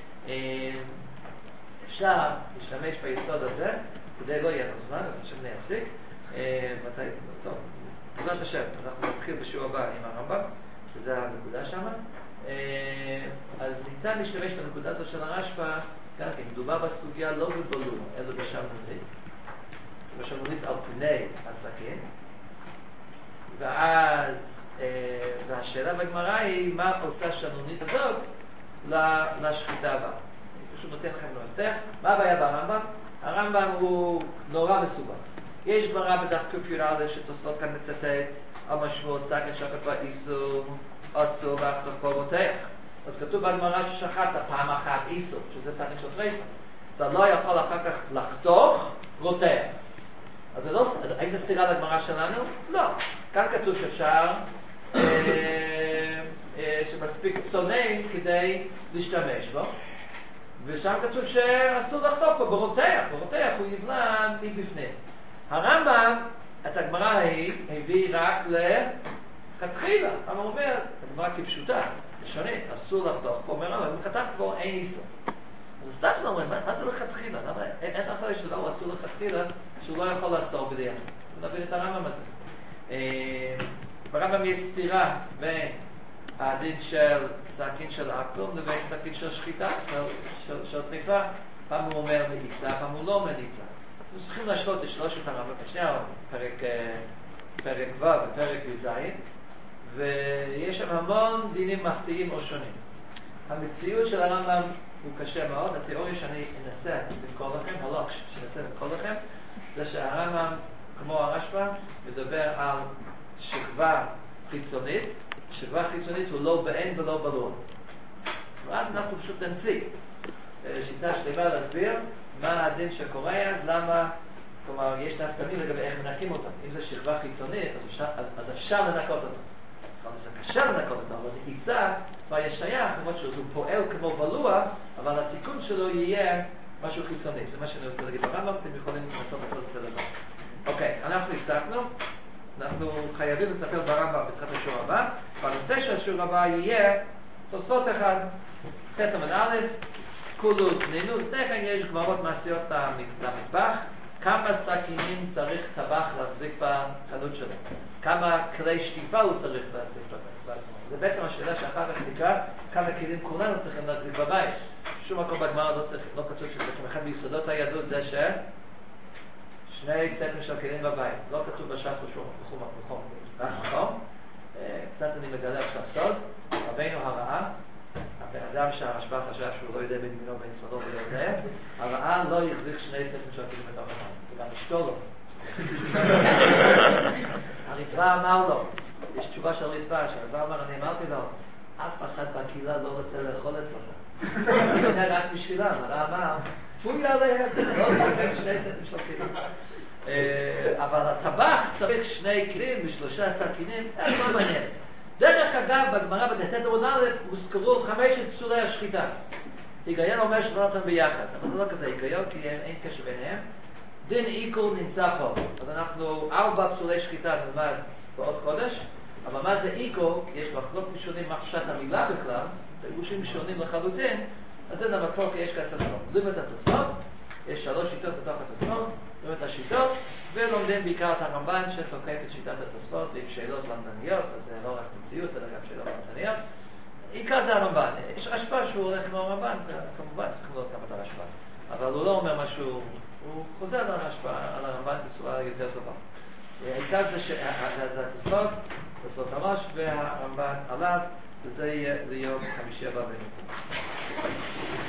אפשר להשתמש ביסוד הזה, כדי לא יהיה לנו זמן, אז עכשיו נפסיק. טוב, בעזרת השם, אנחנו נתחיל בשיעור הבא עם הרמב"ם, שזה הנקודה שם. אז ניתן להשתמש בנקודה הזאת של הרשב"א, גם כן, מדובר בסוגיה לא בבלוע, אלא בשמנונית. בשמנונית על פני הסכין. ואז, והשאלה בגמרא היא, מה עושה שמנונית הזאת לשחיטה הבאה? אני פשוט נותן לכם למפתח. מה הבעיה ברמב"ם? הרמב"ם הוא נורא מסובך. יש גמרא בדף ק"א שתוספות כאן מצטט על משמעות סכין שחט באיסור אסור לחתוך פה רותח. אז כתוב בגמרא ששחטת פעם אחת איסור, שזה סכין של טרייפה. אתה לא יכול אחר כך לחתוך רותח. אז האם זה סתירה לגמרא שלנו? לא. כאן כתוב שאפשר שמספיק צונן כדי להשתמש בו. ושם כתוב שאסור לחתוך פה ברותח. ברותח הוא יבלע מבפנים. הרמב"ם, את הגמרא ההיא, הביא רק לכתחילה. הרמב"ם אומר, הגמרא כפשוטה, לשונית, אסור לחתוך פה. אומר הרמב"ם, אם חתך פה אין איסור. אז סתם זה אומרים, מה זה לכתחילה? אין אחרי שדבר הוא אסור לכתחילה, שהוא לא יכול לאסור בדיוק. נבין את הרמב"ם הזה. ברמב"ם יש סתירה בין הדין של סכין של עקום לבין סכין של שחיטה, של טרייפה. פעם הוא אומר מליצה, פעם הוא לא מליצה. אנחנו צריכים להשוות את שלושת הרמב"ם, שני הרמב"ם, פרק ו' ופרק י"ז, ויש שם המון דינים מחטיאים או שונים. המציאות של הרמב"ם הוא קשה מאוד. התיאוריה שאני אנסה למכור לכם, הלא שאנסה למכור לכם, זה שהרמב"ם, כמו הרשב"א, מדבר על שכבה חיצונית. שכבה חיצונית הוא לא בעין ולא בלוע. ואז אנחנו פשוט נציג שיטה שלמה להסביר מה הדין שקורה, אז למה, כלומר, יש נפקא לגבי איך מנקים אותם. אם זה שכבה חיצונית, אז אפשר לנקות אותם. זה קשה לנקות אותם, אבל נקיצה כבר יש שייך, למרות שהוא פועל כמו בלוע, אבל התיקון שלו יהיה משהו חיצוני. זה מה שאני רוצה להגיד ברמב"ם, אתם יכולים לעשות את זה לבד. אוקיי, אנחנו הפסקנו. אנחנו חייבים לטפל ברמב"ם בתחילת השיעור הבא. והנושא של השיעור הבא יהיה תוספות אחד, ח' עמוד א', כולו תנינו. לפני כן יש גמרות מעשיות למטבח. כמה סכינים צריך טבח להחזיק בחנות שלו? כמה כלי שטיפה הוא צריך להחזיק בבית? זה בעצם השאלה שאחר כך נקרא כמה כלים כולנו צריכים להחזיק בבית. שום מקום בגמרא לא כתוב שזה אחד ביסודות היהדות זה שני סטים של כלים בבית. לא כתוב בש"ס בשום מקום. קצת אני מגלה עכשיו סוד. רבינו הרעה, הבן אדם שהרשב"א חשב שהוא לא יודע בין ימינו ובין שמאלו ולא יודע, הרעל לא יחזיק שני ספרים שולטים בתוך המים, וגם אשתו לו. הריטב"א אמר לו, יש תשובה של הריטב"א, שהריטב"א אמר, אני אמרתי לו, אף אחד בקהילה לא רוצה לאכול אצלך. אני יודע רק בשבילם, הרע אמר, פוי עליהם, לא צריך שני ספרים שולטים. אבל הטבח צריך 2 כלים ו3 סכינים, זה לא מעניין. דרך אגב, בגמרא בדף עמוד א' הוזכרו 5 פסולי השחיטה. היגיון אומר שלא נותן ביחד, אבל זה לא כזה היגיון, כי אין קשר ביניהם. דין עיקול נמצא פה, אז אנחנו 4 פסולי שחיטה נלמד בעוד חודש, אבל מה זה עיקול? יש מחלוקות משונים מה פשט המילה בכלל, פירושים משונים לחלוטין, אז זה נמקור כי יש כאן תוספות. לומדים את התוספות, יש 3 שיטות בתוך התוספות, לומדים את השיטות, ולומדים בעיקר את הרמב"ן שתוקף את שיטת התוספות עם שאלות למדניות, אז זה לא רק מציאות, אלא גם שאלות למדניות. עיקר זה הרמב"ן. יש רשב"א שהוא הולך עם הרמב"ן, כמובן צריך לראות כמה את הרשב"א, אבל הוא לא אומר משהו, הוא חוזר על הרמב"ן בצורה יותר טובה. העיקר זה התוספות, תוספות הראש והרמב"ן עליו, וזה יהיה ליום 5 הבא.